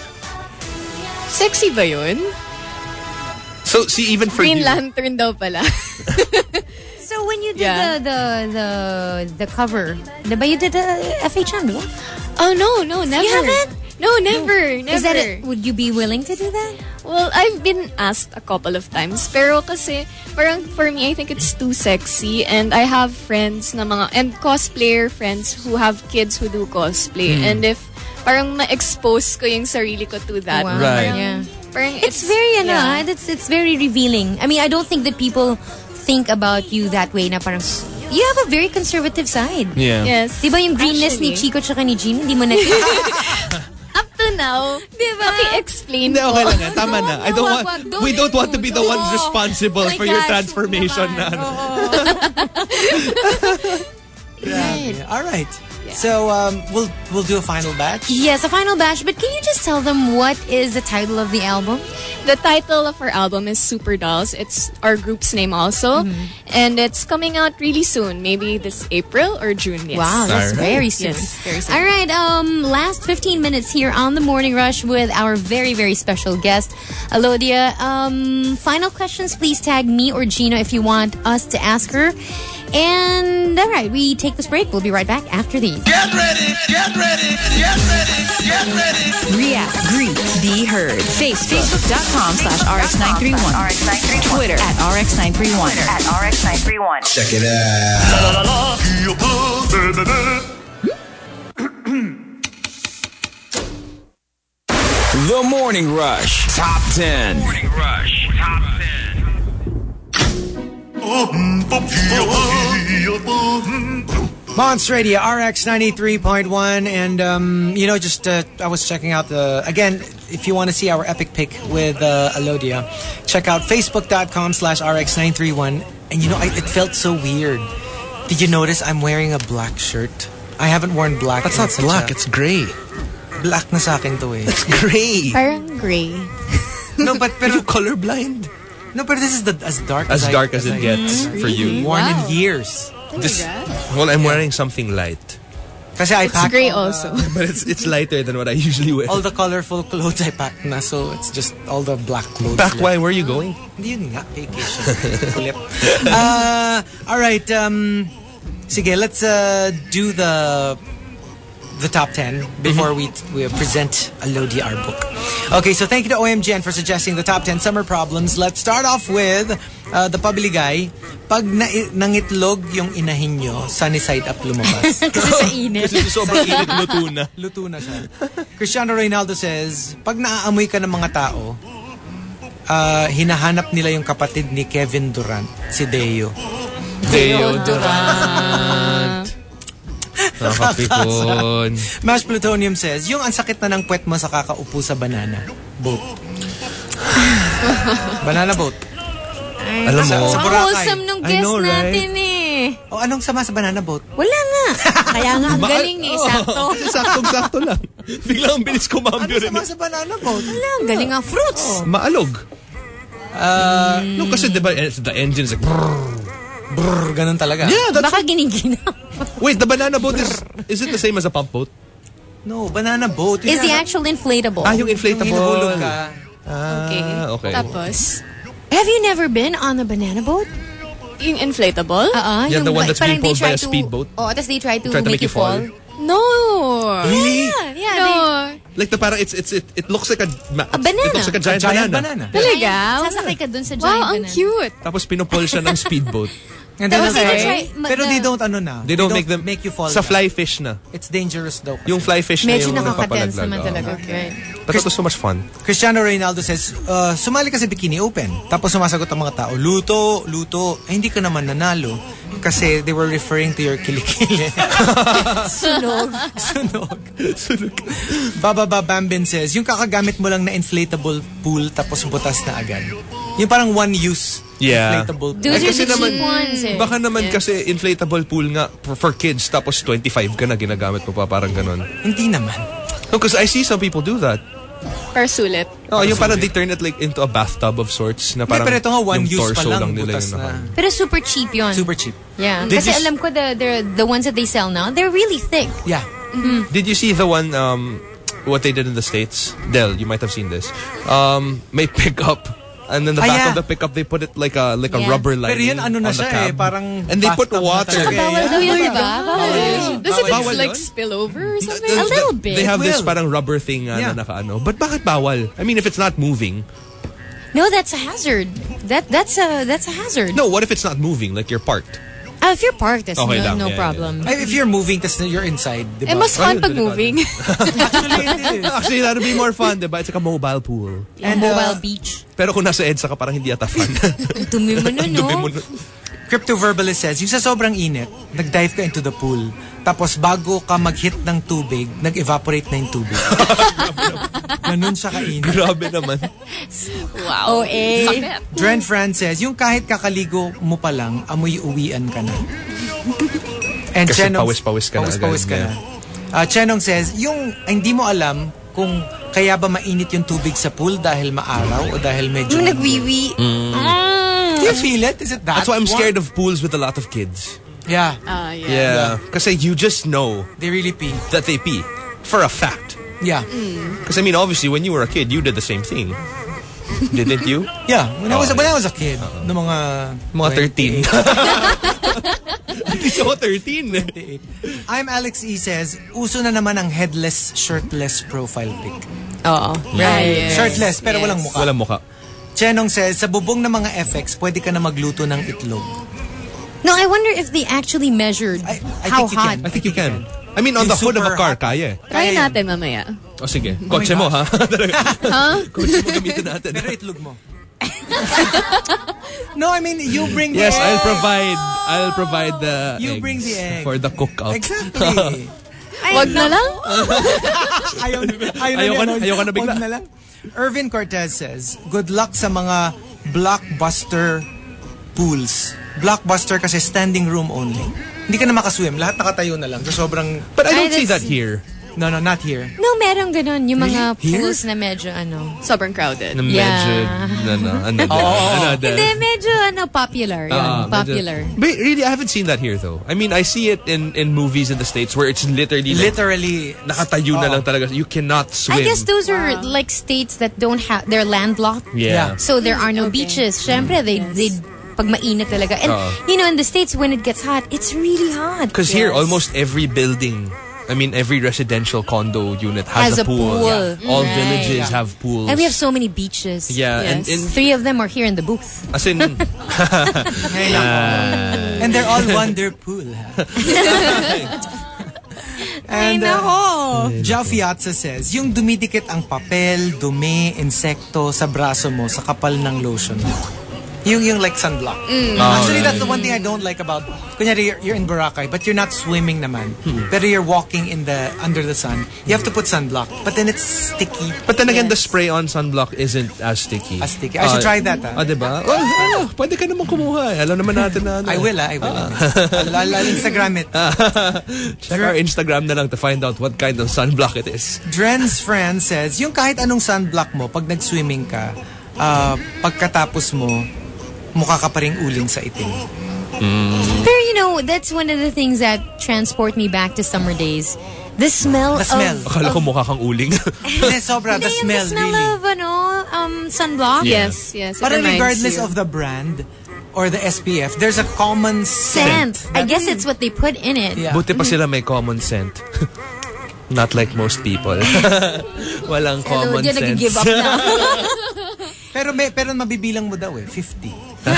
Sexy ba yun? So see even for Green you, Lantern daw pala. So when you did Yeah. the, the the the cover, diba you did the F H M, diba? Oh, no, no, never. You haven't? No, never, never. Is that it? Would you be willing to do that? Well, I've been asked a couple of times. Pero kasi, parang for me, I think it's too sexy. And I have friends na mga, and cosplayer friends who have kids who do cosplay. And if parang ma-expose ko yung sarili ko to that. Wow. Right. Parang, Yeah. parang It's very, ano, yeah. it's, it's very revealing. I mean, I don't think that people think about you that way na parang, you have a very conservative side. yeah. Yes. Diba yung greenness ni Actually. Chico tsaka ni Gino, hindi mo na... Up to now, Diba? paki-explain Hindi, ko. okay lang yan. Tama na. I don't wag, want, wag. Don't we don't want to be the ones Oh. responsible My for your gosh, transformation. naman. Na, Grabe. All right. So um, we'll we'll do a final batch. Yes, a final batch, but can you just tell them what is the title of the album? The title of our album is Super Dolls. It's our group's name also. And it's coming out really soon. Maybe this April or June. Yes. Wow, that's Alright. very soon. Yes, very soon. All right, um, last fifteen minutes here on the Morning Rush with our very, very special guest, Alodia. Um, final questions, please tag me or Gino if you want us to ask her. And all right, we take this break. We'll be right back after these. Get ready, get ready, get ready, get ready. React, greet, be heard. Face, Facebook.com slash RX931. R X nine three one. Twitter at RX nine three one. At R X nine three one. Check it out. The Morning Rush Top ten. Morning Rush Top ten. Monster Radio, R X ninety-three point one. And, um, you know, just uh, I was checking out the... Again, if you want to see our epic pic with uh, Alodia, check out Facebook.com slash RX931. And, you know, I, it felt so weird. Did you notice I'm wearing a black shirt? I haven't worn black. That's in not such black, a- it's gray. Black na sa akin to eh. It's gray. Parang gray. No, but... Are you Pero, colorblind? no, but this is the as dark As as, dark I, as it I- gets for you. Worn Wow. in years. This, well, I'm wearing something light. Kasi I It's pack gray all also. the- But it's it's lighter than what I usually wear. all the colorful clothes I pack na, so it's just all the black clothes. Back, left. why? Where are you going? Hindi yun nga, vacation. Kulit. uh, alright, um, sige, let's uh, do the the top ten before we we present Alodia, our book. Okay, so thank you to O M G N for suggesting the top ten summer problems. Let's start off with uh, the pabiligay. Pag na nangitlog yung inahin nyo, sunny side up lumabas. Kasi sa init. Kasi sobrang init, luto na. Luto na siya. Cristiano Ronaldo says, pag naaamoy ka ng mga tao, uh, hinahanap nila yung kapatid ni Kevin Durant, si Deo. Deo Durant. Nakapikon. Mash Plutonium says, yung ang sakit na ng puwet mo sa kakaupo sa banana boat. Banana boat. Alam mo, sa Ang Boracay. wholesome nung I guest know, right? natin eh. O anong sama sa banana boat? Wala nga. Kaya nga ang galing eh. Sakto. Saktong-sakto lang. Biglang ang bilis kumambyo Ano rin. sama sa banana boat? Wala, ang galing ang fruits. Maalog. Uh, No, kasi diba, eh, the engine is like, brrr, ganun talaga. yeah, that's... Baka giniginaw. Wait, the banana boat is, is it the same as a pump boat? No, banana boat. Is the Yung- actual inflatable. Ah, yung inflatable. Yung hinuhulog ka. Okay. Ah, okay. Tapos, Have you never been on a banana boat? yung inflatable? Uh-uh. Yeah, the one that's being parang they pulled by try a speedboat. Oh, tapos they try to, Try to make, you fall. No. Really? Yeah, yeah. No. Like the parang, it's, it's, it, it looks like a... ma- A banana. It looks like a giant, Giant banana. banana. Talaga? Sasakay ka dun sa giant Wow, ang banana. cute. Tapos pinupul siya ng speedboat. And then, Tapos okay. they try, ma- Pero the- they don't, ano na. They don't, make them... make you fall. Sa na. fly fish na. It's dangerous daw. Yung fly fish na Medyo yung nakaka-tense nagpapalaglag. naman Oo. talaga. Okay. But it was so much fun. Cristiano Ronaldo says, uh, sumali ka sa Bikini Open. Tapos sumasagot ang mga tao, luto, luto. Eh, hindi ka naman nanalo. Kasi they were referring to your kilikili. Sunog. Sunog. Sunog. Bababa Bambin says, yung kakagamit mo lang na inflatable pool tapos butas na agad. Yung parang one-use Yeah. inflatable pool. Those Eh, are kasi the naman- cheap ones eh. Baka naman kasi inflatable pool nga for, for kids tapos twenty-five ka na ginagamit mo pa parang ganun. Hindi naman. No, because I see some people do that. Per sulit. Oh, yung parang they turn it like into a bathtub of sorts na Hindi, parang pero ito nga one yung use pa torso lang, nila butas yung na. naka- Pero super cheap yun. Super cheap. Yeah. Did Kasi you s- alam ko the, the, the ones that they sell now, they're really thick. Yeah. Did you see the one um what they did in the States? Del, you might have seen this. Um may pickup. And then the Ah, back yeah. of the pickup, they put it like a like a Yeah. rubber lining. Pero yun, ano na on the siya eh, cab. parang And they put bathtub na water. talaga. Bawal daw yun, di ba? Bawal Does it Bawal like yun? spill over or something? A little bit. They have It this will. parang rubber thing uh, Yeah. na naka ano. But bakit bawal? I mean, if it's not moving. No, that's a hazard. That that's a that's a hazard. No, what if it's not moving? Like you're parked. Uh, if you're parked, that's Okay no, lang, no yeah, problem. Ay, if you're moving, tas you're inside, di Eh, ba? mas fun Ayun, pag delikado. moving. Actually, it is. Actually, that'd be more fun, diba? It's like a mobile pool. And, Mobile uh, beach. Pero kung nasa EDSA ka, parang hindi ata fun. Ang dumi mo nun, no? Dumi mo nun. Crypto Verbalist says, yung sa sobrang init, nag-dive ka into the pool. Tapos bago ka mag-hit ng tubig, nag-evaporate na yung tubig. Ganun siya kainit. Grabe naman. Wow. O eh. Sakit. Dren Fran says, yung kahit kakaligo mo pa lang, amoy uwian ka na. And Kasi Chenong- pawis-pawis ka na pawis-pawis agad, ka na. Uh, Chenong says, yung ay, hindi mo alam kung kaya ba mainit yung tubig sa pool dahil maaraw o dahil medyo... Yung nagwiwi. Do you feel it? Is it that? That's why I'm one? scared of pools with a lot of kids. Yeah. Ah, yeah. Yeah. Kasi you just know They really pee. that they pee. For a fact. Yeah. Because I mean, obviously, when you were a kid, you did the same thing. Didn't you? Yeah. When I was Oh, when I was a kid, no mga... Mga thirteen. Hindi ako thirteen. I'm Alex E says, uso na naman ang headless, shirtless profile pic. Oo. Right. Shirtless, pero Yes. walang mukha. Walang mukha. Chenong says, sa bubong ng mga F X, pwede ka na magluto ng itlog. No, I wonder if they actually measured I- I how think you hot. can. I think you can. I mean, on Yung the hood of a super car, hot. kaya eh. Try Kaya yan. natin mamaya. O sige, kotse mo ha? Huh? Kotse mo gamitin natin. Pero itlog mo. No, I mean, you bring the Yes, egg. I'll provide I'll provide the You eggs bring the egg. for the cookout. Exactly. Wag na lang. ayaw, ayaw, Ayoko na, yan. ayoko na bigla. Wag na lang. Irvin Cortez says, good luck sa mga blockbuster pools. Blockbuster kasi standing room only. Hindi ka na makaswim. Lahat nakatayo na lang. So sobrang... But I don't Ay, see that that's- here. No, no, not here. No, merong ganun. Yung mga Here? pools na medyo ano. Sobrang crowded. Na medyo, Yeah. ano, ano, Oh. ano, Hindi, medyo ano, popular. Yun, Ah, medyo- popular. But really, I haven't seen that here though. I mean, I see it in, in movies in the States where it's literally like, Literally. nakatayo na Oh. lang talaga. You cannot swim. I guess those are like states that don't have, they're landlocked. Yeah. So there are no Okay. beaches. Syempre, they, they, pag mainit talaga. And, Oo. you know, in the States, when it gets hot, it's really hot. Because here, almost every building, I mean, every residential condo unit has, Has a a pool. pool. Yeah. All Right. villages Yeah. have pools. And we have so many beaches. Yeah, and, Yes. and Three of them are here in the booth. as in, Hey, Ah. and they're all wonder pool. Ha? And uh, Jao Fiatza says, yung dumidikit ang papel, dumi, insekto sa braso mo sa kapal ng lotion mo. Yung, yung like sunblock. Actually, that's the one thing I don't like about, kunyari, you're, you're in Boracay, but you're not swimming naman. Pero you're walking in the under the sun. You have to put sunblock, but then it's sticky. but then again, the spray-on sunblock isn't as sticky. As sticky. I should try that. Ah, Ah. diba? Well, ano, pwede ka naman kumuha. eh. Alam naman natin na ano. I will, ah, I will. I'll, I'll, I'll Instagram it. Check our Instagram na lang to find out what kind of sunblock it is. Dren's friend says, yung kahit anong sunblock mo, pag nag-swimming ka, uh, pagkatapos mo, mukha ka pa ring uling sa itim. Pero you know, that's one of the things that transport me back to summer days. The smell, The smell. of... Akala ko mukha kang uling. Hindi, sobra. The Hindi, yung smell, the smell really. of, ano, um, sunblock. Yes, yes. it But reminds regardless you. of the brand or the S P F, there's a common scent. Scent. I guess it's what they put in it. Yeah. Buti pa sila may common scent. Not like most people. Walang common Diyan sense. nag-give up na. Pero may pero mabibilang mo daw eh, fifty.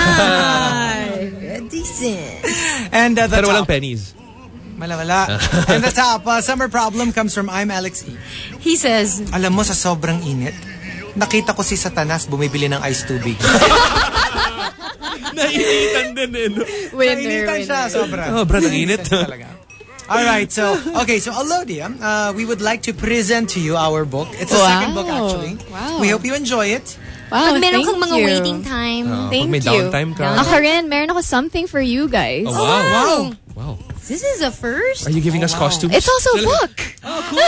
Decent. And uh, the Pero walang top, pennies. Wala, wala. And the top uh, summer problem comes from I'm Alex E. He says, Alam mo, sa sobrang init, nakita ko si Satanas bumibili ng ice tubig. Nainitan din eh. No? Winner, Nainitan siya, winner. sobra. Oh, brad, ang init. Nainitan siya talaga. All right, so okay, so Alodia, uh, we would like to present to you our book. It's a Wow. second book actually. Wow. We hope you enjoy it. Wow, pag meron thank kang mga you. waiting time, Oh, Thank pag may you. downtime ka. Ako rin, meron ako something for you guys. Oh, wow. Wow. Wow. this is a first. Are you giving us costumes? It's also a book. Oh, cool.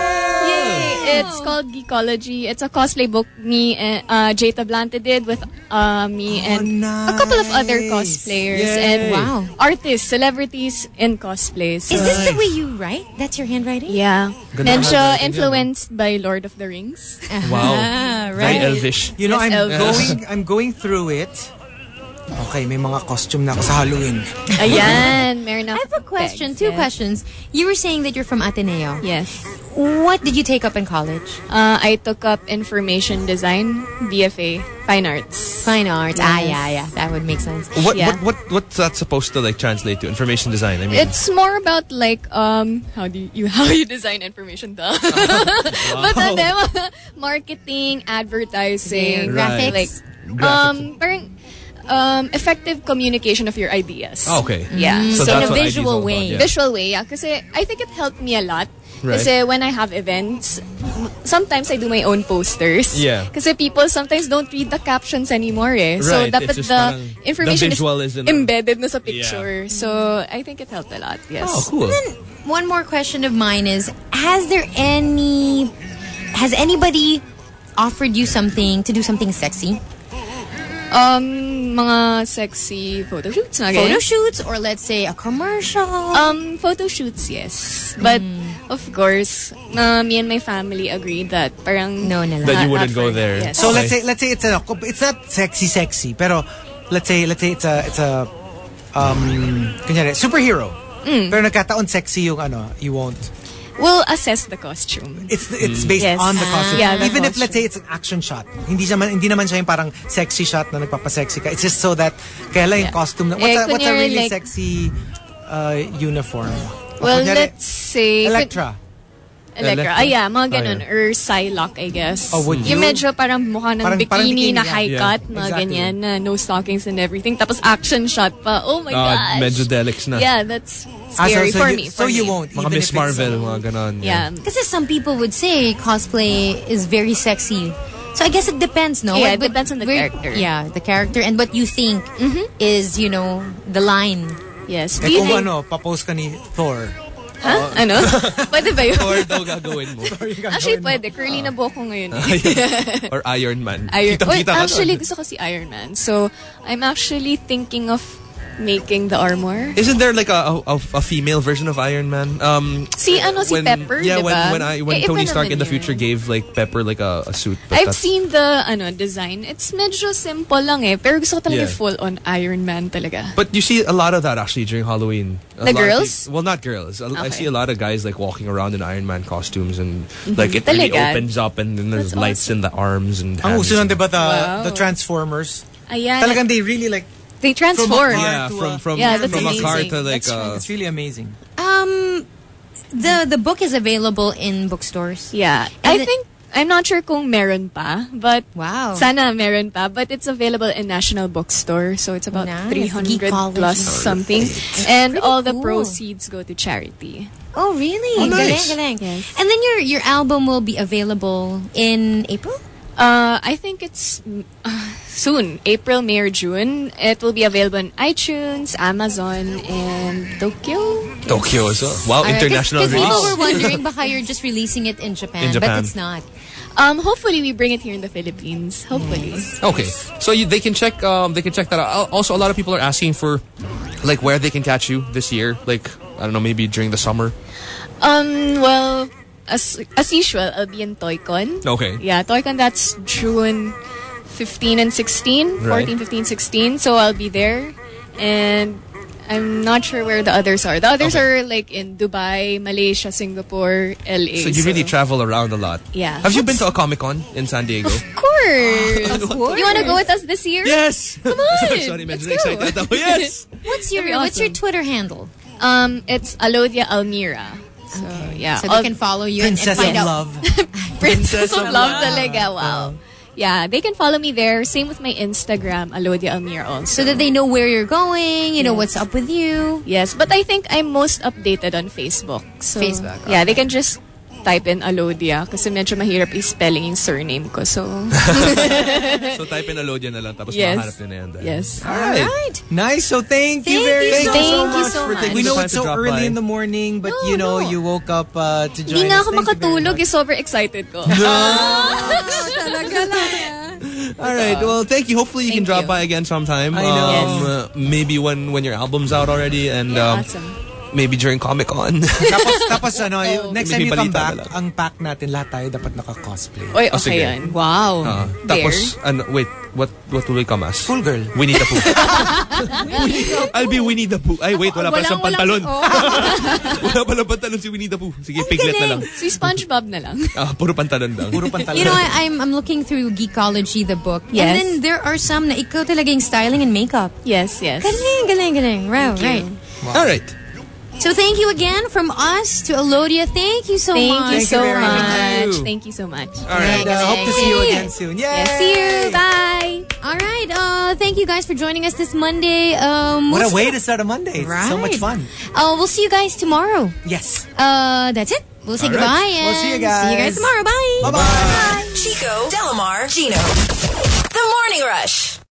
Yay! It's called Geekology. It's a cosplay book me and uh, Jay Tablante did with uh, me and a couple of other nice. cosplayers Yay. and Wow. artists, celebrities in cosplays. Is this the way you write? That's your handwriting? Yeah. Ganda Medyo ng handwriting influenced by Lord of the Rings. Wow. Ah, Very right. elvish. You know, Yes, I'm Elvis. going I'm going through it. Okay, may mga costume na ako sa Halloween. Ayan, meron I ako. have a question, pegs, two yes. questions. You were saying that you're from Ateneo. Yes. What did you take up in college? Uh, I took up information design, B F A, fine arts. Fine arts. Ah, Yes. yeah, yeah. That would make sense. What, Yeah. what what what's that supposed to like translate to? Information design. I mean, It's more about like um how do you, you how you design information duh. But uh, them, marketing, advertising, Graphics? like um parang um effective communication of your ideas. Oh, okay. Yeah. So So in that's a what I D is visual all about, way. yeah. Visual way, yeah. Kasi I think it helped me a lot. Right. Kasi when I have events, sometimes I do my own posters. Yeah. Kasi people sometimes don't read the captions anymore eh. So Right, dapat it's just the parang information the visual is is in- embedded na sa picture. So I think it helped a lot. Yes. Oh, cool. One more question of mine is, has there any, has anybody offered you something to do something sexy? Um, mga sexy photo shoots na Photo shoots or let's say a commercial? Um, photo shoots, yes. But, of course, uh, me and my family agreed that parang... No na lang. That you not- wouldn't not go for- there. Yes. So Okay. let's say let's say it's a it's not sexy sexy, pero let's say let's say it's a it's a um kunyari, superhero. Mm. Pero nagkataon sexy yung ano, you won't. We'll assess the costume. It's it's based Yes. on the Ah. costume. Yeah, the Even if costume. let's say it's an action shot. Hindi naman hindi naman siya yung parang sexy shot na nagpapasexy ka. It's just so that kaya lang yung Yeah. costume na, what's, Eh, a, what's a kunyari, really like- sexy uh, uniform? O Well, kunyari, let's say... Electra. Electra. Electra? Ah, yeah, mga Oh, ganun. yeah. Or Psylocke, I guess. Oh, would Yung you? medyo parang mukha ng Parang- bikini, parang bikini, na yeah. high Yeah. cut, mga Exactly. ganyan, na no stockings and everything. Tapos action shot pa. Oh my Ah, gosh. medyo delics na. Yeah, that's Ah, so- scary so for you, me. So for you me. won't. Mga even Miss if it's, Marvel, uh, mga ganon. Yeah. Kasi some people would say cosplay is very sexy. So I guess it depends, no? Yeah, What- it depends on the where- character. Yeah, the character and what you think is, you know, the line. Yes. Eh Do you kung think- ano, papost ka ni Thor. Ha? Ano? Pwede ba yun? Thor daw gagawin mo. Actually, pwede. Curly na buhok ko ngayon. Or Iron Man. Iron, Kitang-kita Wait, ka actually, doon. gusto ko si Iron Man. So, I'm actually thinking of making the armor. Isn't there like a, a a female version of Iron Man? Um, Si ano, si when, Pepper, Yeah, diba? when when I when Eh, iba Tony Stark naman in the yun. future gave like Pepper like a, a suit. but I've that's- seen the ano design. It's medyo simple lang eh. Pero gusto ko talaga Yeah. full on Iron Man talaga. But you see a lot of that actually during Halloween. A The lot of girls? peop- well, not girls. I- I Okay. see a lot of guys like walking around in Iron Man costumes and Mhm. like it really Talaga? opens up and then there's That's lights in the arms and Ang hands. uso nun, di ba, the, Wow. the Transformers? Ayan. Talagang they really like... They transform. Yeah, from from Yeah, that's from a car amazing. to like That's, uh, it's really amazing. Um, the the book is available in bookstores. Yeah. And I it- think, I'm not sure kung meron pa, but wow. sana meron pa, but it's available in National Bookstore, so it's about Nice. three hundred Geekology. plus something. That's And pretty all the cool. proceeds go to charity. Oh, really? Oh, nice. Galing, galing. And then your your album will be available in April? Uh, I think it's uh, soon, April, May, or June. It will be available on iTunes, Amazon, and Tokyo. Tokyo as well. Wow, Alright, international Because people release. were wondering baka you're just releasing it in Japan, In Japan. but it's not. Um, hopefully we bring it here in the Philippines. Hopefully. Okay, so you, they can check. Um, they can check that out. Also, a lot of people are asking for, like, where they can catch you this year. Like, I don't know, maybe during the summer. Um, well, as as usual, I'll be in Toycon. Okay. Yeah, Toycon, that's June fifteen and sixteen. Right. fourteen, fifteen, sixteen. So I'll be there. And I'm not sure where the others are. The others are like in Dubai, Malaysia, Singapore, L A. So you really travel around a lot. Yeah. Have you been to a Comic Con in San Diego? Of course. Of course. You want to go with us this year? Yes. Come on. Sorry, let's medyo go. excited ako. Yes. What's your That'd be What's your awesome. Twitter handle? Um, it's Alodia Almira. So, yeah. So all- they can follow you and, and Princess find of out. Love. Princess of of Love Love. talaga. Wow. Yeah, they can follow me there. Same with my Instagram, Alodia Almira also. So that they know where you're going, you know what's up with you. Yes, but I think I'm most updated on Facebook. So, Facebook, Yeah, they can just type in Alodia kasi medyo mahirap i-spelling yung surname ko. So, So type in Alodia na lang tapos Yes. mahanap nyo na yan. dahil. yes. All right. Nice. So thank, you Thank very you so much. Thank you so for much. taking We the know time it's to so drop early by. in the morning, but No, you know, no. you woke up uh, to join Hindi nga us. ako Thank you very makatulog. much. Eh, super excited ko. Talaga lang. All right. Well, thank you. Hopefully you can Thank drop you. by again sometime. I know. Um, Yes. uh, maybe when when your album's out already and Yeah, um, awesome. maybe during Comic Con. tapos, tapos ano, yung next time May you come balita back, na lang. ang pack natin, lahat tayo dapat naka-cosplay. Oy, Oh, okay sige. yan. Wow. Uh, There. tapos, ano, wait, what what will we come as? Cool girl. Winnie the Pooh. I'll be Winnie the Pooh. Ay, wait, wala pala siyang pantalon. Wala pala pantalon si Winnie the Pooh. Sige, piglet na lang. Si SpongeBob na lang. Ah, puro pantalon lang. Puro pantalon. You know, I, I'm I'm looking through Geekology, the book. Yes. And then there are some na ikaw talaga yung styling and makeup. Yes, yes. Galing, galing, galing. Right, Thank you. right. All right. So thank you again from us to Alodia. Thank you so Thank much. you Thank so you very much. much. Thank you so much. All right. And uh, hope to see you again soon. Yay! Yes, see you. Bye. All right. Uh, thank you guys for joining us this Monday. Um, What a we'll way to see- start a Monday. It's so Right. much fun. Uh, we'll see you guys tomorrow. Yes. Uh, that's it. We'll say All right. goodbye. And We'll see you See you guys guys. tomorrow. Bye. Bye-bye. Chico, Delamar, Gino. The Morning Rush.